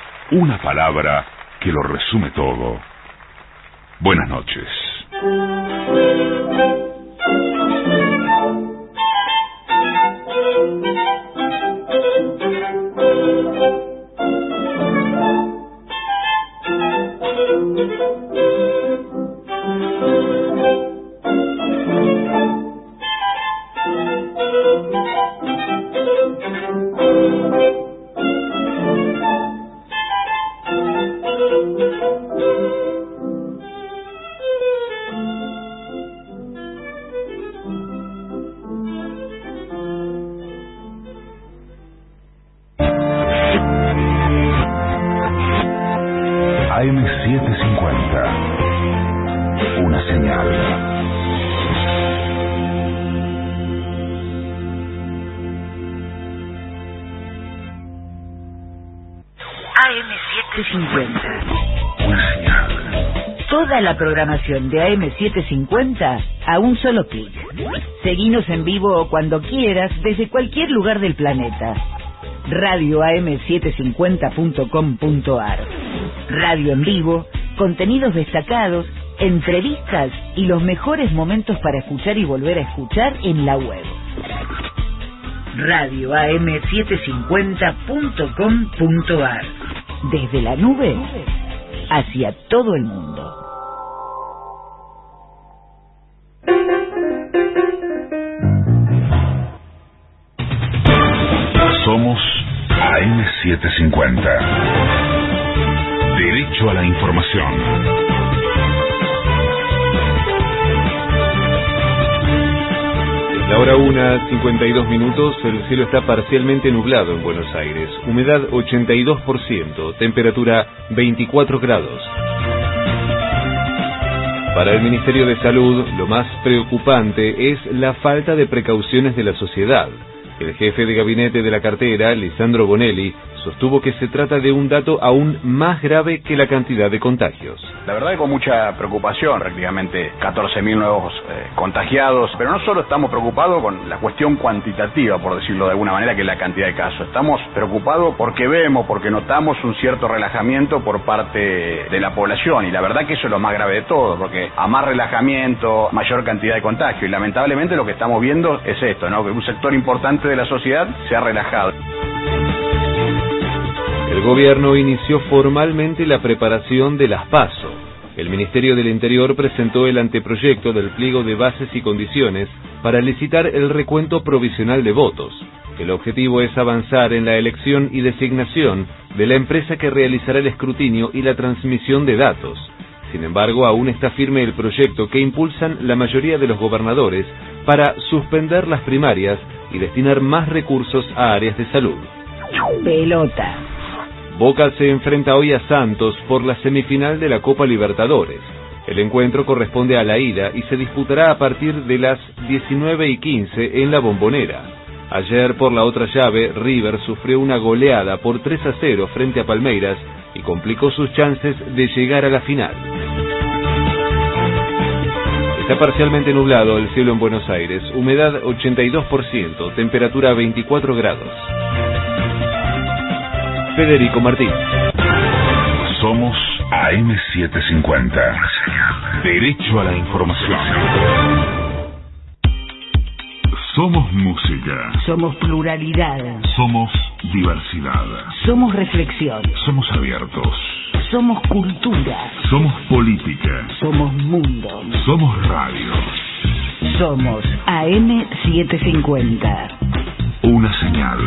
una palabra que lo resume todo. Buenas noches. A M setecientos cincuenta. Una señal. A M setecientos cincuenta. Una señal. Toda la programación de A M setecientos cincuenta a un solo clic. Seguinos en vivo cuando quieras desde cualquier lugar del planeta. radio a m setecientos cincuenta punto com punto a r. Radio en vivo, contenidos destacados, entrevistas y los mejores momentos para escuchar y volver a escuchar en la web. radio a m setecientos cincuenta punto com punto a r. Desde la nube hacia todo el mundo. Somos A M setecientos cincuenta. Derecho a la información. La hora una, cincuenta y dos minutos, el cielo está parcialmente nublado en Buenos Aires, humedad ochenta y dos por ciento, temperatura veinticuatro grados. Para el Ministerio de Salud, lo más preocupante es la falta de precauciones de la sociedad. El jefe de gabinete de la cartera, Lisandro Bonelli, sostuvo que se trata de un dato aún más grave que la cantidad de contagios. La verdad que con mucha preocupación, prácticamente catorce mil nuevos eh, contagiados, pero no solo estamos preocupados con la cuestión cuantitativa, por decirlo de alguna manera, que es la cantidad de casos. Estamos preocupados porque vemos, porque notamos un cierto relajamiento por parte de la población, y la verdad que eso es lo más grave de todo, porque a más relajamiento, mayor cantidad de contagio, y lamentablemente lo que estamos viendo es esto, ¿no? Que un sector importante de la sociedad se ha relajado. El gobierno inició formalmente la preparación de las PASO. El Ministerio del Interior presentó el anteproyecto del pliego de bases y condiciones para licitar el recuento provisional de votos. El objetivo es avanzar en la elección y designación de la empresa que realizará el escrutinio y la transmisión de datos. Sin embargo, aún está firme el proyecto que impulsan la mayoría de los gobernadores para suspender las primarias y destinar más recursos a áreas de salud. Pelota. Boca se enfrenta hoy a Santos por la semifinal de la Copa Libertadores. El encuentro corresponde a la ida y se disputará a partir de las diecinueve y quince en la Bombonera. Ayer, por la otra llave, River sufrió una goleada por tres a cero frente a Palmeiras y complicó sus chances de llegar a la final. Está parcialmente nublado el cielo en Buenos Aires, humedad ochenta y dos por ciento, temperatura veinticuatro grados. Federico Martín. Somos A M setecientos cincuenta. Derecho a la información. Somos música. Somos pluralidad. Somos diversidad. Somos reflexión. Somos abiertos. Somos cultura. Somos política. Somos mundo. Somos radio. Somos A M setecientos cincuenta. Una señal.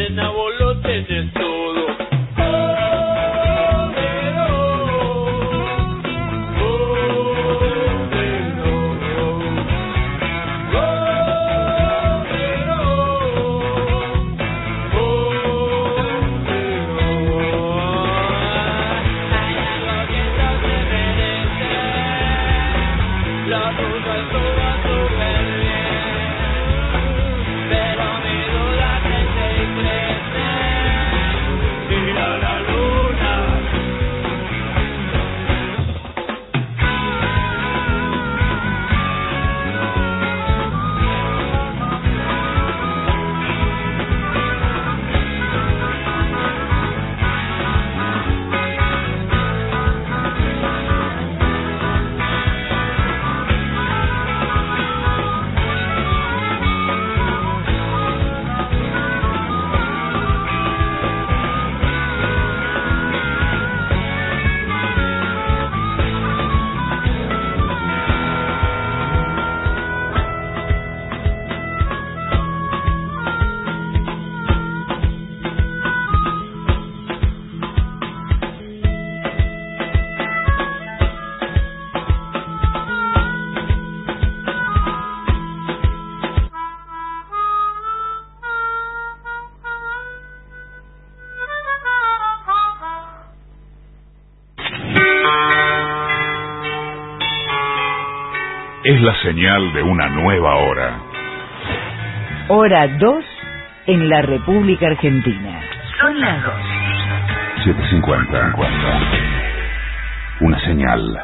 nena, vos lo tenés todo. Es la señal de una nueva hora. Hora dos en la República Argentina. Son las dos. siete cincuenta. Una señal.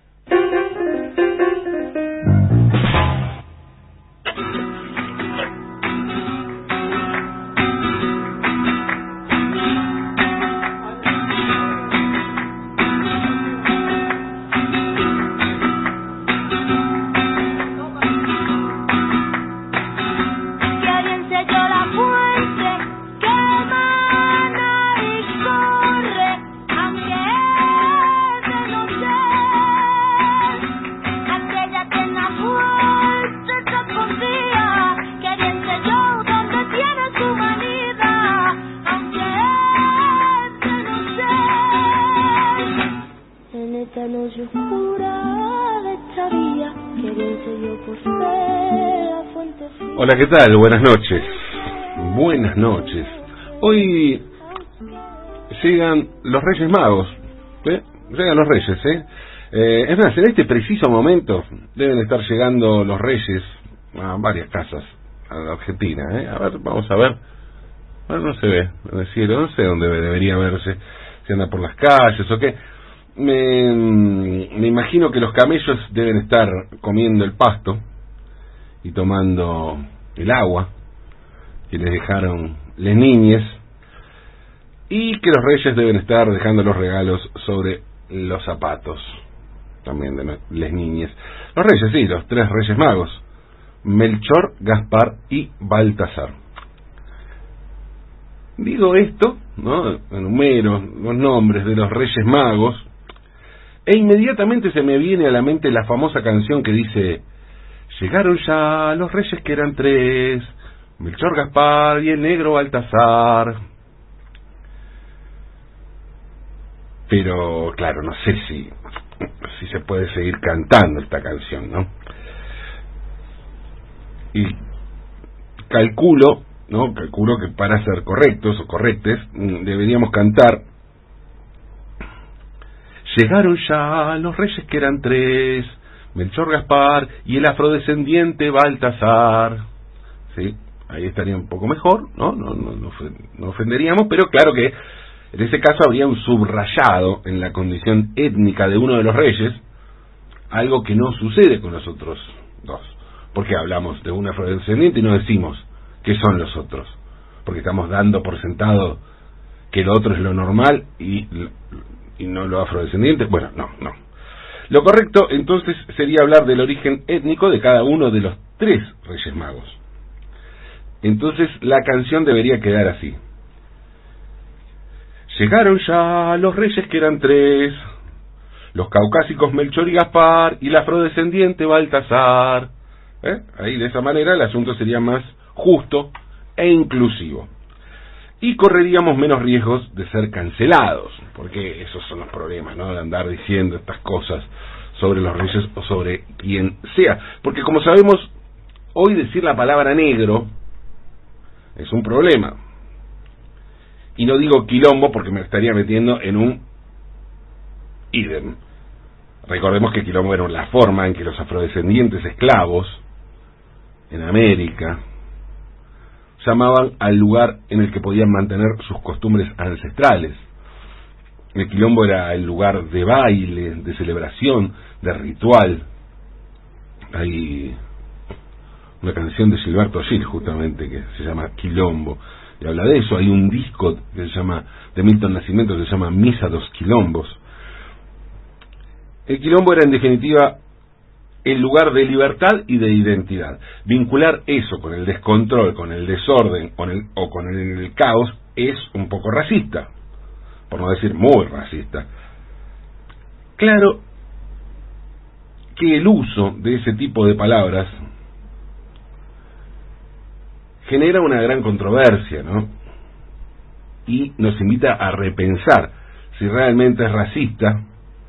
Hola, ¿qué tal? Buenas noches. Buenas noches. Hoy llegan los Reyes Magos. ¿eh? Llegan los Reyes, ¿eh? ¿eh? Es más, en este preciso momento deben estar llegando los Reyes a varias casas a la Argentina, ¿eh? A ver, vamos a ver. Bueno, no se ve, es decir, no sé dónde debería verse, si anda por las calles o qué. Me, me imagino que los camellos deben estar comiendo el pasto y tomando el agua que les dejaron las niñas, y que los reyes deben estar dejando los regalos sobre los zapatos también de las niñas. Los reyes, sí, los tres reyes magos: Melchor, Gaspar y Baltasar. Digo esto, ¿no? Enumero los nombres de los reyes magos e inmediatamente se me viene a la mente la famosa canción que dice: llegaron ya los reyes que eran tres, Melchor, Gaspar y el negro Baltasar. Pero claro, no sé si si se puede seguir cantando esta canción, ¿no? Y calculo, ¿no? Calculo que para ser correctos o correctes deberíamos cantar: llegaron ya los reyes que eran tres, Melchor, Gaspar y el afrodescendiente Baltasar. ¿Sí? Ahí estaría un poco mejor, ¿no? No, no, no, no ofenderíamos, pero claro que en ese caso habría un subrayado en la condición étnica de uno de los reyes, algo que no sucede con los otros dos, porque hablamos de un afrodescendiente y no decimos qué son los otros, porque estamos dando por sentado que lo otro es lo normal y, y no lo afrodescendiente. Bueno, no, no. Lo correcto entonces sería hablar del origen étnico de cada uno de los tres reyes magos. Entonces la canción debería quedar así: llegaron ya los reyes que eran tres, los caucásicos Melchor y Gaspar y el afrodescendiente Baltasar. ¿Eh? Ahí de esa manera el asunto sería más justo e inclusivo. y correríamos menos riesgos de ser cancelados, porque esos son los problemas, ¿no? De andar diciendo estas cosas sobre los reyes o sobre quien sea, porque como sabemos, hoy decir la palabra negro es un problema, y no digo quilombo porque me estaría metiendo en un ídem. Recordemos que quilombo era la forma en que los afrodescendientes esclavos en América llamaban al lugar en el que podían mantener sus costumbres ancestrales. El quilombo era el lugar de baile, de celebración, de ritual. Hay una canción de Gilberto Gil justamente que se llama Quilombo y habla de eso. Hay un disco que se llama de Milton Nascimento que se llama Misa dos Quilombos. El quilombo era en definitiva el lugar de libertad y de identidad. Vincular eso con el descontrol, con el desorden con el, o con el, el caos es un poco racista, por no decir muy racista. Claro que el uso de ese tipo de palabras genera una gran controversia, ¿no? Y nos invita a repensar si realmente es racista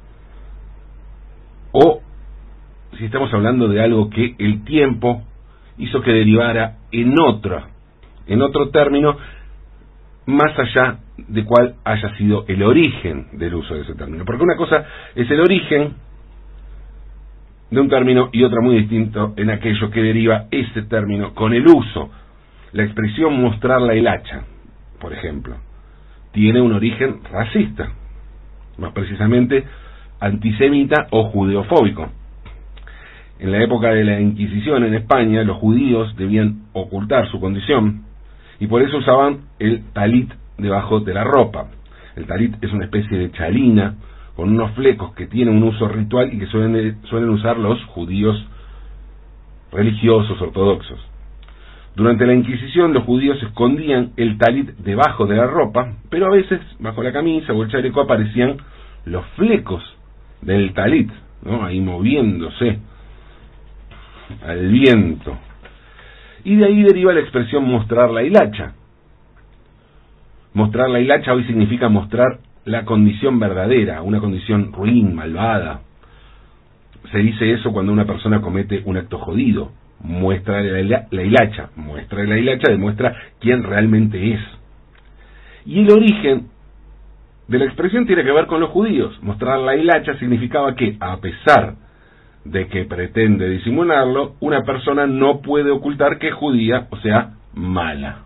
o si estamos hablando de algo que el tiempo hizo que derivara en otra, en otro término, más allá de cuál haya sido el origen del uso de ese término. Porque una cosa es el origen de un término y otra muy distinto en aquello que deriva ese término con el uso. La expresión mostrar la hilacha, por ejemplo, tiene un origen racista, más precisamente antisemita o judeofóbico. En la época de la Inquisición en España, los judíos debían ocultar su condición y por eso usaban el talit debajo de la ropa. El talit es una especie de chalina con unos flecos que tienen un uso ritual y que suelen, suelen usar los judíos religiosos ortodoxos. Durante la Inquisición los judíos escondían el talit debajo de la ropa, pero a veces bajo la camisa o el chaleco aparecían los flecos del talit, ¿no? Ahí moviéndose al viento. Y de ahí deriva la expresión mostrar la hilacha. Mostrar la hilacha hoy significa mostrar la condición verdadera, una condición ruin, malvada. Se dice eso cuando una persona comete un acto jodido. Muestra la, la hilacha. Muestra la hilacha demuestra quién realmente es. Y el origen de la expresión tiene que ver con los judíos. Mostrar la hilacha significaba que, a pesar de que pretende disimularlo, una persona no puede ocultar que es judía, o sea, mala.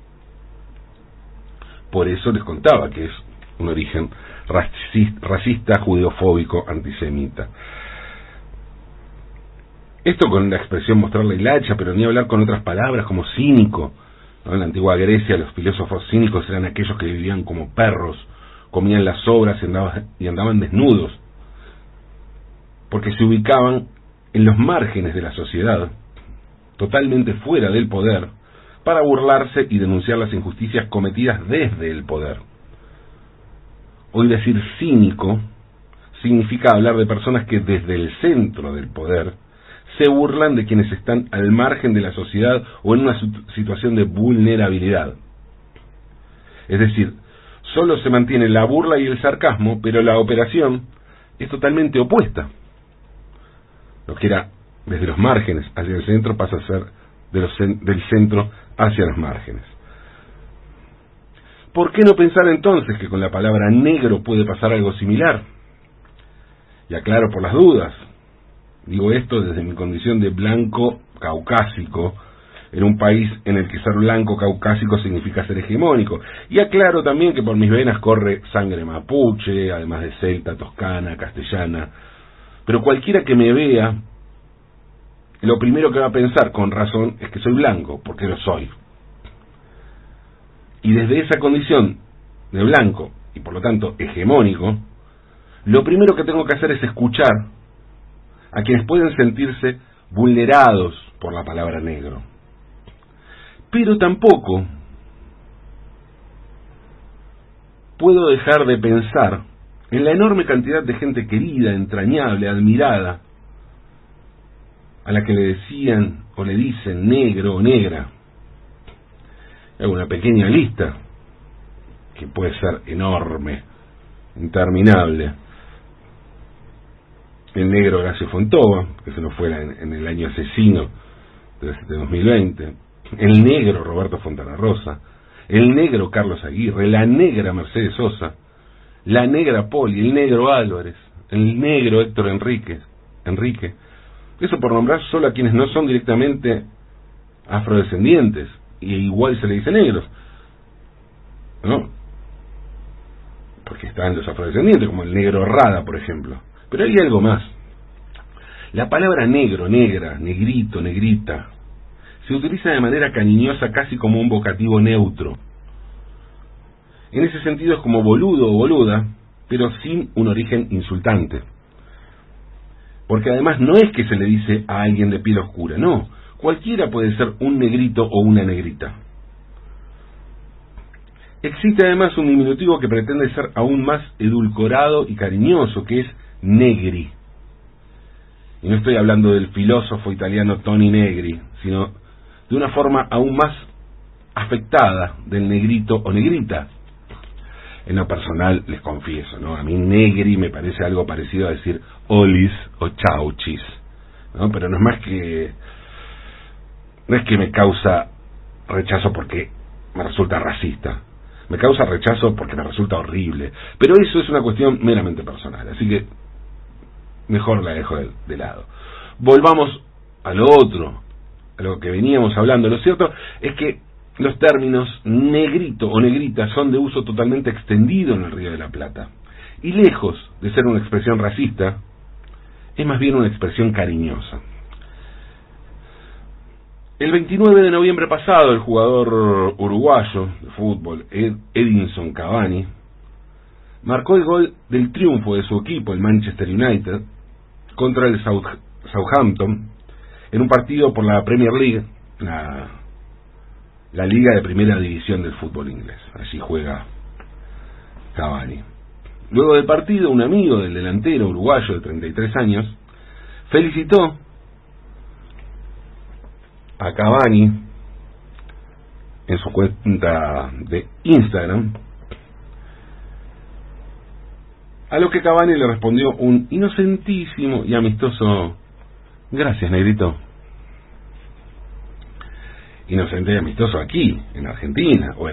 Por eso les contaba que es un origen racista, racista judeofóbico, antisemita. Esto con la expresión mostrar la hilacha, pero ni hablar con otras palabras como cínico, ¿no? En la antigua Grecia los filósofos cínicos eran aquellos que vivían como perros, comían las sobras y andaban, y andaban desnudos, porque se ubicaban en los márgenes de la sociedad, totalmente fuera del poder, para burlarse y denunciar las injusticias cometidas desde el poder. Hoy decir cínico significa hablar de personas que desde el centro del poder se burlan de quienes están al margen de la sociedad o en una situación de vulnerabilidad. Es decir, solo se mantiene la burla y el sarcasmo, pero la operación es totalmente opuesta. Lo que era desde los márgenes hacia el centro pasa a ser de los, del centro hacia los márgenes. ¿Por qué no pensar entonces que con la palabra negro puede pasar algo similar? Y aclaro por las dudas. Digo esto desde mi condición de blanco caucásico, en un país en el que ser blanco caucásico significa ser hegemónico. Y aclaro también que por mis venas corre sangre mapuche, además de celta, toscana, castellana. Pero cualquiera que me vea, lo primero que va a pensar, con razón, es que soy blanco, porque lo soy. Y desde esa condición de blanco, y por lo tanto hegemónico, lo primero que tengo que hacer es escuchar a quienes pueden sentirse vulnerados por la palabra negro. Pero tampoco puedo dejar de pensar en la enorme cantidad de gente querida, entrañable, admirada, a la que le decían o le dicen negro o negra. Hago una pequeña lista. que puede ser enorme, interminable. El negro Horacio Fontova, que se nos fuera en, en el año asesino de, de dos mil veinte. El negro Roberto Fontana Rosa. El negro Carlos Aguirre. La negra Mercedes Sosa. La negra Poli. El negro Álvarez. El negro Héctor Enrique. Enrique. Eso por nombrar solo a quienes no son directamente afrodescendientes. Y igual se le dice negros, ¿no? Porque están los afrodescendientes, como el negro Rada, por ejemplo. Pero hay algo más. La palabra negro, negra, negrito, negrita, se utiliza de manera cariñosa casi como un vocativo neutro. En ese sentido es como boludo o boluda, pero sin un origen insultante. Porque además no es que se le dice a alguien de piel oscura, no. Cualquiera puede ser un negrito o una negrita. Existe además un diminutivo que pretende ser aún más edulcorado y cariñoso, que es negri. Y no estoy hablando del filósofo italiano Toni Negri, sino de una forma aún más afectada del negrito o negrita. En lo personal, les confieso, ¿no? A mí negri me parece algo parecido a decir olis o chauchis, ¿no? Pero no es más que... no es que me causa rechazo porque me resulta racista. Me causa rechazo porque me resulta horrible. Pero eso es una cuestión meramente personal. Así que mejor la dejo de, de lado. Volvamos a lo otro, a lo que veníamos hablando. Lo cierto es que los términos negrito o negrita son de uso totalmente extendido en el Río de la Plata. Y lejos de ser una expresión racista, es más bien una expresión cariñosa. El veintinueve de noviembre pasado, el jugador uruguayo de fútbol, Ed, Edinson Cavani, marcó el gol del triunfo de su equipo, el Manchester United, contra el South, Southampton, en un partido por la Premier League, la, la liga de primera división del fútbol inglés. Allí juega Cavani. Luego del partido, un amigo del delantero uruguayo de treinta y tres años felicitó a Cavani en su cuenta de Instagram, a lo que Cavani le respondió un inocentísimo y amistoso gracias, negrito. Inocente y amistoso aquí, en Argentina, o